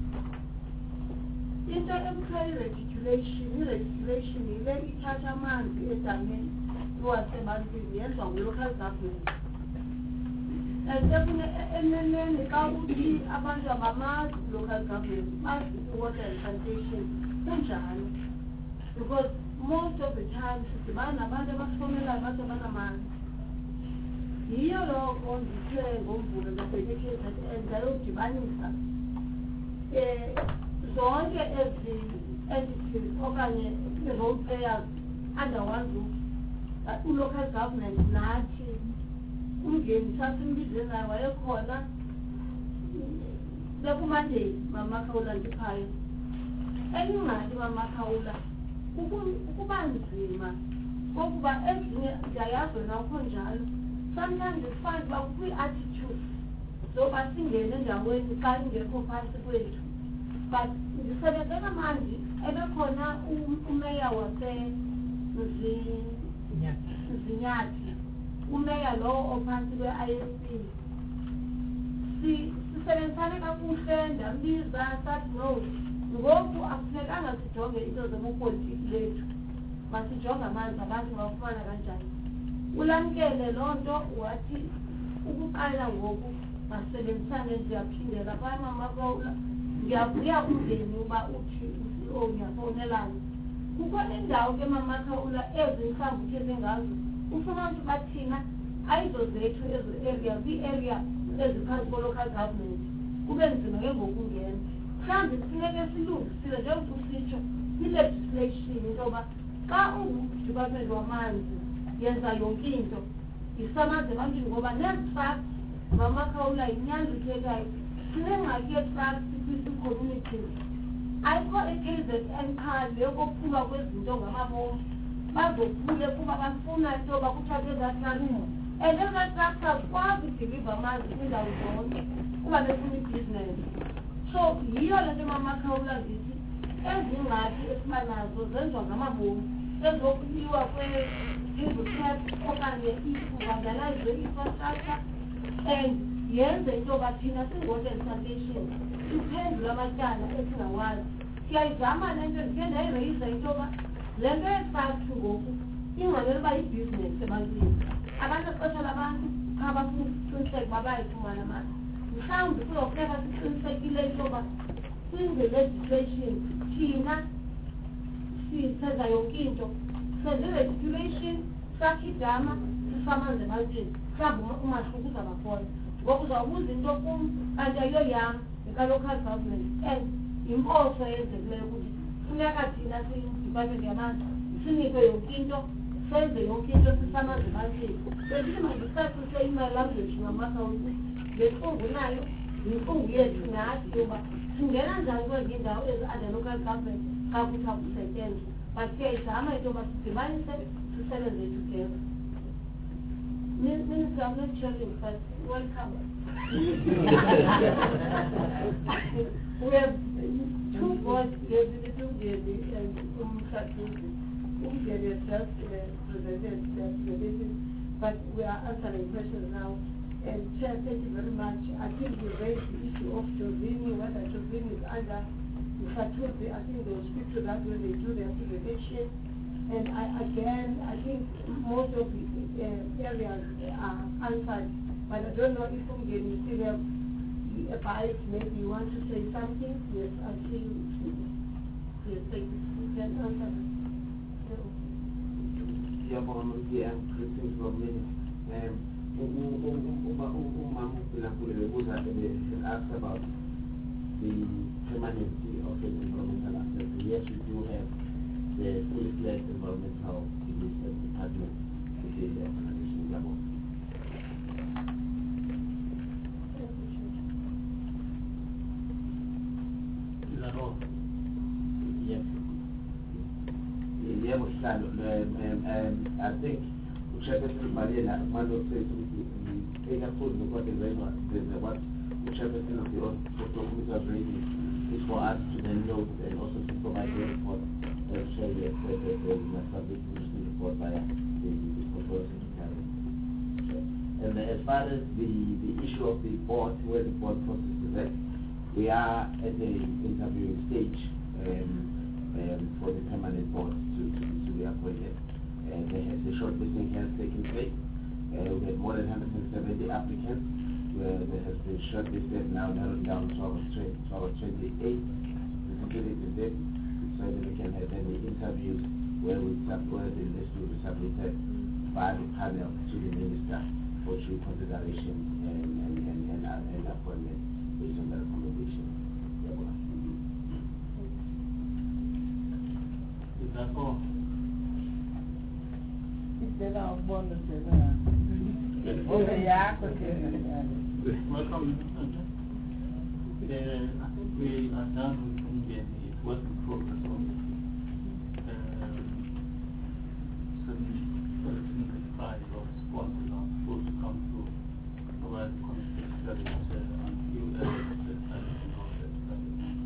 into ekuthiwa i-reticulation i-reticulation yile ithatha amanzi edameni iwasebantwini yenziwa ngu-local government and eneneni xa uthi abantu abamazi local government bazi i-water and sanitation kunjalo because most of the time sidibana nabantu abasifowunelayo bathi abanamanzi yiyo loko ndithe ngomvulo ndabhekekhetha ndayodibanisa um zonke ezi entities okanye i-role players under one roof u-local government nathi umngeni sasimbize naye wayekhona bekumandeni mamakhawula ndiphaya enye ingxaki mamakhawula ukuba nzima kokuba ezinye ndiyayazi wena ukho njalo sometimes it's fine uba kukwi-attitude zoba singene endaweni xa ingekho phantsi kwethu but ndisebenzela manje ebekhona umeya wasezinyathi umeya lowo ophantsi kwe-I S P sisebenzisane kakuhle ndambiza sathi no ngoku akufunekanga sijonge into zobupolitiki lethu masijonge amanzi abantu bawufumana kanjani ulamkele loo nto wathi ukuqala ngoku masebenzisane ndiyaphindela kwamamakola ndiyavuya umndeni uba uthi u-C E O ngiyafowunelana kukho indawo ke mamakhawula ezi mhlawumbi uthethe ngazo ufuna ukuthi bathina ayizo zethu ezo area zii-area eziphansi ko-local government kube nzima ke ngokungena mhlawumbi kufuneke silungisile njengoba usitsho i-legislation into yoba xa ungu-department wamanzi yenza yonke into isamazi ebantwini ngoba nezifacts mamakhawula yinyanzithekayo sinengxaki yefacts kwisi-communities ayikho i-K Z N khali yokophulwa kwezinto ngamabomu bazophule kuba bafuna into yoba kuthathwe ezatransport and ezatransport azikwazi udiliva amanzi kwiindawo zonke kuba befuna ibhizinesi so yiyo le nto mamakhawula zithi ezi ngxaki esiba nazo zenziwa ngamabomu ezokuliwa kwe-district okanye ivandalizwe i-infrastructure and yenze into yoba thina singu-water and sanitation iphendule amatyala esingawazi siyayizama le nto ndikhe ndayireyisa into yoba le nto yefacts ngoku ingxamele uba yibhizinesi ebantwini abantu exesha labantu kha bafuna uqiniseka uba bayayifumana mali mhlawumbi kuzofuneka siqinisekile into yoba kwinge-legislation thina senza yonke into senze i-reticulation sakhe idama sisamanzi ebantwini mhlawumbi umahluko uzaba khona ngoku uzawubuza into kum kanti ayiyo yam eka-local government and yimposo eyenzekileyo ukuthi funeka thina siyidepartment yamanzi sinikwe yonke into senze yonke into sisamanzi ebantwini bendithi mandisasise imali language ngamakhawuti ngentlungu nayo yintlungu yethu nathi yoba singena njani kwezi ndawo ezi-under local government kakuthi akusetyenzwe. But siyayizama into yoba sidibanise sisebenze together. Minister, I'm not joking, but welcome. We have two boards here, the two and Umsatuzi. Umgeni has just uh, presented their presentation, but we are answering questions now. And Chair, thank you very much. I think you raised the issue of Josini, whether Josini is under Umsatuzi. I think they will speak to that when they do their presentation. And I, again, I think most of the uh, areas are answered, but I don't know if Umgeni you still have a bias, maybe you want to say something. Yes, I see you. Yes, thank you. You can answer that. Yeah, but I'm here. I'm Christine from Mini. Umam Pilampule was asked about the permanency of the environmental aspect. Yes, we do have the fully fledged environmental department within the organization level. Is that all? Yes. Yeah, um, um, I think Chairperson Mariela Mando says we take a food because the what Chairperson of the Committee was raising is for us to then note and also to provide the report and share the public report via the proposal to carry. And as far as the, the issue of the board, where the board process is at, we are at the interviewing stage um, um, for the permanent board to, to, to be appointed. Uh, the, the shortlisting has taken place. Uh, we had more than one hundred seventy applicants. Where there has been shortlisted, now narrowed down to our, to our twenty-eight candidates, so that we can have any interviews where, we sub, where the list will be submitted by the panel to the minister for due consideration and, and, and, and, uh, and appointment based on the recommendation. Is that all? Welcome. Uh, I think we are done with Umgeni. It's work in progress on uh, seventeen thirty-five of sponsors are supposed to come to provide context studies uh, on few areas that I can know that.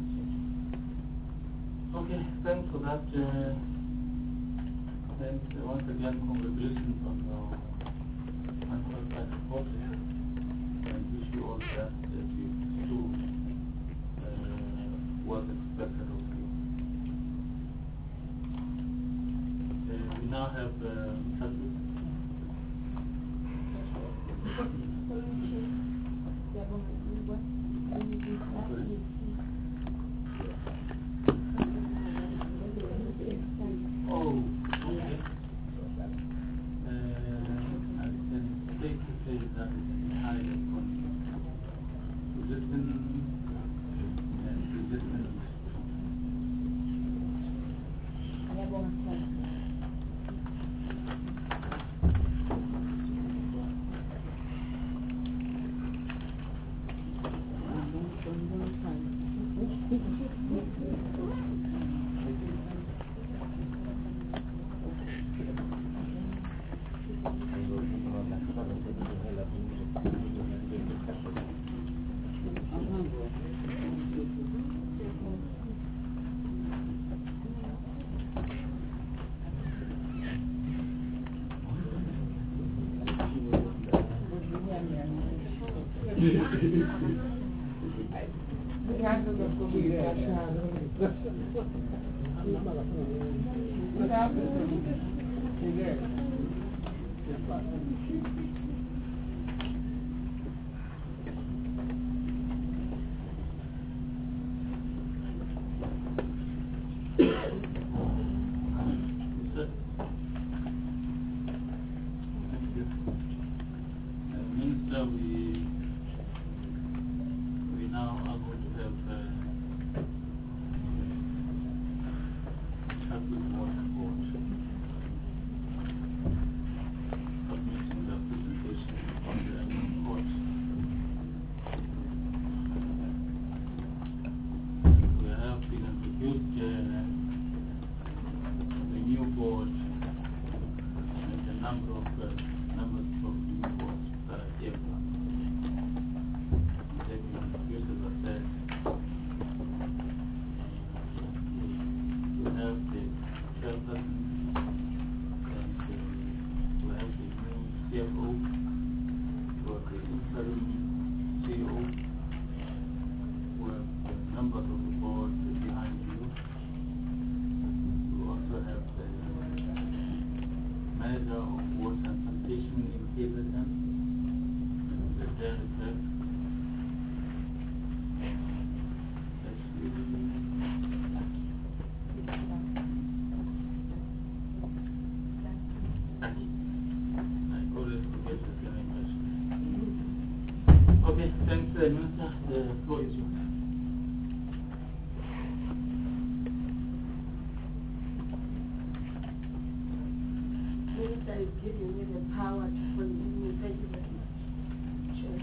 Okay, thanks for that. Uh, and uh, once again, congratulations on your unqualified report. And wish you all the best as you do uh, what's expected of you. Uh, we now have uh, Mister Oh, okay. Uh, I can safe to say that is entirely from resistance and resistance. Minister, we we now are going to have uh, chat with water board submitting the presentation. F O, we have the interim C E O, we have the members of the board behind you. We also have the manager of water and sanitation in K Z N, the director. Okay, thanks, uh, Minister. The floor is yours. Minister is giving me the power to continue. Thank you very much. Sure.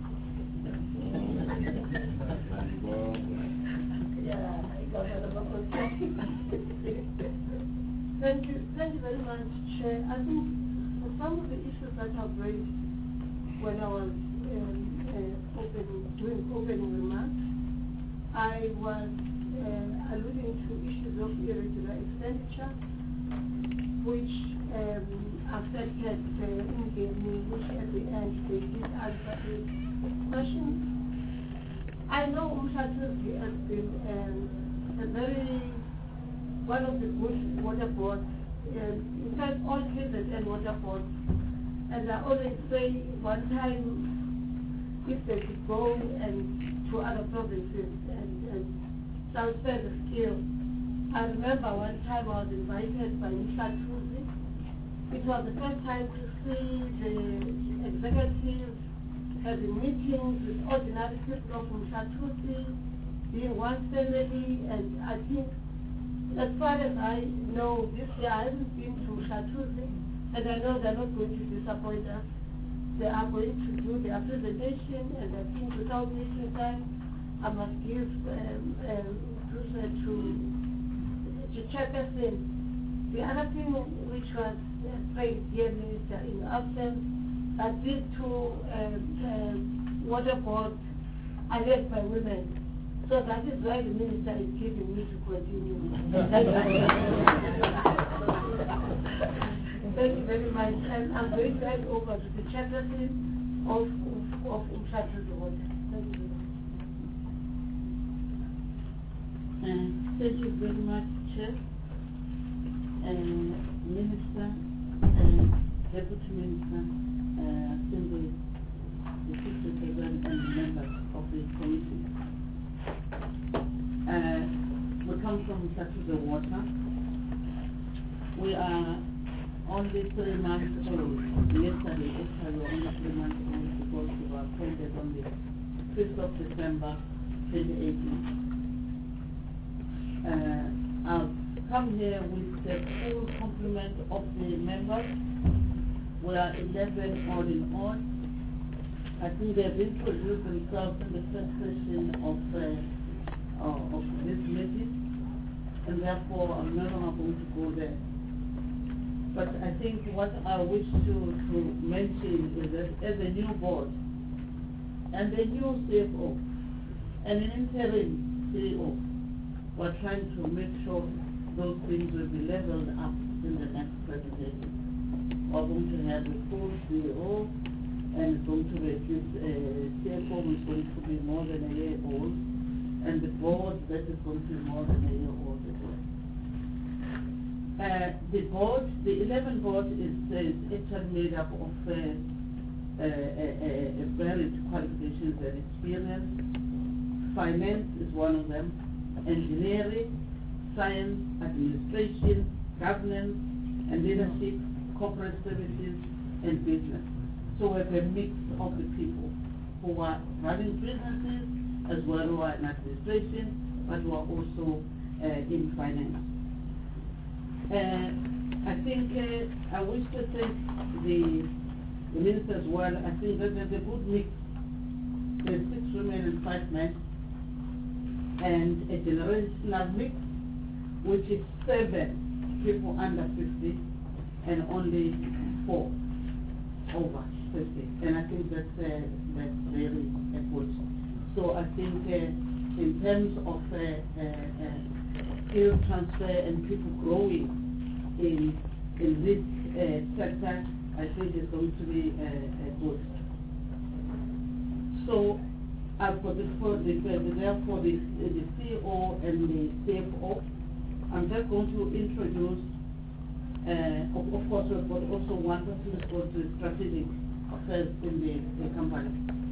Thank you. Thank you very much, Chair. I think some of the issues that I've raised when I was um, uh, opening, doing opening remarks, I was uh, alluding to issues of irregular expenditure, which um, affected the in-gaming, which at the end they did answer the questions. I know Umshatuzi has been um, a very, one of the good water boards, um, in fact all K Z N water boards, and I always say one time if they could go and to other provinces and, and transfer the skills. I remember one time I was invited by Umshatuzi. It was the first time to see the executives having meetings with ordinary people of Umshatuzi, being one family, and I think, as far as I know, this year I haven't been to Umshatuzi, and I know they're not going to disappoint us. They are going to do their presentation, and I think without wasting time, I must give um, um, to, to check us in. The other thing which was uh, praised, dear Minister, in absence, that these two um, um, water boards are led by women. So that is why the Minister is giving me to continue. Thank you very much. And I'm going to hand over to the chairperson of, of, of Umshatuzi Water. Thank you. Uh, thank you very much, Chair, uh, Minister, uh, Deputy Minister, uh, Assembly, the Assistant President, and the members of the committee. Uh, we come from Umshatuzi Water. We are only three months old. Yesterday, actually, we were only three months old because we were appointed on the fifth of December, twenty eighteen. Uh, I've come here with the full complement of the members. We are eleven odd in odd. I think they've introduced themselves in the first session of, uh, uh, of this meeting, and therefore I'm no longer going to go there. But I think what I wish to, to mention is that as a new board, and a new C F O, and an interim C E O, we're trying to make sure those things will be leveled up in the next presentation. We're going to have the full C E O, and it's going to be at least a C F O is going to be more than a year old, and the board that is going to be more than a year old as well. Uh, the board, the eleven board is, is actually made up of uh, uh, uh, uh, varied qualifications and experience. Finance is one of them. Engineering, science, administration, governance, and leadership, corporate services, and business. So we have a mix of the people who are running businesses as well who are in administration, but who are also uh, in finance. Uh, I think uh, I wish to thank the, the minister as well. I think that there's a good mix. There's six women and five men, and a generational mix, which is seven people under fifty and only four over fifty. And I think that's, uh, that's very uh, good. So I think uh, in terms of uh, uh, uh, skill transfer and people growing in, in this uh, sector, I think is going to be uh, uh, good. So I've got this for the, the therefore the, the C E O and the C F O. I'm just going to introduce, uh, of, of course, we've got also one person who's got the strategic affairs in the, the company.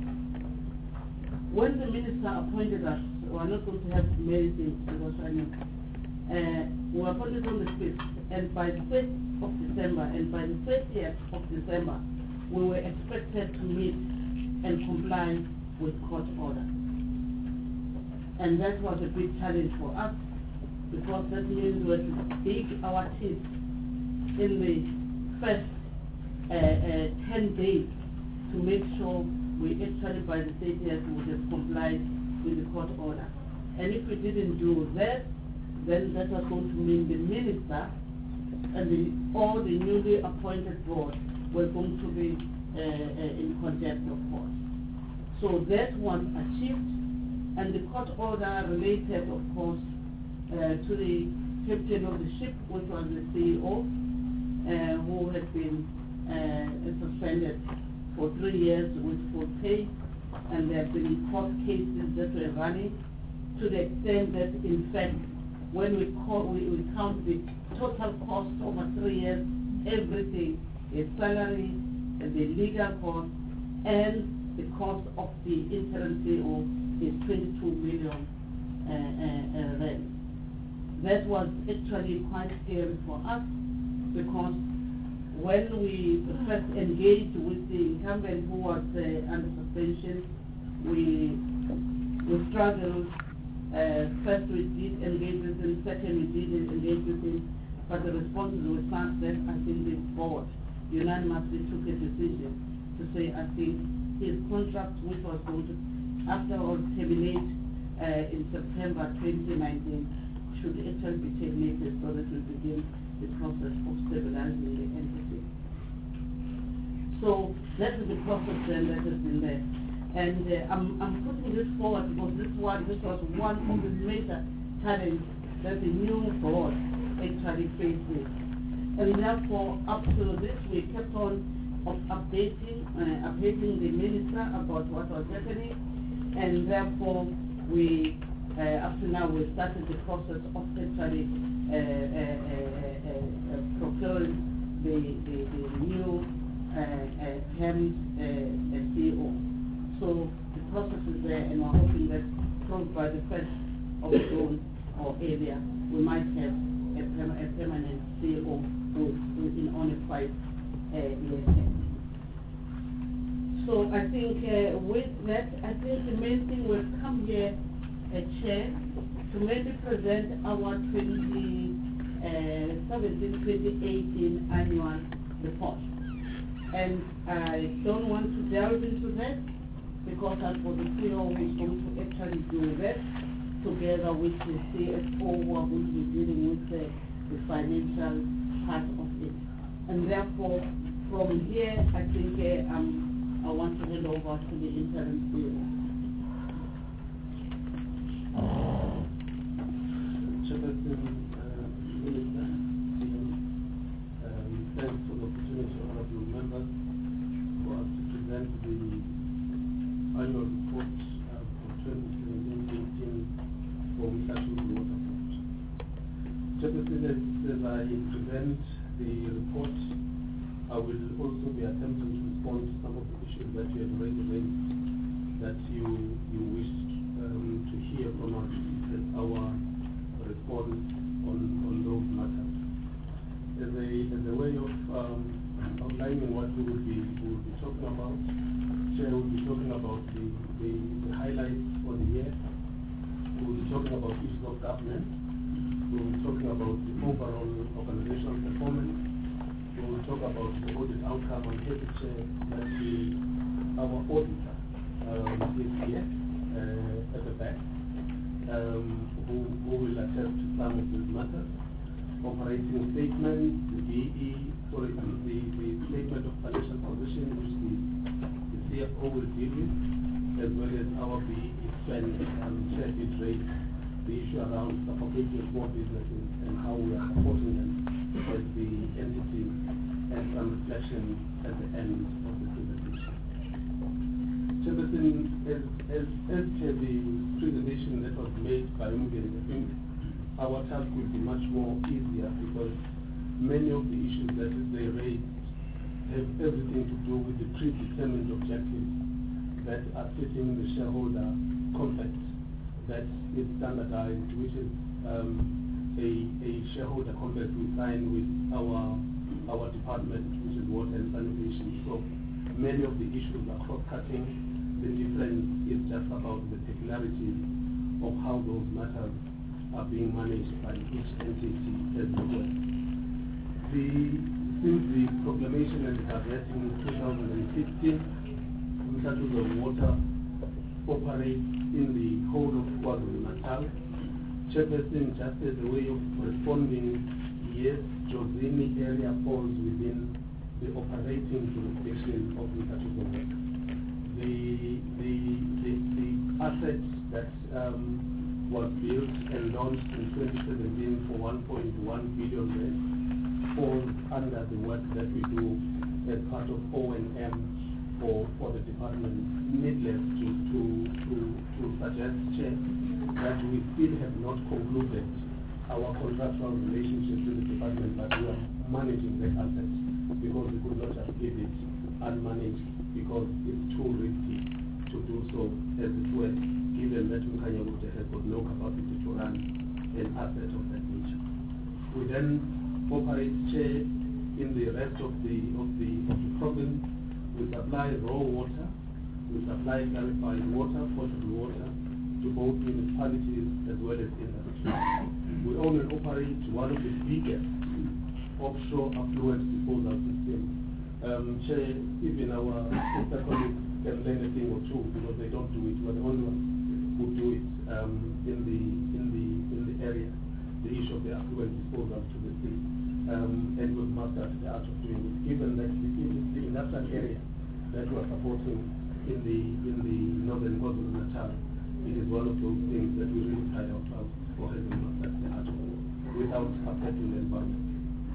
When the minister appointed us, we're not going to have many things because I know. Uh, we were appointed on the fifth, and by the fifth of December, and by the thirtieth of December, we were expected to meet and comply with court order. And that was a big challenge for us, because that means we had to dig our teeth in the first uh, uh, ten days to make sure we actually by the thirtieth would have complied with the court order. And if we didn't do that, then that was going to mean the minister and the, all the newly appointed board were going to be uh, uh, in contempt of court. So that was achieved, and the court order related, of course, uh, to the captain of the ship, which was the C E O, uh, who had been uh, suspended for three years with full pay, and there have been court cases that were running to the extent that, in fact, when we, call, we, we count the total cost over three years, everything, the salary, and the legal cost, and the cost of the interim C E O is twenty-two million uh, uh, uh, rand. That was actually quite scary for us, because when we first engaged with the incumbent who was uh, under suspension, we, we struggled. Uh, first we did engage with him, second we did engage with him, but the responses were such that I think the board unanimously took a decision to say, I think his contract, which was going to, after all, terminate uh, in September twenty nineteen, should actually be terminated so that we begin the process of stabilizing the entity. So that is the process then that has been there. And uh, I'm, I'm putting this forward because this one, this was one of the major challenges that the new board actually faced with. And therefore, up to this, we kept on of updating, uh, updating the minister about what was happening, and therefore we, uh, up to now, we started the process of actually uh, uh, uh, uh, procuring the, the, the new uh, uh, permanent uh, uh, C E O. So the process is there, and we're hoping that probably by the first of June or earlier, we might have a, perm a permanent C E O who is in only five uh, years. So I think uh, with that, I think the main thing will come here, uh, Chair, to maybe present our twenty seventeen twenty eighteen annual report. And I don't want to delve into that, because as for the C E O who is going to actually do that, together with the C F O who are going to be dealing with the, the financial part of it. And therefore, from here, I think uh, um, I want to hand over to the interim C E O. Chairperson, uh, Minister, um, thanks for the opportunity, honorable members, for us to present the annual report uh, for twenty seventeen eighteen for Mhlatshulu Water Board. Chairperson, as, as I present the report, I will also be attempting to respond to some of the issues that you have already raised, that you you wished um, to hear from us as our response on, on those matters. As a, as a way of um, outlining what we will be, we will be talking about, Chair will be talking about the, the, the highlights for the year. We will be talking about issues of governance. We will be talking about the overall organizational performance. We will talk about the audit outcome on every chair that we, our auditor um, is here uh, at the back, um, who, who will attest to some of these matters. Operating statement, the B E, sorry, the, the statement of financial position, which the, the C F O will deal with, as well as our B E spend and share bit rate, the issue around supporting small businesses and how we are supporting them as the entity, and some reflection as, as, as to the presentation that was made by Umgeni, I think our task will be much more easier because many of the issues that they raised have everything to do with the predetermined objectives that are sitting in the shareholder compact that is standardized, which is um, a, a shareholder compact we sign with our our department, which is water and sanitation. So many of the issues are cross-cutting. The difference is just about the particularities of how those matters are being managed by each entity as well. The, since the proclamation and the budget in two thousand sixteen, Umhlathuze Water operates in the whole of KwaZulu-Natal. Chairperson, just as a way of responding, yes, Jozini area falls within the operating jurisdiction of Umhlathuze Water. The, the, the, the asset that um, was built and launched in twenty seventeen for one point one billion rand falls under the work that we do as part of O and M for, for the department. Needless to, to, to, to suggest, Chair, that we still have not concluded our contractual relationship with the department, but we are managing the asset because we could not just leave it unmanaged because it's too risky to do so as it were, given that Mukhanyabuta has got no capacity to run an asset of that nature. We then operate, Chair, in the rest of the of the of the province. We supply raw water, we supply clarified water, potable water to both municipalities as well as industry. We own and operate one of the biggest offshore affluent disposal systems. Um, Chair, even our sister colleagues can learn a thing or two because they don't do it. We're the only ones who do it um, in the in the in the area. The issue of the affluent disposal to the sea, um, and we've mastered the art of doing it. Given that the, the industrial area that we are supporting in the in the northern KwaZulu-Natal, it is one of those things that we really pride ourselves for having mastered the art of without affecting the environment.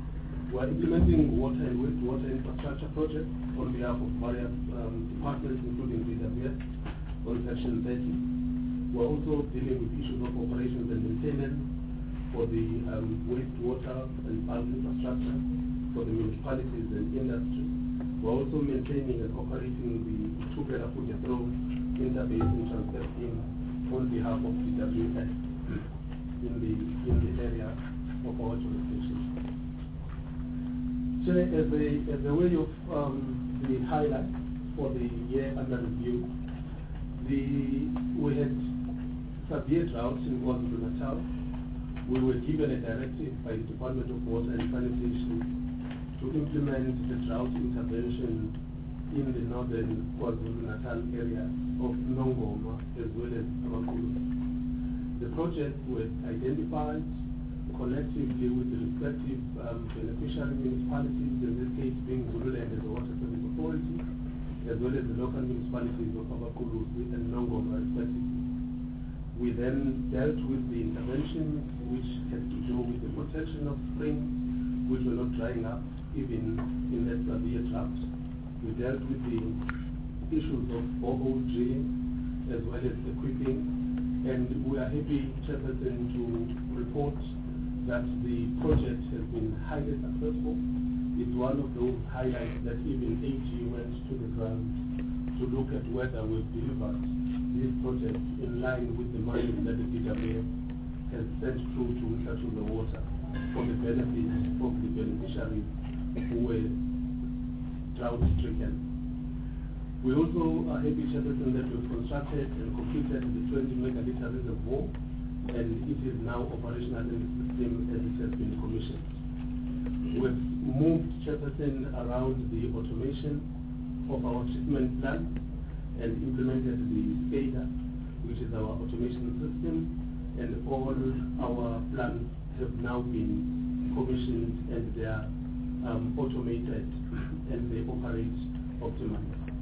We are implementing water and wastewater infrastructure projects on behalf of various um, departments, including D W S, on Section thirty. We are also dealing with issues of operations and maintenance for the um, wastewater and bulk infrastructure for the municipalities and industry. We're also maintaining and operating the Together Food and Throw interbasin transfer scheme on behalf of D W S in the in the area of our jurisdiction. So as a as a way of um, the highlight for the year under review, the we had severe drought in KwaZulu-Natal. We were given a directive by the Department of Water and Sanitation to implement the drought intervention in the northern KwaZulu-Natal area of Nongoma as well as Amakulu. The project was identified collectively with the respective um, beneficiary municipalities, in this case being Zululand as the Water Service Authority, as well as the local municipalities of Amakulu and Nongoma respectively. We then dealt with the interventions which had to do with the protection of springs, which were not drying up even in that severe drought. We dealt with the issues of borehole drilling as well as equipping, and we are happy, Chairperson, to report that the project has been highly successful. It's one of those highlights that even A G went to the ground to look at whether we've delivered this project in line with the money that the D W S has sent through to Umhlathuze Water for the benefit of the beneficiaries who were drought-stricken. We also are happy, Chairperson, that we've constructed and completed the twenty megaliter reservoir, and it is now operational in the system as it has been commissioned. We've moved, Chairperson, around the automation of our treatment plant and implemented the SCADA, which is our automation system, and all our plants have now been commissioned and they are um, automated and they operate optimally.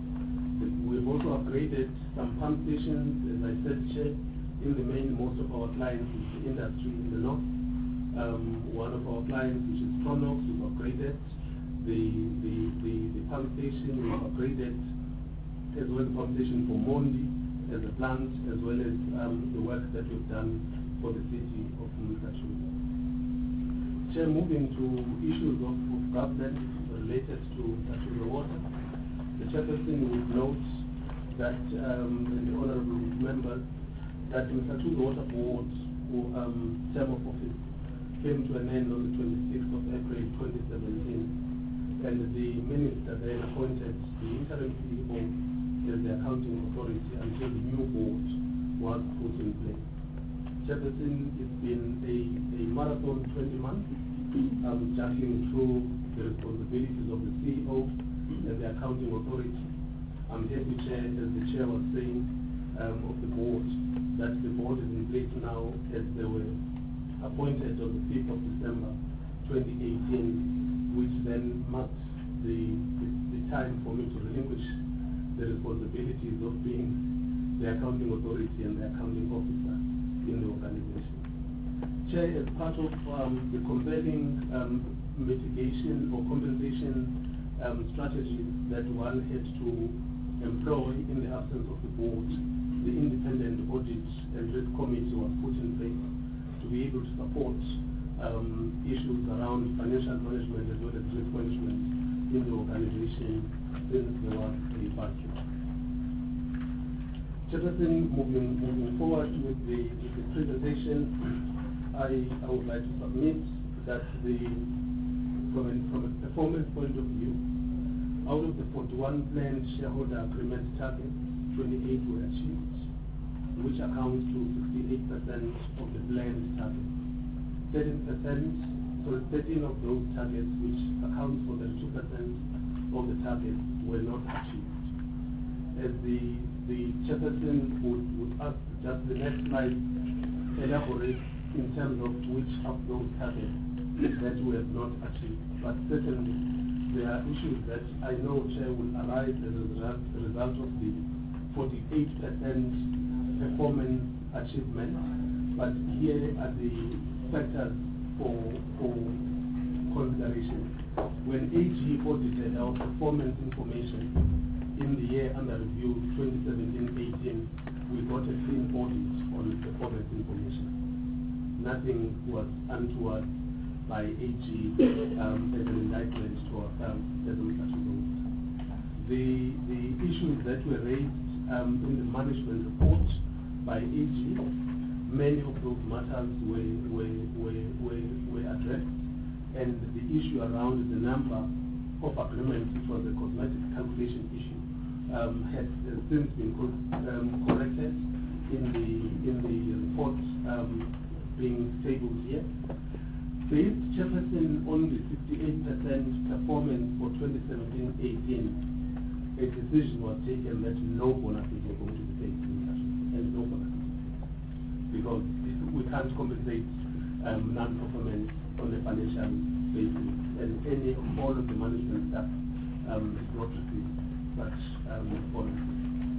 We've also upgraded some pump stations, as I said, Chair. In the main, most of our clients is the industry in the north. Um, one of our clients, which is Tronox, we've upgraded the, the, the, the pump station, we've upgraded as well as compensation for Mondi as a plant, as well as um, the work that we've done for the city of Mutachula. Chair, moving to issues of, of governance related to Mutachula Water, the chairperson would note that, um, and the honourable members, that the Mutachula Water Board who, um, term of office came to an end on the twenty-sixth of April twenty seventeen, and the minister then appointed the interim C E O as the accounting authority until the new board was put in place. Chairperson, it's been a, a marathon twenty months, um, juggling through the responsibilities of the C E O and the accounting authority. I'm happy, Chair, as the Chair was saying, um, of the board, that the board is in place now as they were appointed on the fifth of December twenty eighteen, which then marked the, the, the time for me to relinquish the responsibilities of being the accounting authority and the accounting officer in the organization. Chair, as part of um, the compelling um, mitigation or compensation um, strategies that one had to employ in the absence of the board, the independent audit and risk committee was put in place to be able to support um, issues around financial management as well as risk management in the organization since there was a vacuum. Chairperson, moving, moving forward with the, with the presentation, I, I would like to submit that the, from a, from a performance point of view, out of the forty-one planned shareholder agreement targets, twenty-eight were achieved, which amounts to sixty-eight percent of the planned target. thirteen percent, so thirteen of those targets, which accounts for thirty-two percent of the targets, were not achieved. As the, the chairperson would, would ask just the next slide elaborate in terms of which of those targets that we have not achieved. But certainly, there are issues that I know, Chair, will arise as a result, a result of the forty-eight percent performance achievement. But here are the factors for, for consideration. When A G audited our performance information in the year under review twenty seventeen eighteen, we got a clean audit on performance information. Nothing was untoward by A G um, as an indictment to ourselves as a Mutachula. The, the issues that were raised um, in the management report by A G, many of those matters were, were, were, were, were addressed, and the issue around the number of agreements, which was a cosmetic calculation issue, um, has uh, since been co um, corrected in the, in the report um, being tabled here. Based, Chairperson, on the sixty-eight percent performance for twenty seventeen eighteen, a decision was taken that no bonuses were going to be paid in cash, and no bonuses. Because we can't compensate um, non-performance on a financial basis, and any all of the management staff um, is not received such um, bonuses.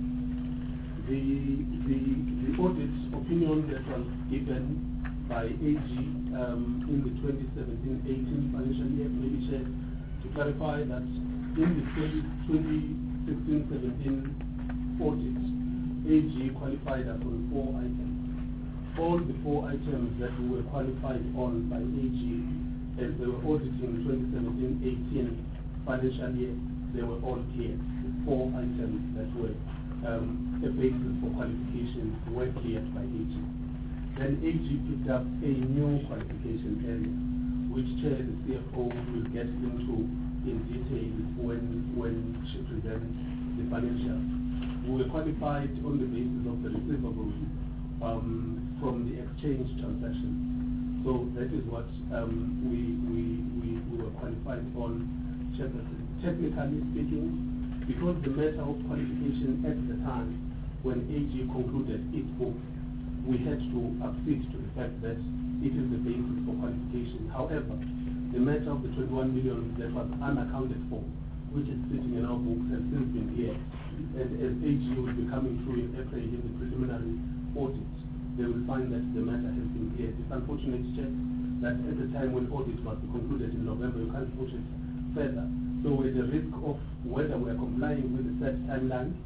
The, the, the audit opinion that was given by A G um, in the twenty seventeen eighteen financial year, maybe Chair, to clarify that in the twenty sixteen seventeen audit, A G qualified us on four items. All the four items that we were qualified on by A G as they were auditing twenty seventeen eighteen financial year, they were all cleared. The four items that were um, a basis for qualification were cleared by A G. Then A G picked up a new qualification area, which Chair, the C F O, will get into in detail when, when she presents the financials. We were qualified on the basis of the receivables um, from the exchange transaction. So that is what um, we, we, we, we were qualified on. Technically speaking, because the matter of qualification at the time when A G concluded its book, we had to accede to the fact that it is the basis for qualification. However, the matter of the twenty-one million that was unaccounted for, which is sitting in our books, has since been cleared. And as A G will be coming through in April in the preliminary audit, they will find that the matter has been cleared. It's unfortunate, Chair, that at the time when audit was concluded in November, you can't push it further. So with the risk of whether we are complying with the set timeline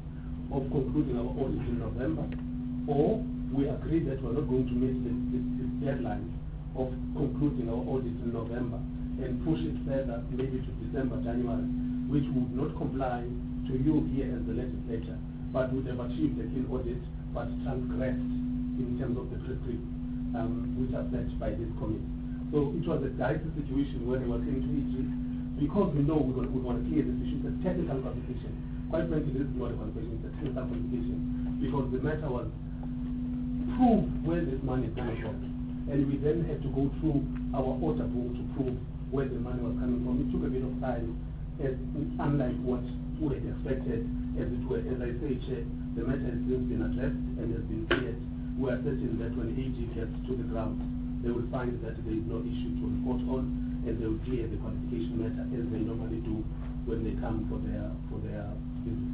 of concluding our audit in November, or we agree that we're not going to meet this, this, this deadline of concluding our audit in November and push it further, maybe to December, January, which would not comply to you here as the legislature, but would have achieved a clean audit, but transgressed in terms of the prescripts um, which are set by this committee. So it was a dicey situation where they were saying to each, because we know we would want to clear this issue, it's a technical qualification. Quite frankly, this is not a qualification, it's a technical qualification, because the matter was prove where this money is coming from. And we then had to go through our order book to prove where the money was coming from. It took a bit of time, as, unlike what we had expected, as it were. As I say, Chair, the matter has since been addressed and has been cleared. We are certain that when A G gets to the ground, they will find that there is no issue to report on, and they will clear the qualification matter as they normally do when they come for their for their business.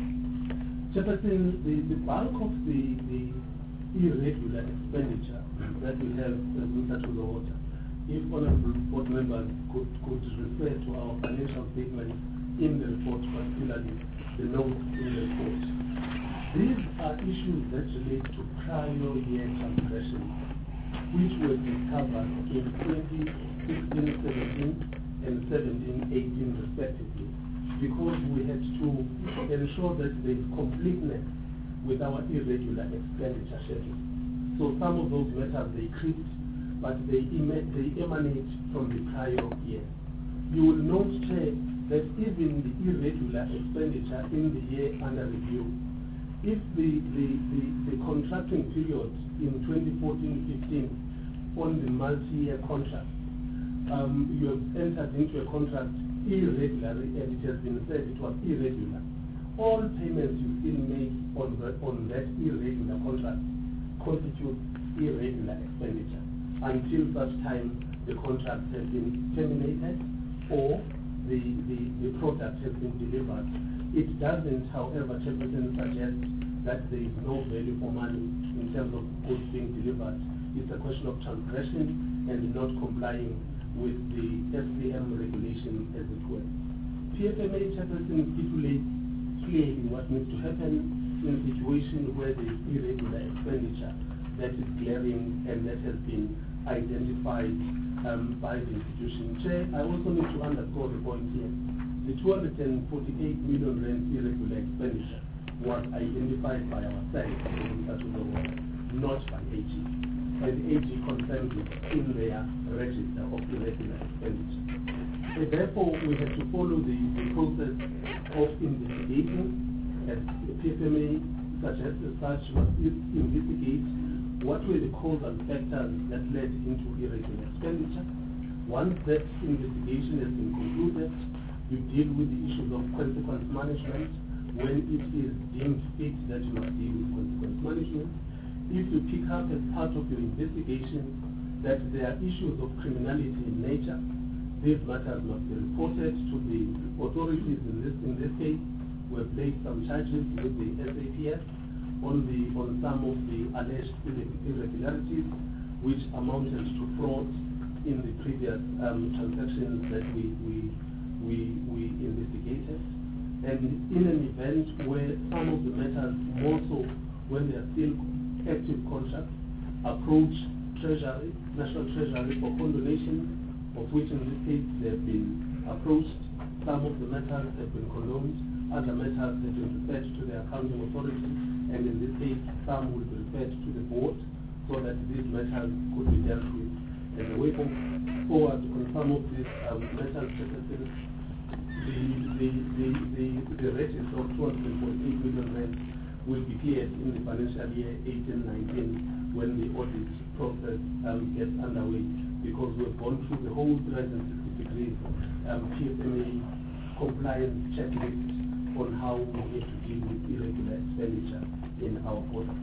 Chairperson, the, the bulk of the, the irregular expenditure that we have as we touch with the water, if honorable board members could, could refer to our financial statements in the report, particularly the notes in the report. These are issues that relate to prior year transgressions, which were discovered in twenty sixteen seventeen and seventeen eighteen respectively, because we had to ensure that there is completeness with our irregular expenditure schedule. So some of those matters, they creep, but they, em- they emanate from the prior year. You will note, Chair, that even the irregular expenditure in the year under review, if the, the, the, the contracting period in twenty fourteen fifteen on the multi-year contract, um, you have entered into a contract irregularly, and it has been said it was irregular. All payments you still make on, the, on that irregular contract constitute irregular expenditure until such time the contract has been terminated or the, the, the product has been delivered. It doesn't, however, Chairperson, suggest that there is no value for money in terms of goods being delivered. It's a question of transgression and not complying with the S C M regulation as it were. P F M A, Chairperson, stipulates clearly what needs to happen in a situation where there is irregular expenditure that is glaring and that has been identified um, by the institution. Chair, I also need to underscore the point here. The two hundred forty-eight million rand irregular expenditure was identified by ourselves, not by A G. And the A G confirmed it in their register of irregular expenditure. So therefore, we have to follow the, the process of investigating, as the P F M A suggests as such, must investigate what were the causal factors that led into irregular expenditure. Once that investigation has been concluded, you deal with the issues of consequence management when it is deemed fit that you must deal with consequence management. If you pick up as part of your investigation that there are issues of criminality in nature, these matters must be reported to the authorities in this, in this case. We have placed some charges with the S A P S on, the, on some of the alleged irregularities which amounted to fraud in the previous um, transactions that we, we, we, we investigated. And in an event where some of the matters, more so when they are still active contracts, approach Treasury, National Treasury for condonation, of which in this case they have been approached. Some of the matters have been condoned, other matters have been referred to the accounting authority, and in this case some will be referred to the board so that these matters could be dealt with. And the way forward on some of these um, matters, the, the, the, the, the register of two hundred forty-eight million rand will be cleared in the financial year eighteen nineteen when the audit process um, gets underway, because we've gone through the whole three hundred sixty degrees um, P F M A compliance checklist on how we need to deal with irregular expenditure in our audit.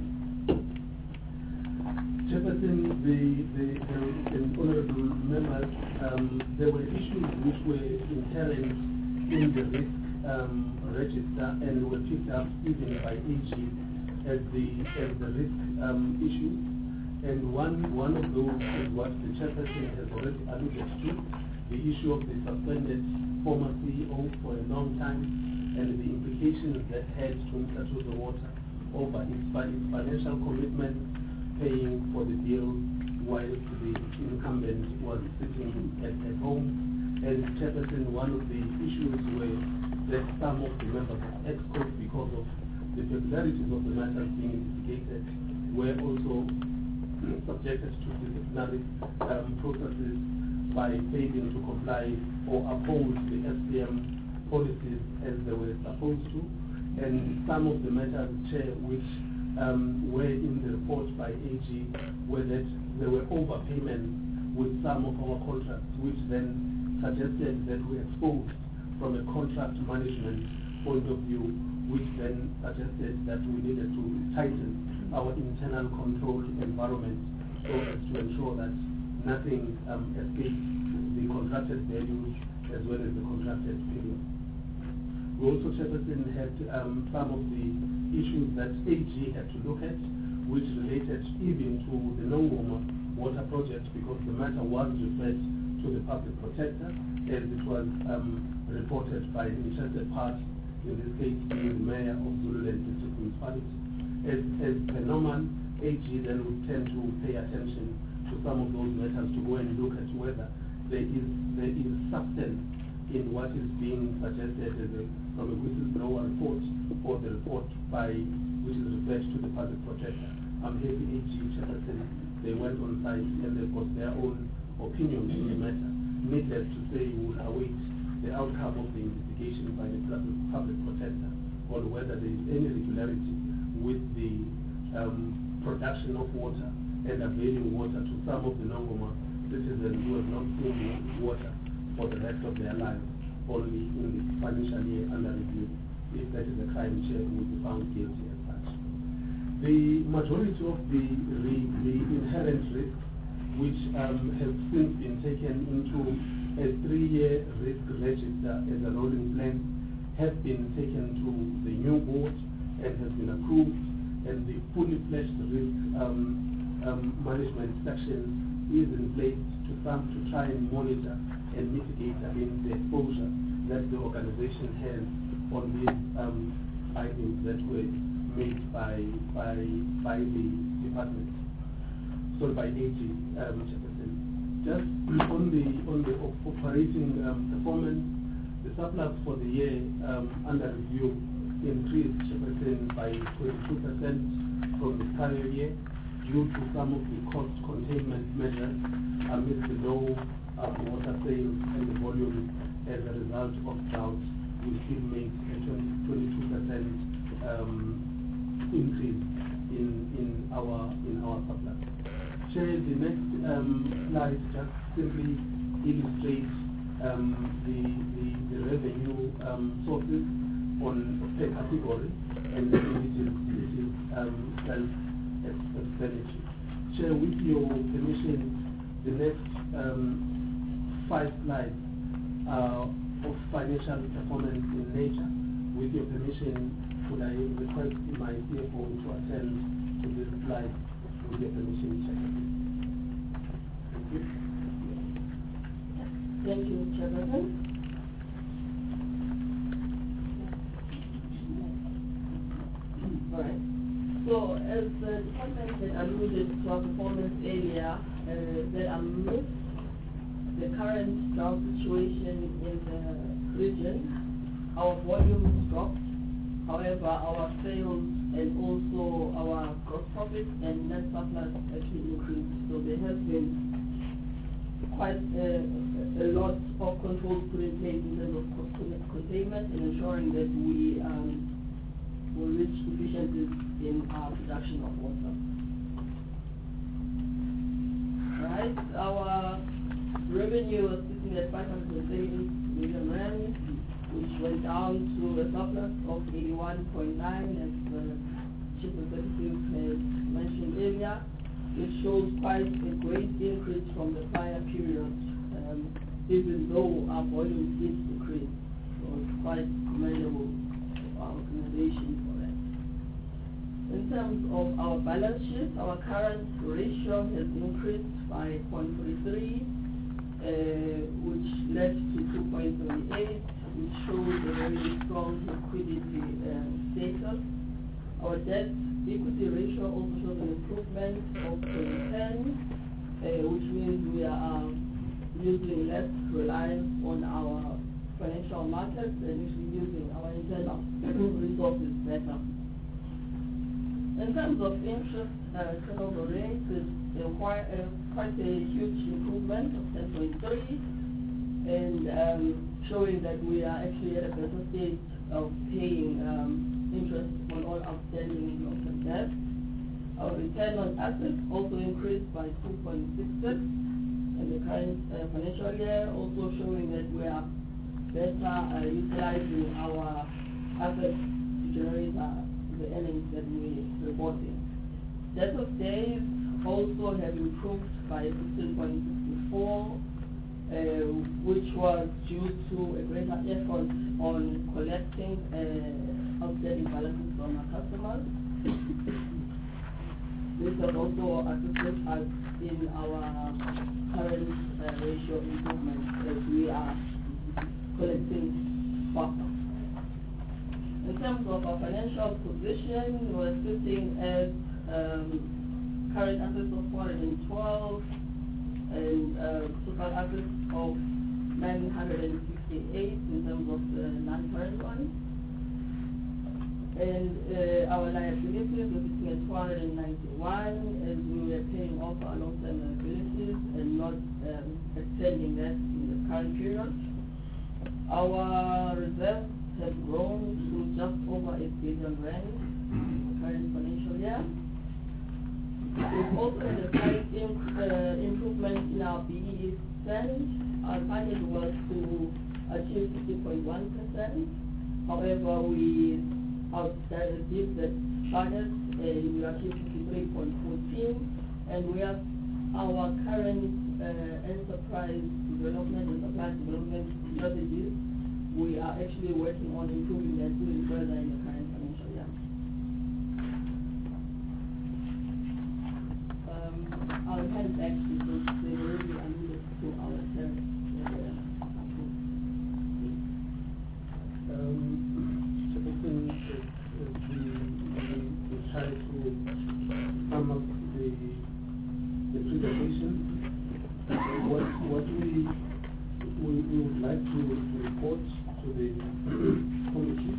Chairperson, the, the, the, the honorable members, um, there were issues which were inherent in the risk um, register and were picked up even by A G as the, as the risk um, issues. And one, one of those is what the chairperson has already alluded to, the issue of the suspended former C E O for a long time, and the implications that had to Mhlathuze the Water over its, its financial commitment, paying for the bill while the incumbent was sitting at, at home. As Chairperson, one of the issues were that some of the members of ExCo, because of the peculiarities of the matters being investigated, were also subjected to disciplinary um, processes by failing to comply or oppose the S P M policies as they were supposed to. And some of the matters, Chair, which um, were in the report by A G were that there were overpayments with some of our contracts, which then suggested that we exposed from a contract management point of view, which then suggested that we needed to tighten our internal control environment so as to ensure that nothing um, escapes the contracted values as well as the contracted period. We also, Chairperson, had um, some of the issues that A G had to look at, which related even to the Nongoma water project, because the matter was referred to the public protector, as it was um, reported by the interested party, in this case being the mayor of Zululand District Municipality. As, as per normal, A G then would tend to pay attention to some of those matters to go and look at whether there is there is substance in what is being suggested as a, from a whistleblower report or the report by which is referred to the public protector. I'm happy A G Chairperson, they went on site and they've got their own opinion in the matter. Needless to say, we will await the outcome of the investigation by the public, public protector on whether there is any regularity with the um, production of water and availing water to some of the Nongoma citizens who have not seen water for the rest of their lives, only in the financial year under review. If that is a crime, Chair, will be found guilty as such. The majority of the, the, the inherent risk, which um, have since been taken into a three-year risk register as a rolling plan, have been taken to the new board and has been approved, and the fully fledged risk um, um, management section is in place to, some, to try and monitor and mitigate against the exposure that the organization has on these um, items that were made by by by the department, so by A G um, Just on the on the op operating um, performance, the surplus for the year um, under review increased by twenty-two percent from the prior year due to some of the cost containment measures amidst the low um, water sales and the volume as a result of drought. We still made a twenty-two percent um, increase in in our in our surplus. Chair, the next um, slide just simply illustrates um, the, the the revenue um, sources on per category, and then it is it is um, self-explanatory. Chair, with your permission, the next um, five slides are of financial performance in nature. With your permission, could I request my C F O to attend to this slide? With your permission, Chair. Thank you. Thank you, Chairperson. All right. So, as the department had alluded to our performance earlier, uh, that amidst the current drought situation in the region, our volumes dropped. However, our sales and also our gross profit and net surplus actually increased. So there has been quite a, a lot of controls put in place in terms of cost containment and ensuring that we um, will reach efficiencies in our production of water. Right, our revenue was sitting at five hundred thirty million rand, which went down to a surplus of eighty-one point nine, as the Chief Executive has mentioned earlier, which shows quite a great increase from the prior period, um, even though our volume did decrease. So it's quite commendable for our organization for that. In terms of our balance sheet, our current ratio has increased by zero point three three, uh, which led to two point seven eight. which shows a very strong liquidity uh, status. Our debt equity ratio also shows an improvement of twenty ten, uh, which means we are using less reliance on our financial markets and actually using our internal resources better. In terms of interest uh, turnover rate, it's uh, quite, uh, quite a huge improvement of ten point three, and um, showing that we are actually at a better state of paying um, interest on all outstanding long-term debt. Our return on assets also increased by two point six six in the current uh, financial year, also showing that we are better uh, utilizing our assets to generate uh, the earnings that we reporting. Debtor days also have improved by sixteen point six four, uh, which was due to a greater effort on collecting uh, outstanding balances from our customers. This has also assisted us in our current uh, ratio improvement as we are collecting faster. In terms of our financial position, we're sitting at um, current assets of four hundred twelve and uh, total assets of nine hundred sixty-eight in terms of the non-current ones. And uh, our liabilities were sitting at two hundred ninety-one as we were paying off our long-term liabilities and not um, extending that in the current period. Our reserves have grown to just over eight billion rand in the current financial year. We've also had a slight imp uh, improvement in our B E E spend. Our target was to achieve fifty point one percent. However, we outdid the target and we achieved fifty-three point one four, and we have our current uh, enterprise development and supply development strategies. We are actually working on improving that even further in the current financial year. Um, I'll hand back because they already alluded to our terms. Um, second thing is, is we, we, we try to sum up the, the presentation. What, what we, we, we would like to, to report to the committee.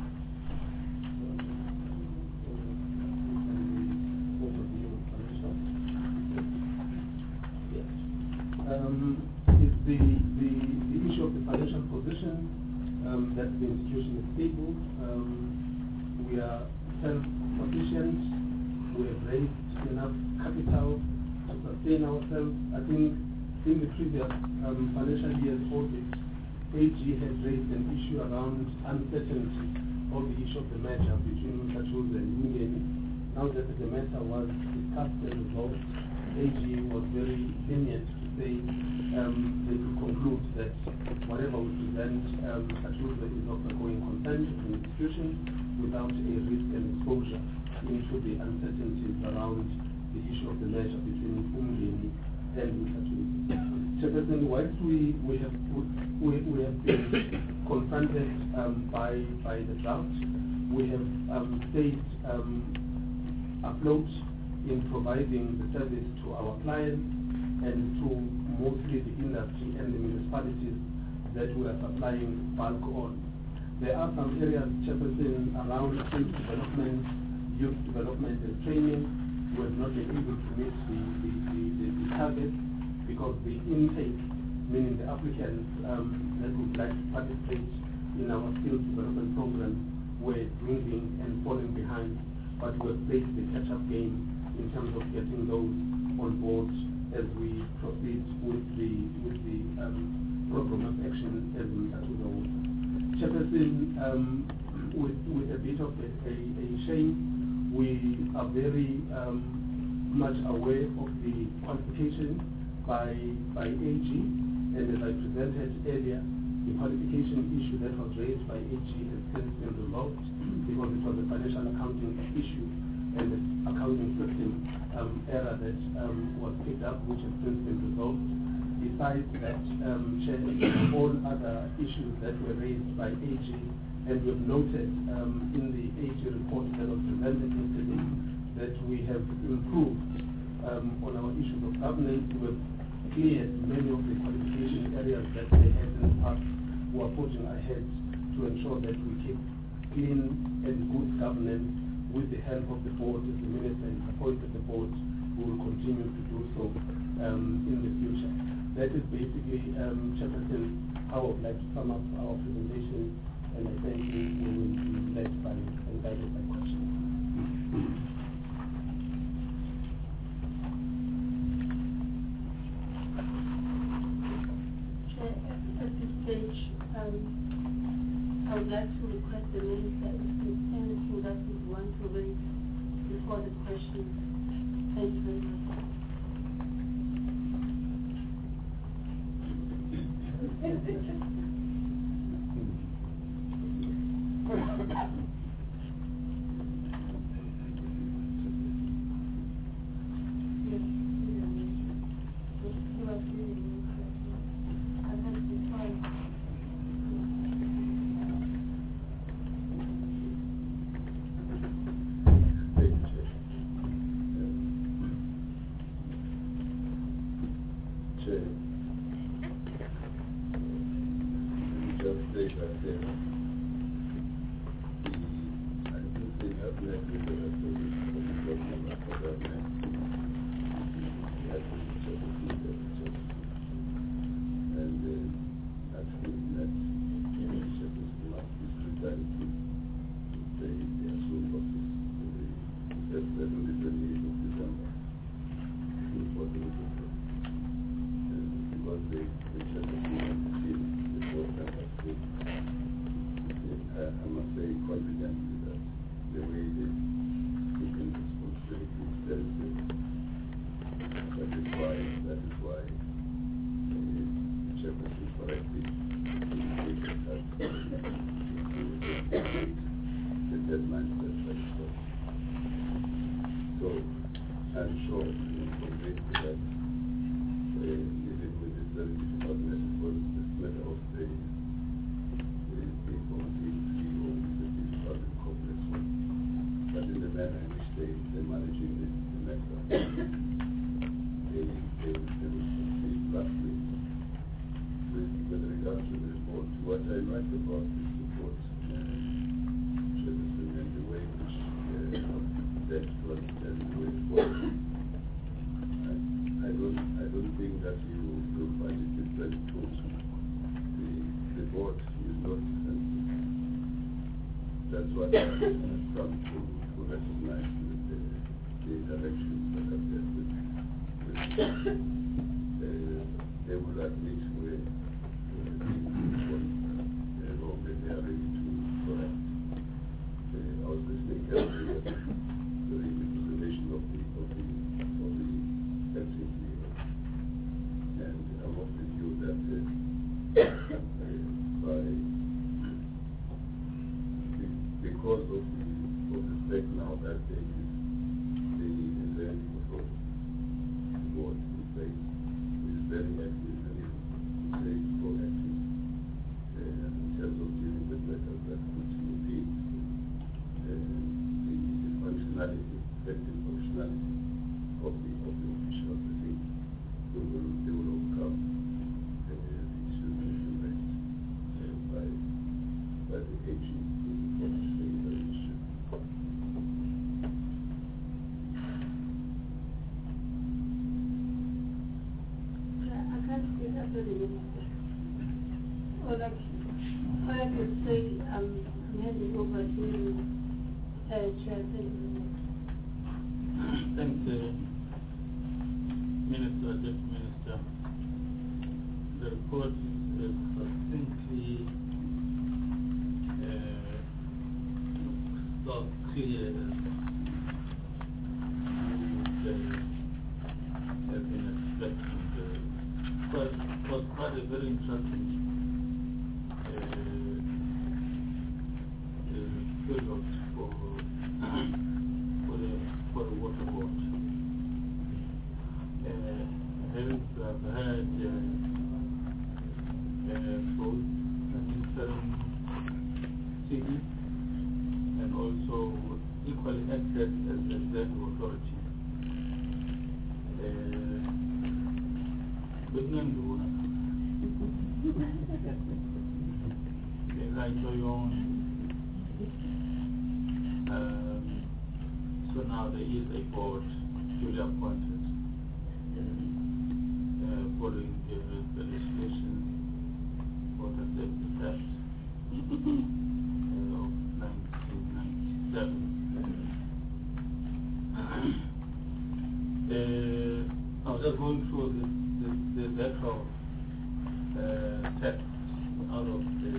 Um, is the, the, the issue of the financial position, um, that the institution is stable. Um, we are self-sufficient. We have raised enough capital to sustain ourselves. I think in the previous um, financial year's audit, A G had raised an issue around uncertainty of the issue of the merger between Mutatuza and Umgeni. Now that the matter was discussed and resolved, A G was very lenient to say um, they could conclude that whatever we present, um, Mutatuza is not a going concern, it's an institution without a risk and exposure into the uncertainties around the issue of the merger between Umgeni and Mutatuza. Chairperson, whilst we, we, have, we, we have been confronted um, by, by the drought, we have um, stayed um, afloat in providing the service to our clients and to mostly the industry and the municipalities that we are supplying bulk on. There are some areas, Chairperson, around skills development, youth development and training. We have not been able to meet the, the, the, the, the targets because the intake, meaning the applicants um, that would like to participate in our skills development program, were dwindling and falling behind. But we have played the catch-up game in terms of getting those on board as we proceed with the with the um, program of action as we are to the water. Chairperson, um, with with a bit of a, a, a shame, we are very um, much aware of the qualification by by A G, and as I presented earlier, the qualification issue that was raised by A G has since been resolved because it was a financial accounting issue and the accounting system um, error that um, was picked up, which has since been resolved. besides that, um, Chair, all other issues that were raised by A G, and we've noted um, in the A G report that was presented yesterday that we have improved um, on our issues of governance. We've cleared many of the qualification areas that they had in the past. We are pushing ahead to ensure that we keep clean and good governance with the help of the board. If the minister is appointed the board, we will continue to do so um, in the future. That is basically, um, Chairperson, how I would like to sum up our presentation, and I thank you. We will be led by and guided by questions. Chair, at this stage, um, I would like to request the minister if there's anything that we want to raise before the questions. Thank you very much. All I, all I can say, um, I'm handing over to you, uh, Chair. Thank you very much. Thanks, uh, Minister, Deputy Minister. The report is succinctly uh, so clear you have been expecting. Uh, it was quite a very interesting period for for the for the water board. Uh, having uh, heard uh, Mai Choyong. Um, so now there is a board duly appointed uh, following the, the legislation for the Safety Act uh, of nineteen ninety-seven. uh, I was just going through the, the, the actual uh, text out of the,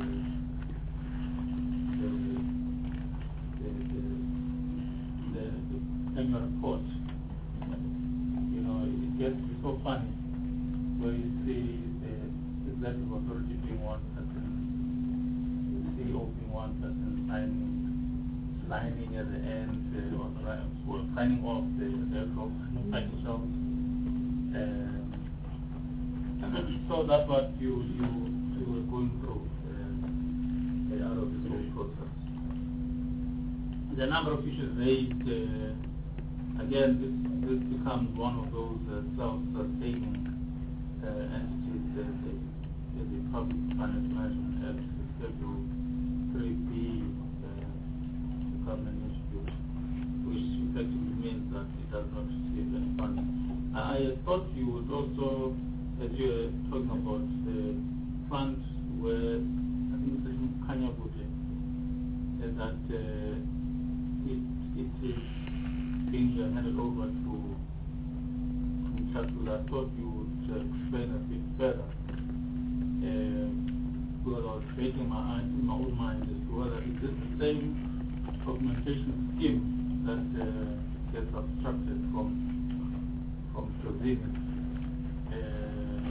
the, the, the, the, the annual report. You know, it gets so funny where you see the executive authority being one person, the C E O being one person, signing, signing at the end, uh, authorizing, well, signing off the actual financials. Um, so that's what you you you were going through uh, out of this whole process. The number of issues raised. Uh, Again, this, this becomes one of those uh, self-sustaining uh, entities, uh, the, the, the Public Finance Management Act, Schedule three B, uh, the government institute, which effectively means that it does not receive any funding. I, I thought you would also, as you were talking about the funds where, I think it's in Kanyabute, uh, that uh, it, it is being uh, handed over to Chatul. I thought you would uh, explain a bit further, uh, because I was creating my, in my own mind as to whether it is the same augmentation scheme that uh, gets obstructed from from proceedings, uh,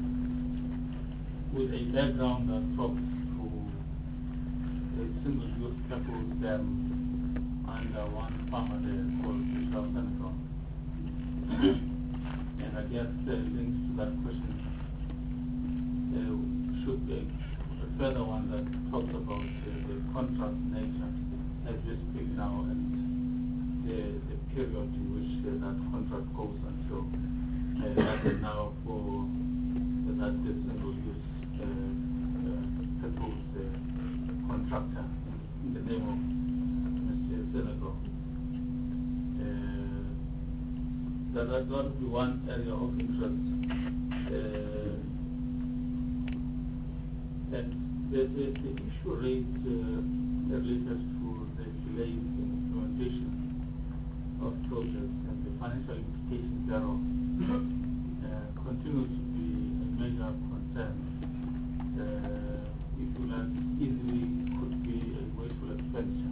with a background that talks to a single-use capital dam under one farmer there called Bishop Senegal. And I guess uh, links to that question uh, should be a further one that talks about uh, the contract nature as we speak now and the, the period in which uh, that contract goes until. Uh, that is now for uh, that the single-use uh, uh, proposed uh, contractor in the name of Senegal. Uh, that that would be one area of interest. Uh, and the, the, the issue raised uh, related to the delays in implementation of projects and the financial implications thereof uh, continues to be a major concern. Uh, if you like, easily could be a wasteful expenditure.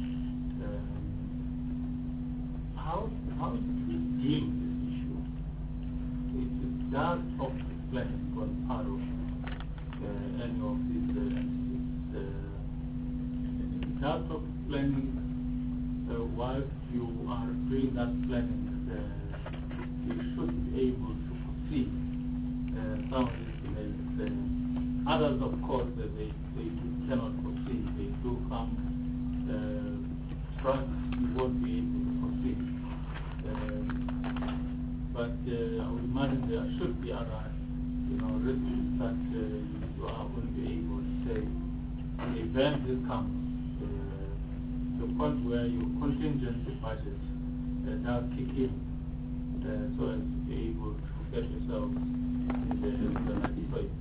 How, how do we deal with this issue? It does talk to planning on part of uh, any of these uh, entities. Uh, it does talk to planning uh, while you are doing that planning. Uh, you should be able to foresee uh, some of these delays. Uh, others, of course, uh, they, they cannot foresee. They do come. Uh, Trust you won't be able to proceed. Um, but uh, I would imagine there should be other, you know, risks that uh, you are going to be able to say, in the event this comes, uh, the point where your contingency budget uh, does kick in, uh, so as to be able to get yourself in the, in the right place.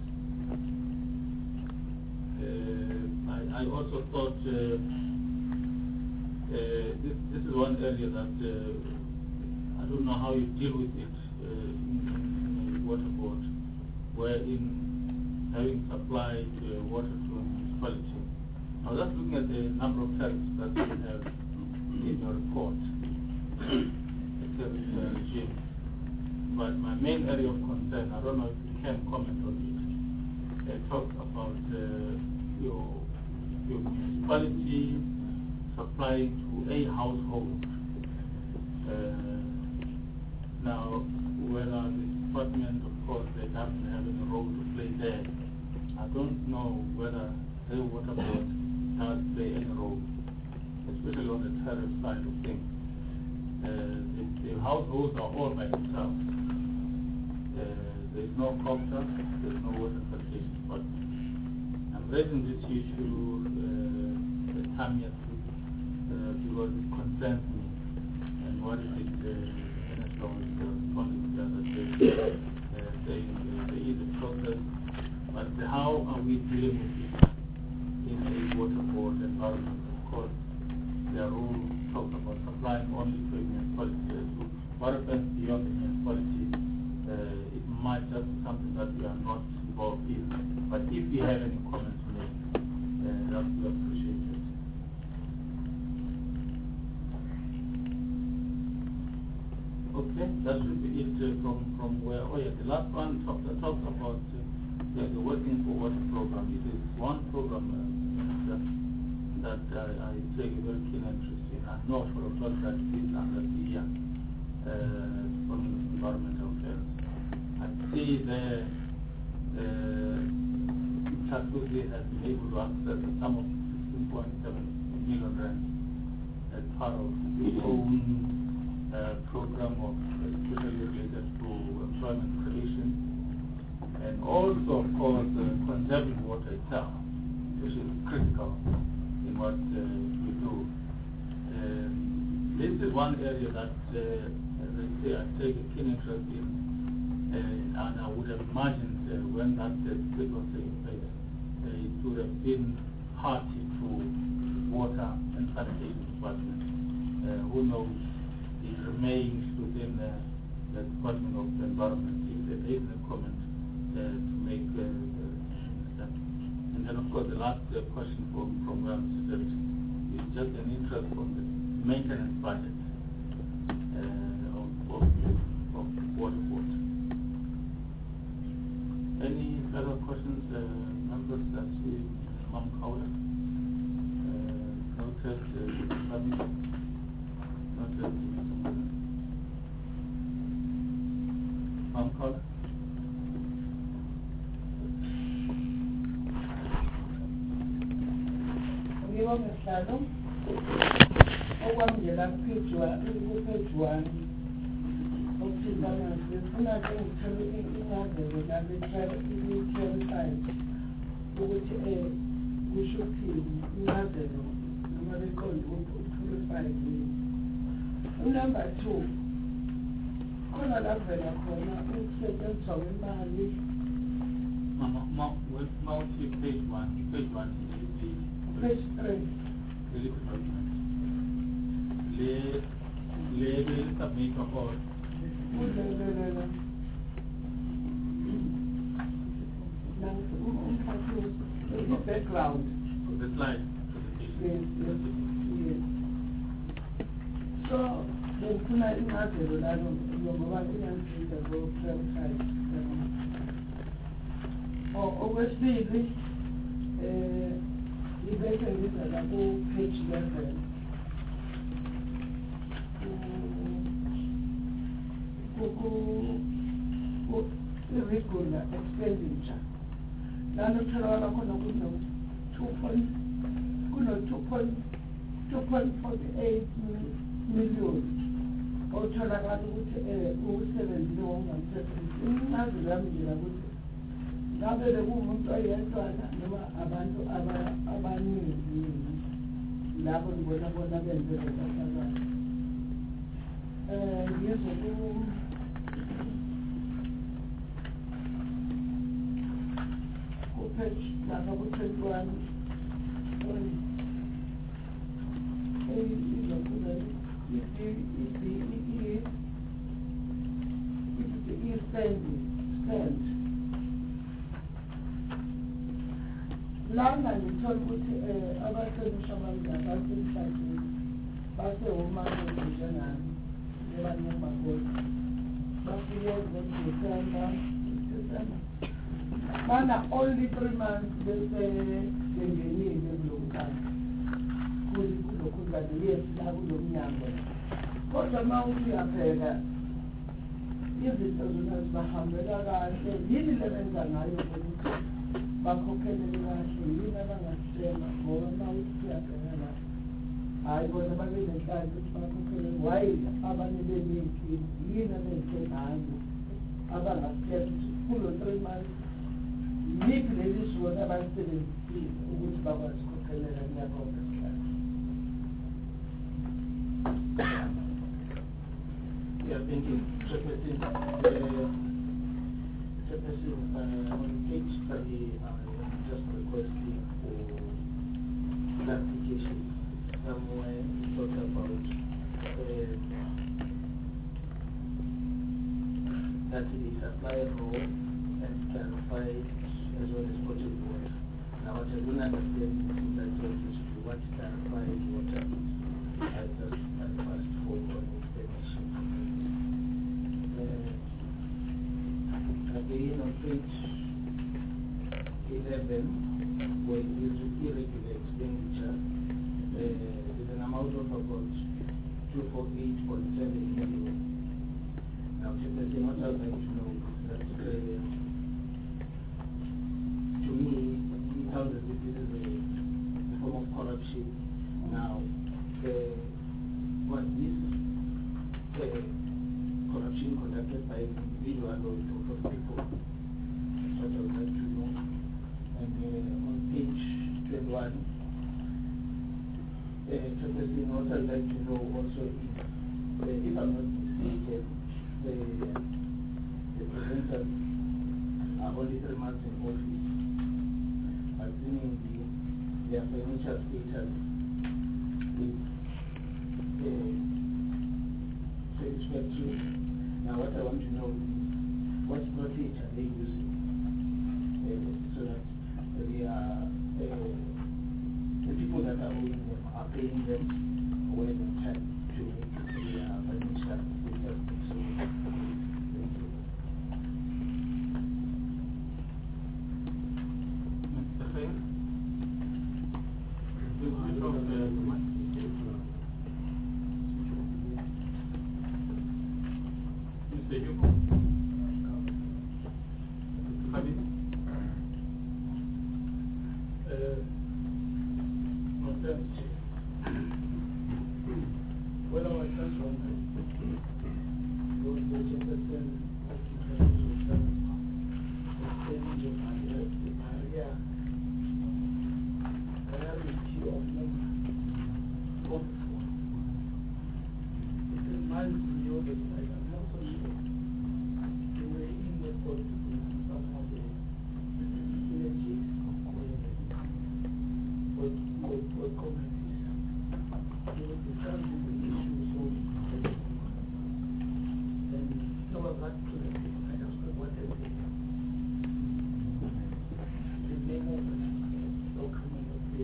Uh, I, I also thought uh, Uh, this, this is one area that uh, I don't know how you deal with it uh, in, in a water board, wherein having supplied uh, water to a municipality. I was just looking at the number of tariffs that you have in your report, the service uh, regime. But my main area of concern, I don't know if you can comment on it, it talks about uh, your, your municipality supplying to a household. Uh, now, whether the department, of course, they doesn't have any role to play there. I don't know whether the water board does play any role, especially on the tariff side of things. Uh, the, the households are all by themselves. Uh, there's no culture, there's no water sanitation department. I'm raising this issue uh, at time yet uh, because it concerns me. And what is it, uh, Minister was responding to the other day, uh, saying uh, there is a process, but how are we dealing with it in a water board environment? Of course, their rule talks about supplying only to a municipality. So what happens beyond the municipality? Uh, it might just be something that we are not involved in. But if you have any comments to make, uh, that would be appreciated. Okay, that should be it uh, from, from where, oh yeah, the last one talked, uh, talked about uh, the, the Working for Water program. It is one program uh, Minister, that uh, I take a very keen interest in. I know for a fact that it is under the uh, Department of Environmental Affairs. I see there uh, Chatuzi has been able to access a sum of sixteen point seven million rand as part of its own uh, program of especially related to employment creation and also, of course, uh, conserving water itself, which is critical in what uh, we do. Um, this is one area that, uh, as I say, I take a keen interest in, uh, and I would have imagined uh, when that uh, split was taking place, uh, it would have been party to water and sanitation department. Uh, who knows, it remains within uh, the Department of the Environment. If there is a comment uh, to make uh, uh, that. And then, of course, the last uh, question from, from where I'm sitting is just an interest on the maintenance budget uh, of, of, of water board. Any further questions, uh, members? That see Mam Kaula, uh, noted, uh, noted, Mam Kaula. Ngiwo ngihlalo okwamdlela kupage one okuthintana ngifuna ke ngithole incazelo lami i-clarify ukuthi um kusho ukuthini incazelo noma beqonde uku-clarify yini. Unumber two, khona la kuvela khona ukusetshenziswa kwemali. Mama, multi page one, page one is the page three. The liquid document. Le, le, le submit of all. Le, le, le, le. The background. For the slide. Yes, yes, yes. So, ngifuna incazelo lalo ngoba iyangisiza ku-clarify. Okwesibili, eh ibese ngiza la ku-page eleven. Irregular expenditure. Lana utholakala khona kuno-two point kuno-two point two point forty eight million. Otholakala ukuthi uwusebenzile ngokungamsebenzi. Incazelo yami nje ukuthi ngabe bekuwumuntu oyedwana noma abantu abaningi labo ngibona bona benze lokasakazi. Um ngizo ku-page lapha ku-twenty-one i-spending spend lana ngithola ukuthi um abasemisha abamdala basemhlabeni basehomangeni njengami ebanye bakhoda bafike ngoDisemba December bana only three months bese bengenile kulokuthatha kulokhu kade yes la kulomnyango kodwa uma uyabheka izinto zona zibahambela kahle yini le benza ngayo ukuthi bakhokhelele kahle yini abangasitshela ngoba uma uyabheka la hayi bona babenenhlalo ukuthi bakhokhele why abanye beney'nkinga yini abenze ngayo abangasitshela ukuthi kulo three months yiphi leli sura abalisebenzisile ukuthi bakwazi ukuqelela ngiyabonga sihlalo. Yeah, thank you. Chairperson, uh, Chairperson, uh, on page three, I am just requesting for clarification. Somewhere we talk about uh, that it is applied role and clarified as well as potable water. Now, what I don't understand is that what clarified water is. I just I asked for an explanation. Uh, again, on page eleven, where it is irregular expenditure, uh, there's an amount of about two hundred forty-eight point seven million. Now, Chairperson, what I would like to know is that uh, to me, it sounds as if this is a, a form of corruption. Now, uh, was this uh, corruption conducted by an individual or a group of people? That's what I would like to know. And uh, on page twenty-one, uh, Chairperson, what I would like to know also is, uh, if I'm not mistaken, the, the presenters are only three months in office, but seemingly their financial status is uh, satisfactory. Now, what I want to know is what strategy are they using uh, so that they are, uh, the people that are owing them are paying them when in time to make their financial status. So, thank you. Mister Fair? Mister Hugo? Mister Khabib? No, thanks. Well, I just want to go to the Chairperson of the Council extending the area priority of number of it reminds me of the like I'm not so sure the way in the court some of the villages or or communities they will discuss the issue so and some of that to the people I just know what they say the name of the document of the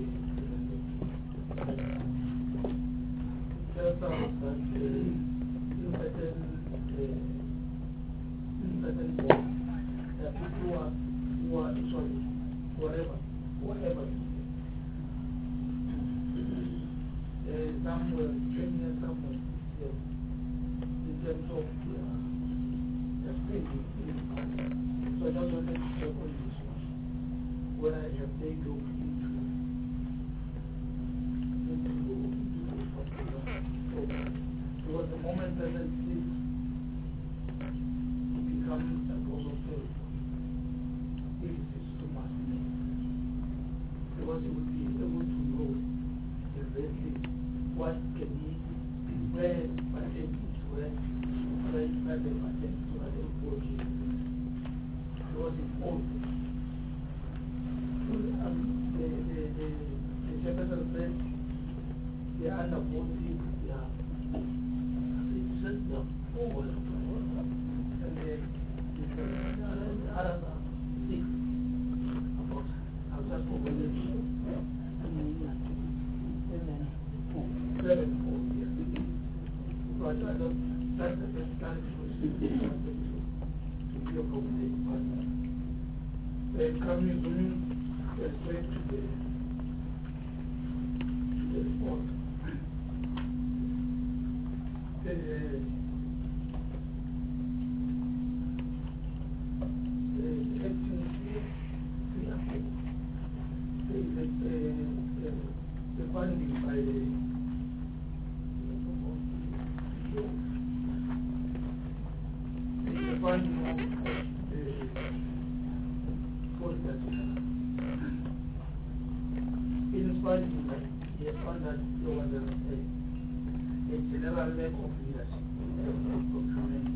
just out that uh, in certain uh, in certain form there are people who are who are sorry whatever whatever uh, some were training and some were yes, in terms of their their spending. So I just wanted to check on this one. Where have they looked into into into this particular program? Because the moment that it is it becomes a cause of territory if it is too much money. Because it would be able to know exactly what can be where patent is where where where the patent so that they will go because it's old. So, um, the the the the Chairperson said they are under forty, they are it's just the forward and then the others are six about I'll just over the seven four here. So I don't that's the best time to to be accommodated by that. Then coming zooming straight to the to the report. The the acting the the the funding by the the funding of the forty finding that they found that there was a, a, a general lack of leadership and procurement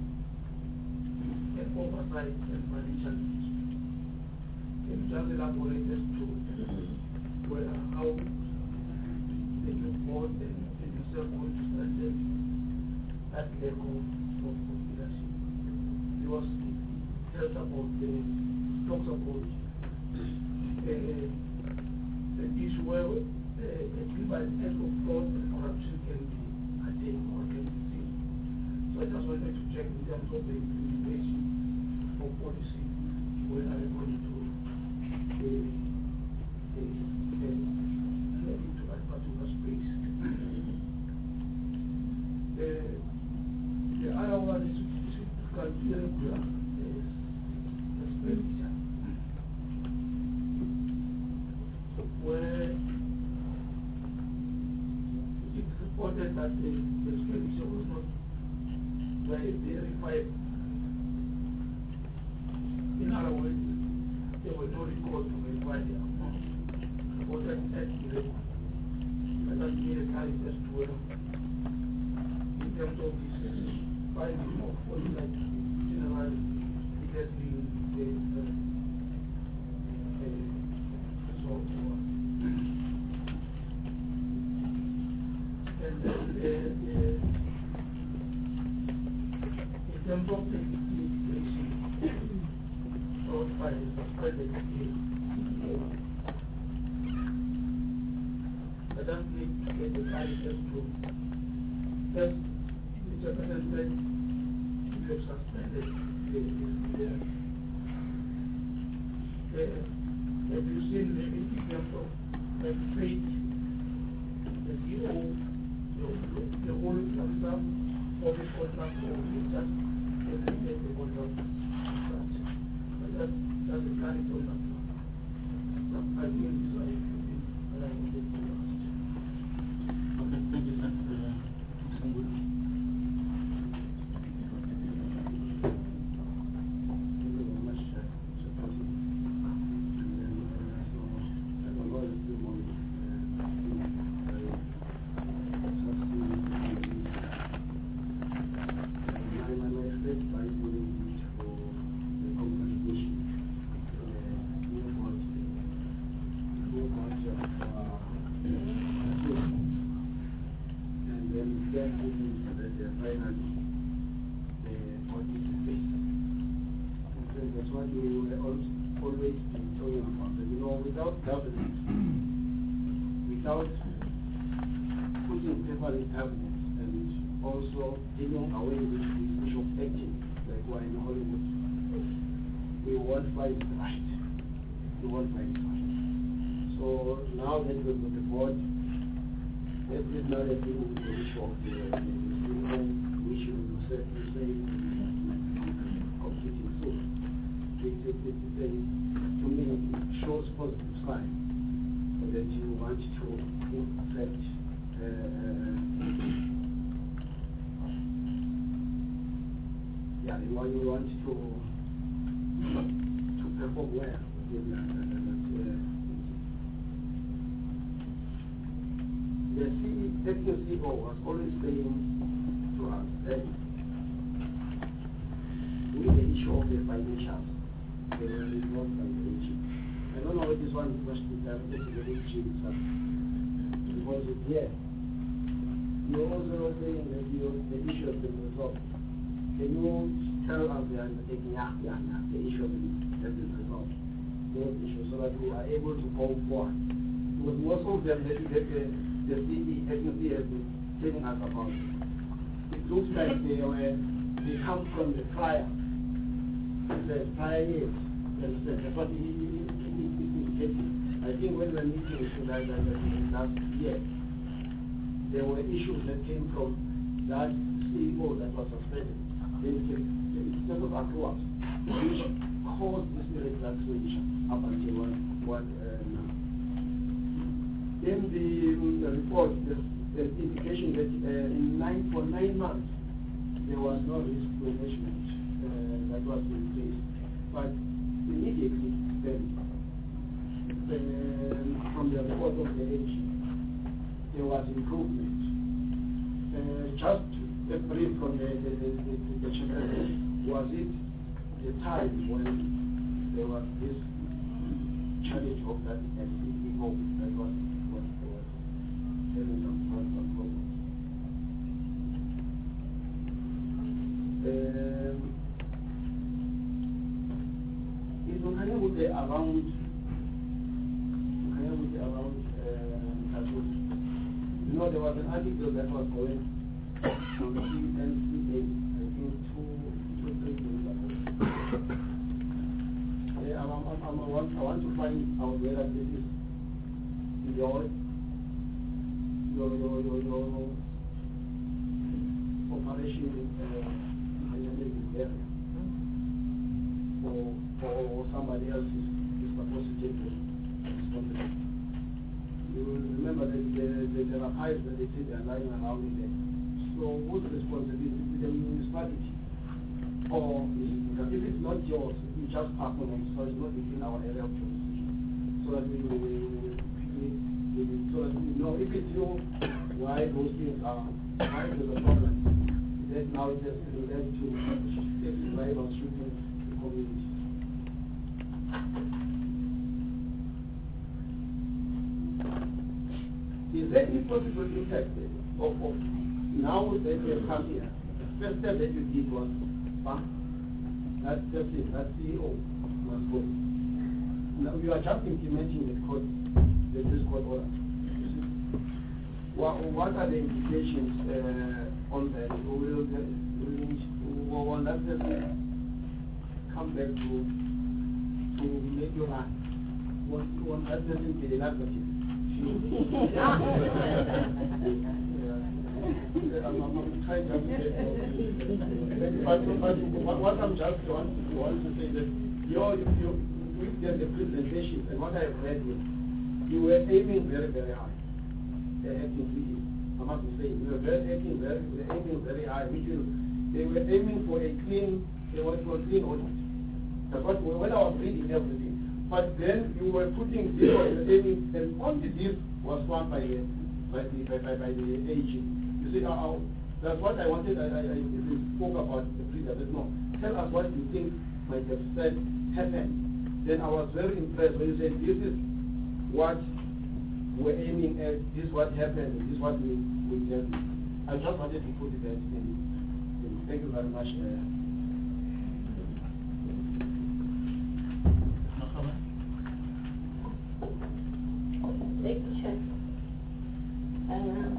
and oversight and financial management. Can you just elaborate as to where, how the new board and, and yourself going to strengthen that lack of, of, of leadership? Because it tells about the, talks about uh, the issue where uh, a prevalence of fraud and corruption can be attained or can be seen. So I just wanted to check in terms of the implementation of policy where are we going to uh, uh, uh, into that particular space. Uh, the other one is to calculate the expenditure, where it's reported that the expenditure was not very verified. In other words, there were no records to verify the amount reported at the record. Let us get a clarity as to whether, in terms of this finding of what is like general legacy with uh, uh, so and then uh, uh, in terms of the litigation brought by the suspended case, I don't need to get the clarity as to first, Mister President, you have suspended the the have you seen the in of the fate that you owe the, the whole lump sum of the contract or you just eliminate the contract such? But that that's a clarity on that one. So I think this is what I wanted to ask. Okay, thank you, Senator Sangudi. Without putting paper in cabinet and also dealing away with this issue of acting, like we're in Hollywood, we won't find it right. We won't find it right. So now that we've got the board, every now and then with the issue of the issue of the say completing soon. It, it, it, it, to me, it shows positive sign that you want to affect uh, yeah, you want, you want to to perform well. In, uh, uh, the acting C E O was always saying to us that with the issue of the financials, they were not by the regime. I don't know what this one was directed to the regime itself. Because it's here. You're also saying that you, the issue has been resolved. Can you tell us the undertaking, yeah, yeah, yeah, the issue has been resolved? Those issues, so that we are able to go forward. Because most of them, the, the, the, the C E agency has been telling us about. It looks like they were, they come from the prior, the prior years. Understand? That's what it is indicating. I think when we were meeting with you guys last year, there were issues that came from that C E O that was suspended. Then came a set of accruals which caused this irregular situation up until one, one uh, now. Then the, um, the report, the, the indication that uh, in nine, for nine months, there was no risk management uh, that was in place. But immediately then, um, from the report of the A G, there was improvement. Uh, just a brief from the, the, the, the, the chairman, was it the time when there was this challenge of that S C E O that was, was, was having some, some problems? Um, is Mukanyabute around Mukanyabute around uh, you know, there was an article that was going on the N C A, I think two, two, three days ago. Yeah, I'm, I'm, I'm, I, want, I want to find out whether this is your, your, your, your, your operation in uh, area, or, or somebody else is, is supposed to take the responsibility. You remember that there, there, there are pipes that they say they are lying around in there. So whose responsibility is the municipality? Or if it's not yours, you just pass on it, so it's not within our area of jurisdiction. So that we will so that we know if it's you, why those things are, why there's a problem. That now it has led to exercise or shooting the community. Is there any possible impact of, of now that you have come here? The first step that you did was bump. That's just it, that C E O was good. Now you are just implementing the code, the this code order. What, what are the implications uh, on that? Will, will, will that come back to to make you run? Won't that doesn't be enough of you? I'm, I'm trying to but, but what I'm just want, want to say that your you with the, the presentations and what I've read here, you were aiming very, very high. Acting, I must say, we were very acting very, we were aiming very high, which is, they were aiming for a clean, they were for a clean audit. That's what, when I was reading everything. But then you were putting zero, you were aiming, and only this was found by the, by the, by, by, by the A G. You see, uh, that's what I wanted, I, I, I spoke about the previous, no, tell us what you think might have said happened. Then I was very impressed when you said, this is what we're aiming at, this is what happened, this is what we will get. I just wanted to put that in. in. Thank you very much. Uh, Thank you, Chair. Uh,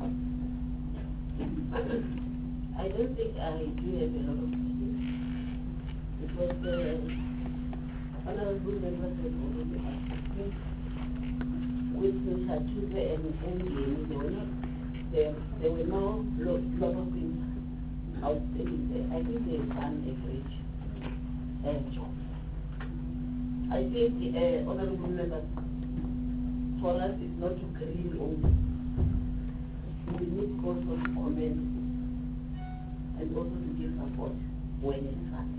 I don't think I do have a lot of questions because the honorable members have already asked me. With Mister Tuze and Endgame, there were not, there, there were no lot, lot of things outstanding there. I think they've done a great uh, job. I think, uh, honorable members, for us it's not to grill only. We need also to comment and also to give support when it's hard.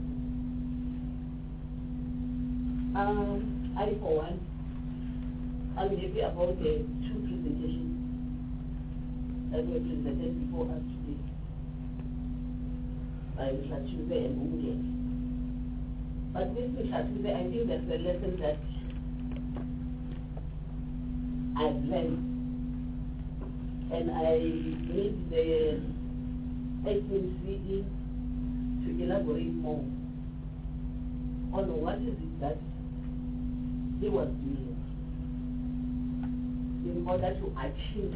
Um, I, for one, I'm happy about the two presentations that were presented before us today by Mister Tuze and Umgeni. But with Mister Tuze, I think that's a lesson that I've learned. And I need the acting C E to elaborate more on what is it that he was doing in order to achieve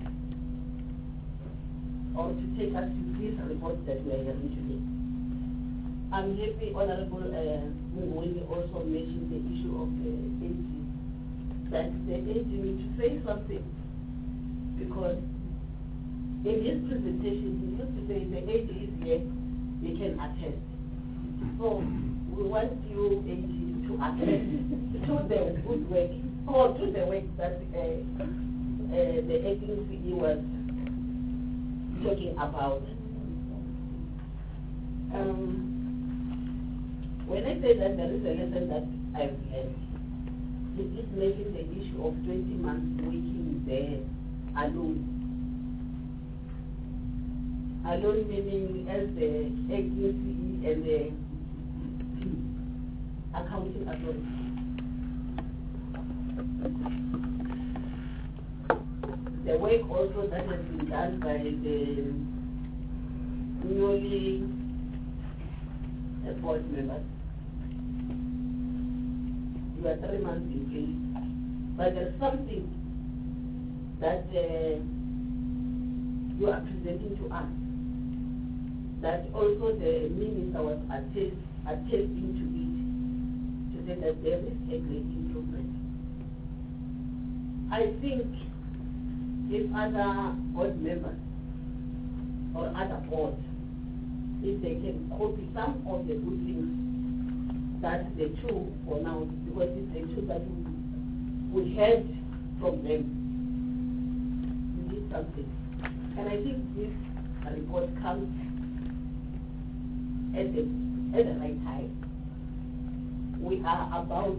or to take us to this report that we are hearing today. I'm happy Honorable uh, Mungweni also mentioned the issue of the A G, that the A G needs to say something, because in his presentation he used to say the A G is here, we can attest. So we want you, A G, to attest to the good work, or to the work that uh, Uh, the acting C E was talking about. Um, when I say that there is a lesson that I've learned, he did mention the issue of twenty months working there alone. Alone meaning as the acting C E and the accounting authority. The work also that has been done by the newly uh, board members. You are three months in place, but there's something that uh, you are presenting to us that also the minister was attest, attesting to it, to say that there is a great improvement. I think if other board members or other boards, if they can copy some of the good things that the two for now, because it's the two that we, we heard from them, we did something. And I think this report comes at the, at the right time. We are about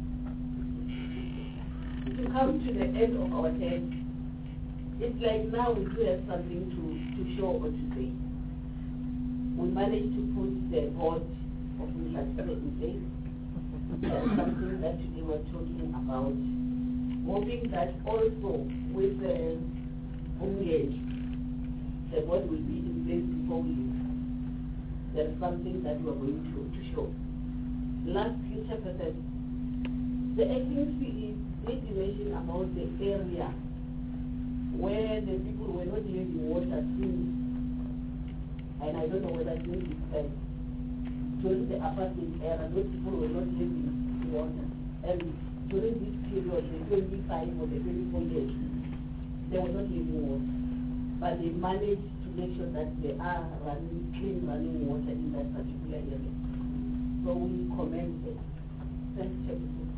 to come to the end of our term. It's like now we do have something to, to show or to say. We managed to put the board of infrastructure in place. That's something that today we're talking about. Hoping that also with the uh, Umgate, the board will be in place before we leave. There's something that we're going to, to show. Last future person, the acting C E did mention about the area where the people were not using water since, and I don't know whether since it's like during the apartment era, those people were not using water. And during this period, the twenty-five or the twenty-four years, they were not using water. But they managed to make sure that they are running, clean running water in that particular area. So we commend it. Thanks, Chairman.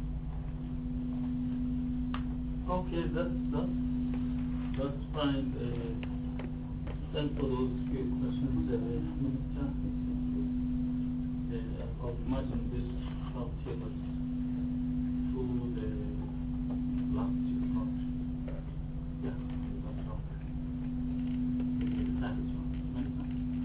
Okay, that's, that's, that's fine. Uh, thanks for those few questions, uh, Minister. Uh, I would imagine this helped take us through the last year, not, yeah, that's all. Thank you, Minister.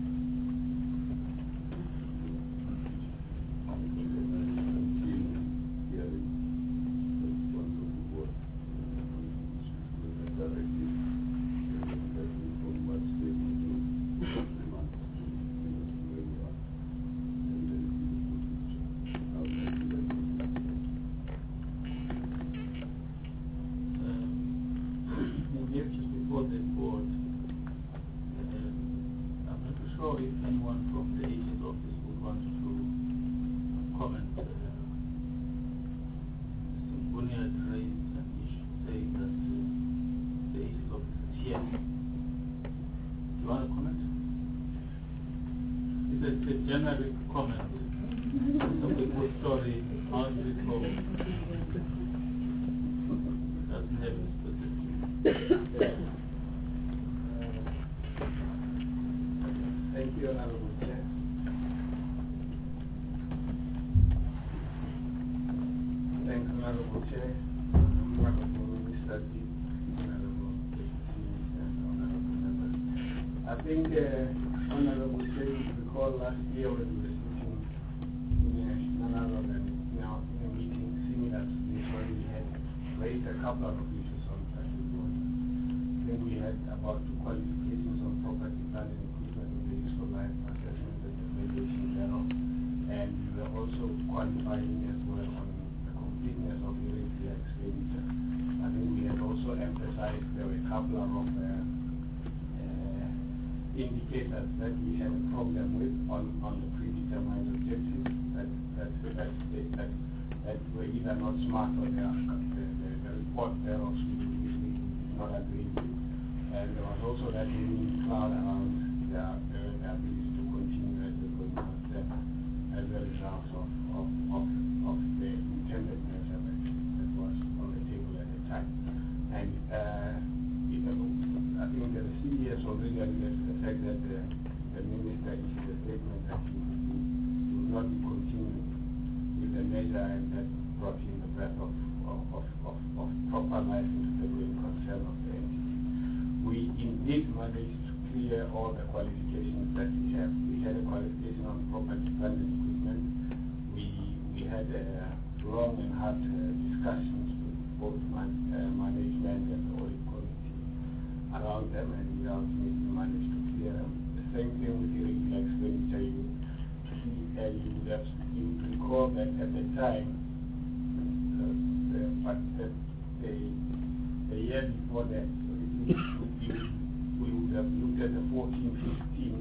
Generic comment. Something good story, how did it go? Doesn't have a specific. Thank you, Honorable Chair. Thanks, Honorable Chair, Honorable Minister, Honorable Deputy and Honorable Members. I think, uh, Honorable Chair, you recall last year when we were sitting in a, none other than you know, in a meeting similar to this where we had raised a couple of issues on traffic laws. Then we had about two qualifications on property planning equipment with the useful life assessment and the valuation thereof. And we were also qualifying as well on the completeness of the regular expenditure. I think we had also emphasized there were a couple of uh, uh, indicators that we had a problem with on, on the predetermined objectives that that that, that, that were either not smart or they are, the, the, the report thereof we usually not agree with. And there was also that remaining cloud around their, their, their ability to continue as a going step as a result of, of, of, of the intended measure that, that was on the table at the time. And uh, you know, I think that the C E S already alluded to the fact that the, the minister issued a statement that he will not be continuing with the measure, and that brought in the breath of, of of, of, of, of proper license to the concern of the entity. We indeed managed to clear all the qualifications that we have. We had a qualification on property, plant and equipment. We, we had a long and hard uh, discussions with both man, uh, management and the audit committee around them, and we ultimately managed to clear them. The same thing with the irregular expenditure. You, uh, you would have you would recall that at the time, uh, the, but the, the, the year before that, we, we, we would have looked at the fourteen fifteen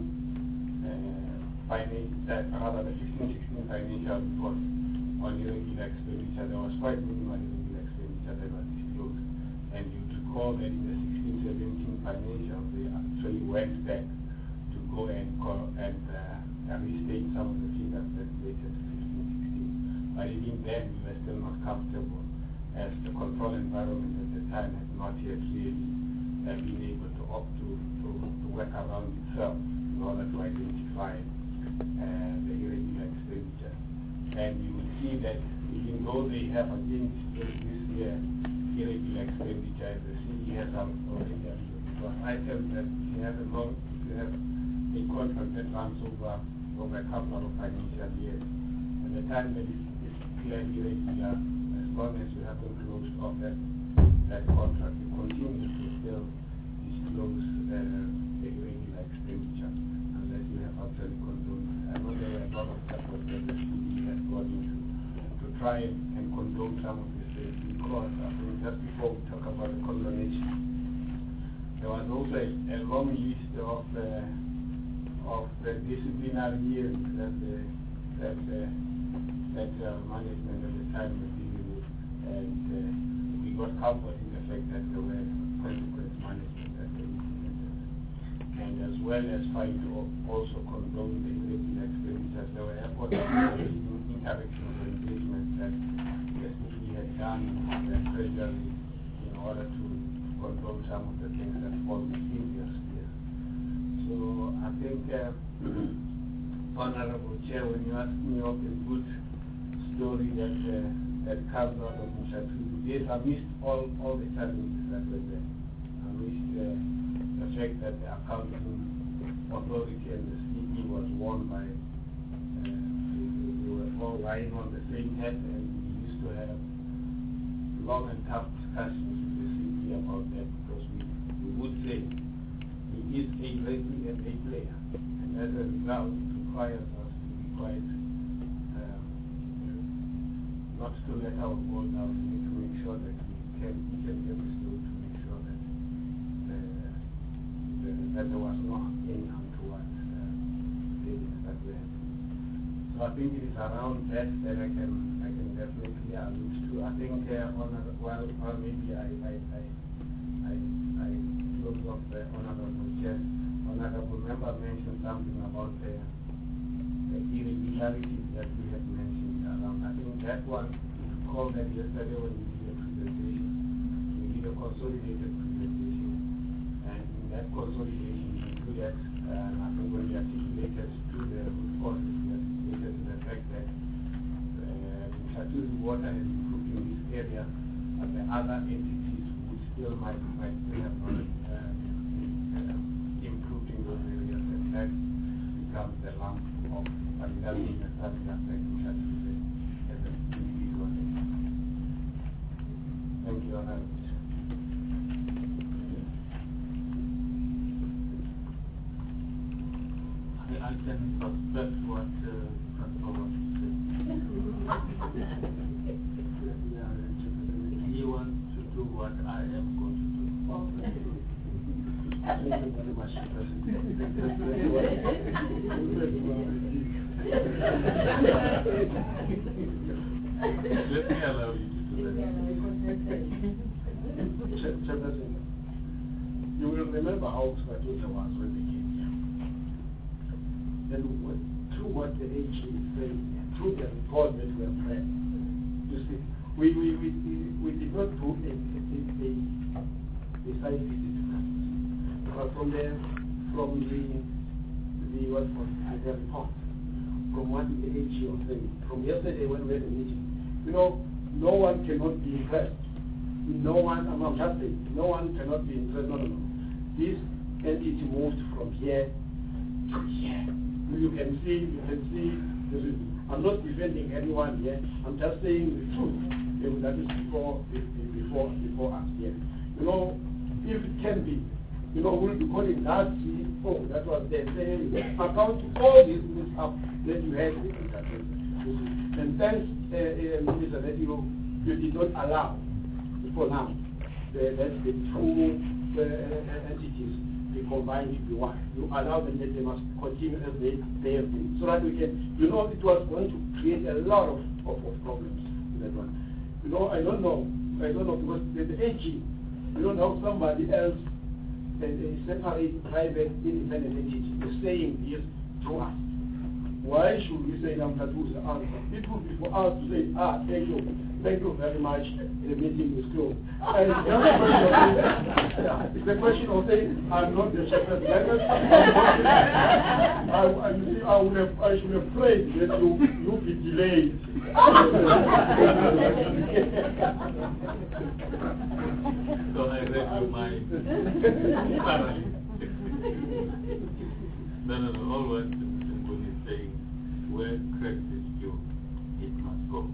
uh, financial, rather the fifteen sixteen financial report on irregular expenditure. There was quite minimal irregular expenditure that was disclosed. And you recall that in the sixteen seventeen financial, they actually went back to go and call and uh, restate some of the figures that related to fifteen sixteen. But even then, we were still not comfortable, as the control environment at the time had not yet really uh, been able to opt to, to, to work around itself in order to identify uh, the irregular expenditure. And you will see that even though they have again disclosed this year irregular expenditure, the C E has already because items that you have a long, you have a contract that runs over over a couple of financial years. At the time that it is clearly irregular, as long as you haven't closed off that that contract, you continue to still disclose uh, the irregular expenditure unless you have actually condoned. I know there were a lot of efforts that the C E has gone into to try and, and condone some of this uh, because I think just before we talk about the condonation, there was also a, a long list of uh, of the disciplinary hearings that the that uh, that uh, management at the time was dealing with, and uh, we got comfort in the fact that there were consequence management that they implemented, and as well as trying to also condone the irregular expenditures. There were efforts in interactions and engagement that the city had done with the treasury in order to condone some of the things that fall within their sphere. So I think, uh, Honorable Chair, when you ask me of a good story that uh, that comes out of Mshatuli, yes, I missed all, all the challenges that were there. I missed uh, the fact that the accounting authority and the C E was won by, uh, they, they were all lying on the same head, and we used to have long and tough discussions with the C E about that, because we, we would say he is a referee and a player, and as a result, it requires us to be quite um, not to let our goal down. We need to make sure that we can each and every story to make sure that the, the, that there was no any untoward uh, things that were happening. So I think it is around that that I can I can definitely allude to. I think uh, on a, well, or maybe I I I I, I close off the honorable chair. Honorable member mentioned something about the, the irregularities that we have mentioned around. I think that one, you recall that yesterday when we did a presentation, we did a consolidated presentation, and in that consolidation we included, uh, I think when we articulated to the root causes, we articulated to the fact that uh, Mshatuli water has improved in this area, but the other entities would still might, might still have not uh, improved in those areas, and that becomes the lump of, but it doesn't mean that that affects Mshatuli as an individual. Thank you, Honorable. I, I can suspect what uh, Francois was saying. He wants to do what I am going to do. Thank you very much, Let me allow you to do that. Chairperson, you will remember how Mshatuli was when they came here. And what, through what the A G is saying, through the report that we have read, you see, we, we, we, we did not do a, a, a, a site visit. Because from the, from the, the, what was the report, from what the A G was saying, from yesterday when we had a meeting, you know, no one cannot be impressed. No one, I'm not just saying, no one cannot be impressed. No, no, no. This entity moved from here to here. You can see, you can see the reason. I'm not defending anyone here. I'm just saying the truth. That is before, before, before us here. You know, if it can be, you know, we'll be calling that, oh, that was there. Saying, account to all this mishap that you had with that. And thanks, uh, uh, Mister that you, you did not allow, for now, the, that the two uh, entities be combined into one. You allow them that they must continue as they, they have been. So that we can, you know, it was going to create a lot of, of, of problems in that one. You know, I don't know, I don't know, because the, the A G, you don't know somebody else, a, a separate, private, independent entity is saying this to us. Why should we say them that was the answer? It would be for us to say, ah, thank you, thank you very much, the meeting is closed. And it's, yeah, it's a question of saying, I'm not the shepherd. I, I, you see, I, would have, I should have prayed that you, you be delayed. So I read your mind thoroughly. No, no, no, all what Simple is saying, where credit is due, it must go.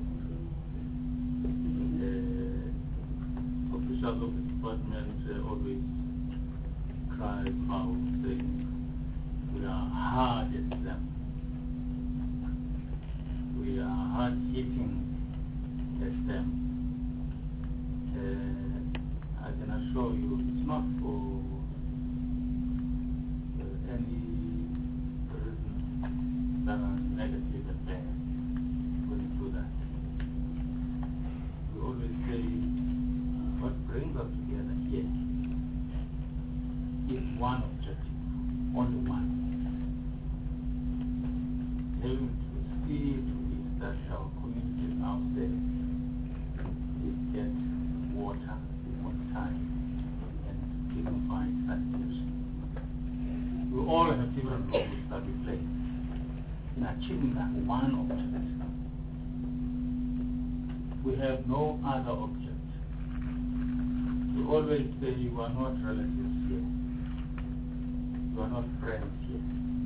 Uh, officials of the department uh, always cry foul, saying, we are hard at them. We are hard hitting at them. Uh, I can assure you, it's not for uh, any reason that are negative and bad when you do that. We always say, what brings us together here is one objective, only one. Having to see to it that our communities out there get water on time and dignified sanitation. We all have different roles that we play in achieving that one object. We have no other object. We always say you are not relatives here. You are not friends here.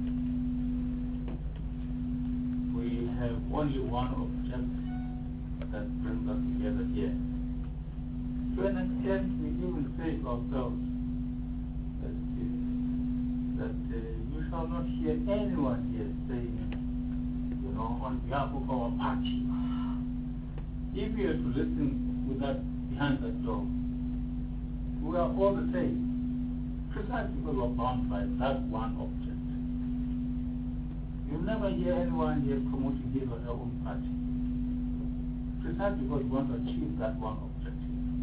We have only one object that brings us together here. To an extent, we even say to ourselves that, uh, that uh, you shall not hear anyone here saying, you know, on behalf of our party. If you are to listen with that behind that door, we are all the same, precisely because we are bound by that one object. You'll never hear anyone here promoting his or her own party, precisely because we want to achieve that one objective.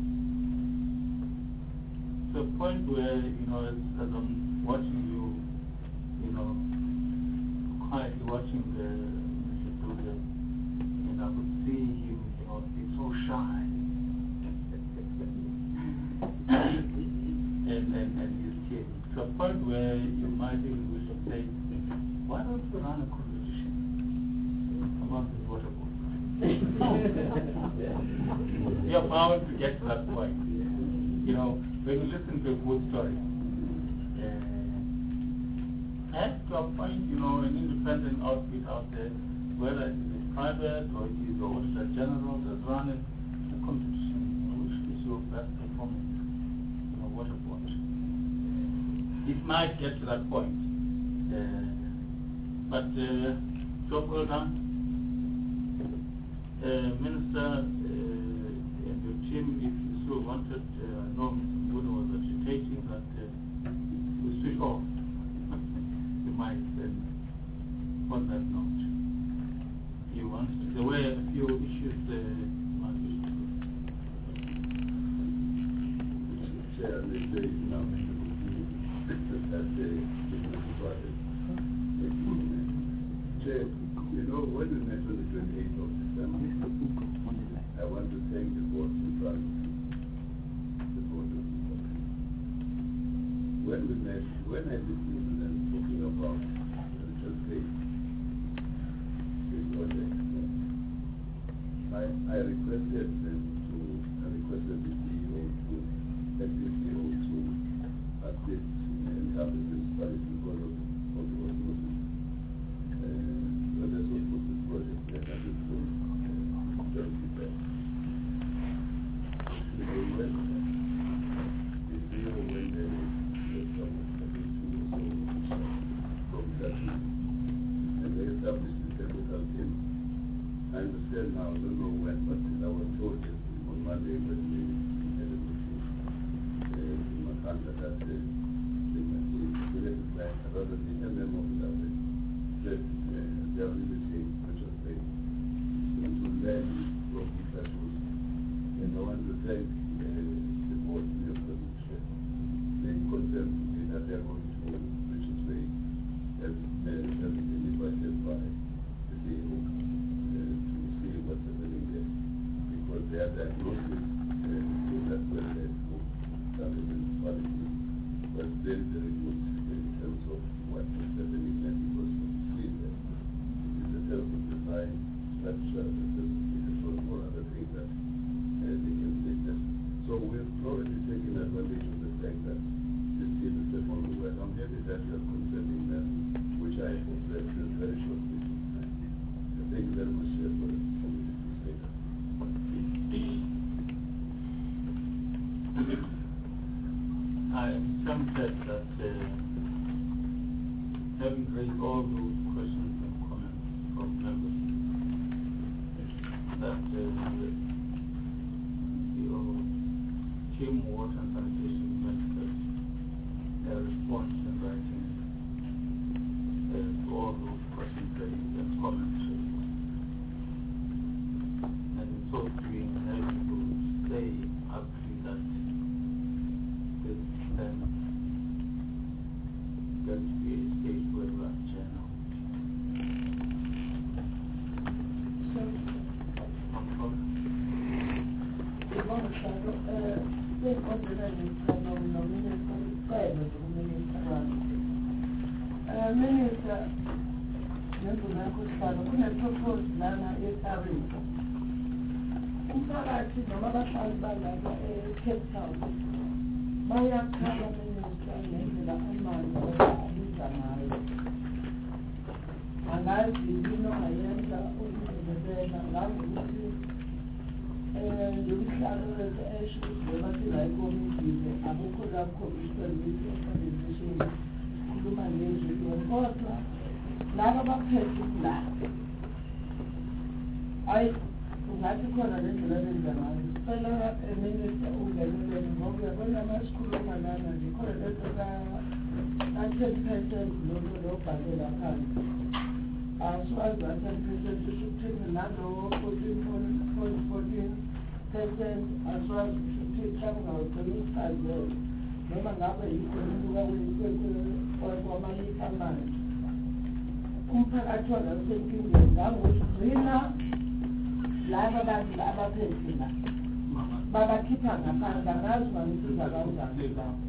To a point where, you know, as, as I'm watching you, you know, quietly watching the Mister Dulia, you know, I could see him, you know, being so shy. and, and, and he's kidding. To a point where you might even wish to say, why don't you run a competition among the water board? You're bound to get to that point. You know, when you listen to a good story, uh, and to a point, you know, an independent outfit out there, whether it is private or it is the Auditor General that's running a competition, you know, which is your best performance, you know, water board. It might get to that point. Uh, but, uh, job well done. Uh, Minister uh, and your team, if you so wanted, uh, I know Mister Mbuna was agitating that uh, we switch off the mic then on that note. You want to, there were a few issues uh, might wish to Chair, the day now that the Chair, you know, when we met on the twenty-eighth of December, I want to thank the board in front the board of the company. When we met, when I listened to them talking about the interface, the project, my I, I requested them to, I requested the C E O to, let the C E O to assist and have the municipality because of, of the osmosis. Uh, so that's what was this project that I did for uh, just there. So they went, the C E O went there with some of the two or so from that, and they established the technical team. I understand now, I don't know when, but I was told that on Monday when we had a meeting uh, in Makanda that uh, the related client, rather the M M officer, that uh, they are limiting, which was saying, to learn from these issues. And I want to thank uh, the board of the share. They confirmed to me that they are going to, which is way, as uh, has been invited by the C E O. What's happening there, because they are diagnosis and so that's where they go down the municipality, but then they reduce in terms of what is happening there, because you see that it is a terms of design, structure, and all other things that uh, they can take them. So we've already taken advantage of the fact that this is a step on the way. I'm happy that you are concerning them, which I hope that is very shortly. Thank you very much for it. I am tempted that uh, having raised all those questions and comments from members, that uh, your team water and sanitation ministers their response in writing uh, to all those questions raised and comments raised. And in so doing, having to say actually that this then going to be a stage where we are channel. So, we want to start uh, with what the Minister nominated for the private Minister. Uh, Minister, Ndunakusana, kune-proposed lana eSarika. Umphakathi noma abahlali balapha eCape Town bayakhala Minister ngendlela amanzi abiza ngayo. Angazi yini ongayenza ukuzelela ngazukuthi um yomhlalo wethu esho njengoba singayikomidile akukho lapho iservice organization khuluma ngezilo kodwa laba baphethe la ayi ungathi khona lendlela lenza ngayo sicela Minister ungenelele ngoba uyabona masikhuluma lana nje khona lento ka-ten percent lolo lobhalela phansi aswazi ka-ten percent usukuthini nalowo fourteen point fourteen percent aswazi ukuthi mhlawumbe ngawugcina isichazelo noma ngabe yikho unyuka kwamalitha amanzi umphakathi wona usenkingeni ngangokugcina laba bantu abaphethe la babakhipha ngaphandle bangazi bangisiza kanjani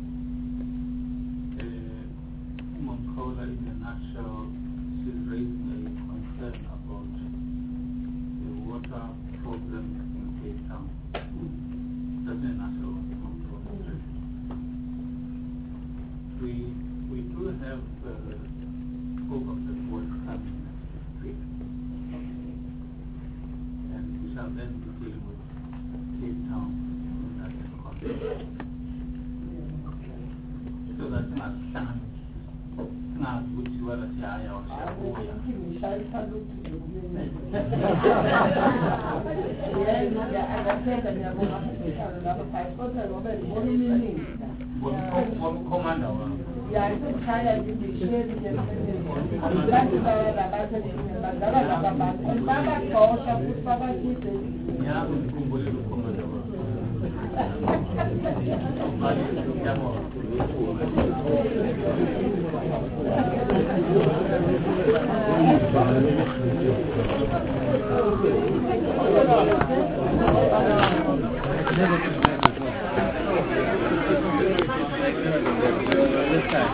Umonkola in a nutshell is raising a concern about the water problem in Cape Town. That's a nutshell. We we do have uh, hope of the water coming next week. And we shall then be dealing with Cape Town in that context. So that's not done. Not good to what I say, I Yeah,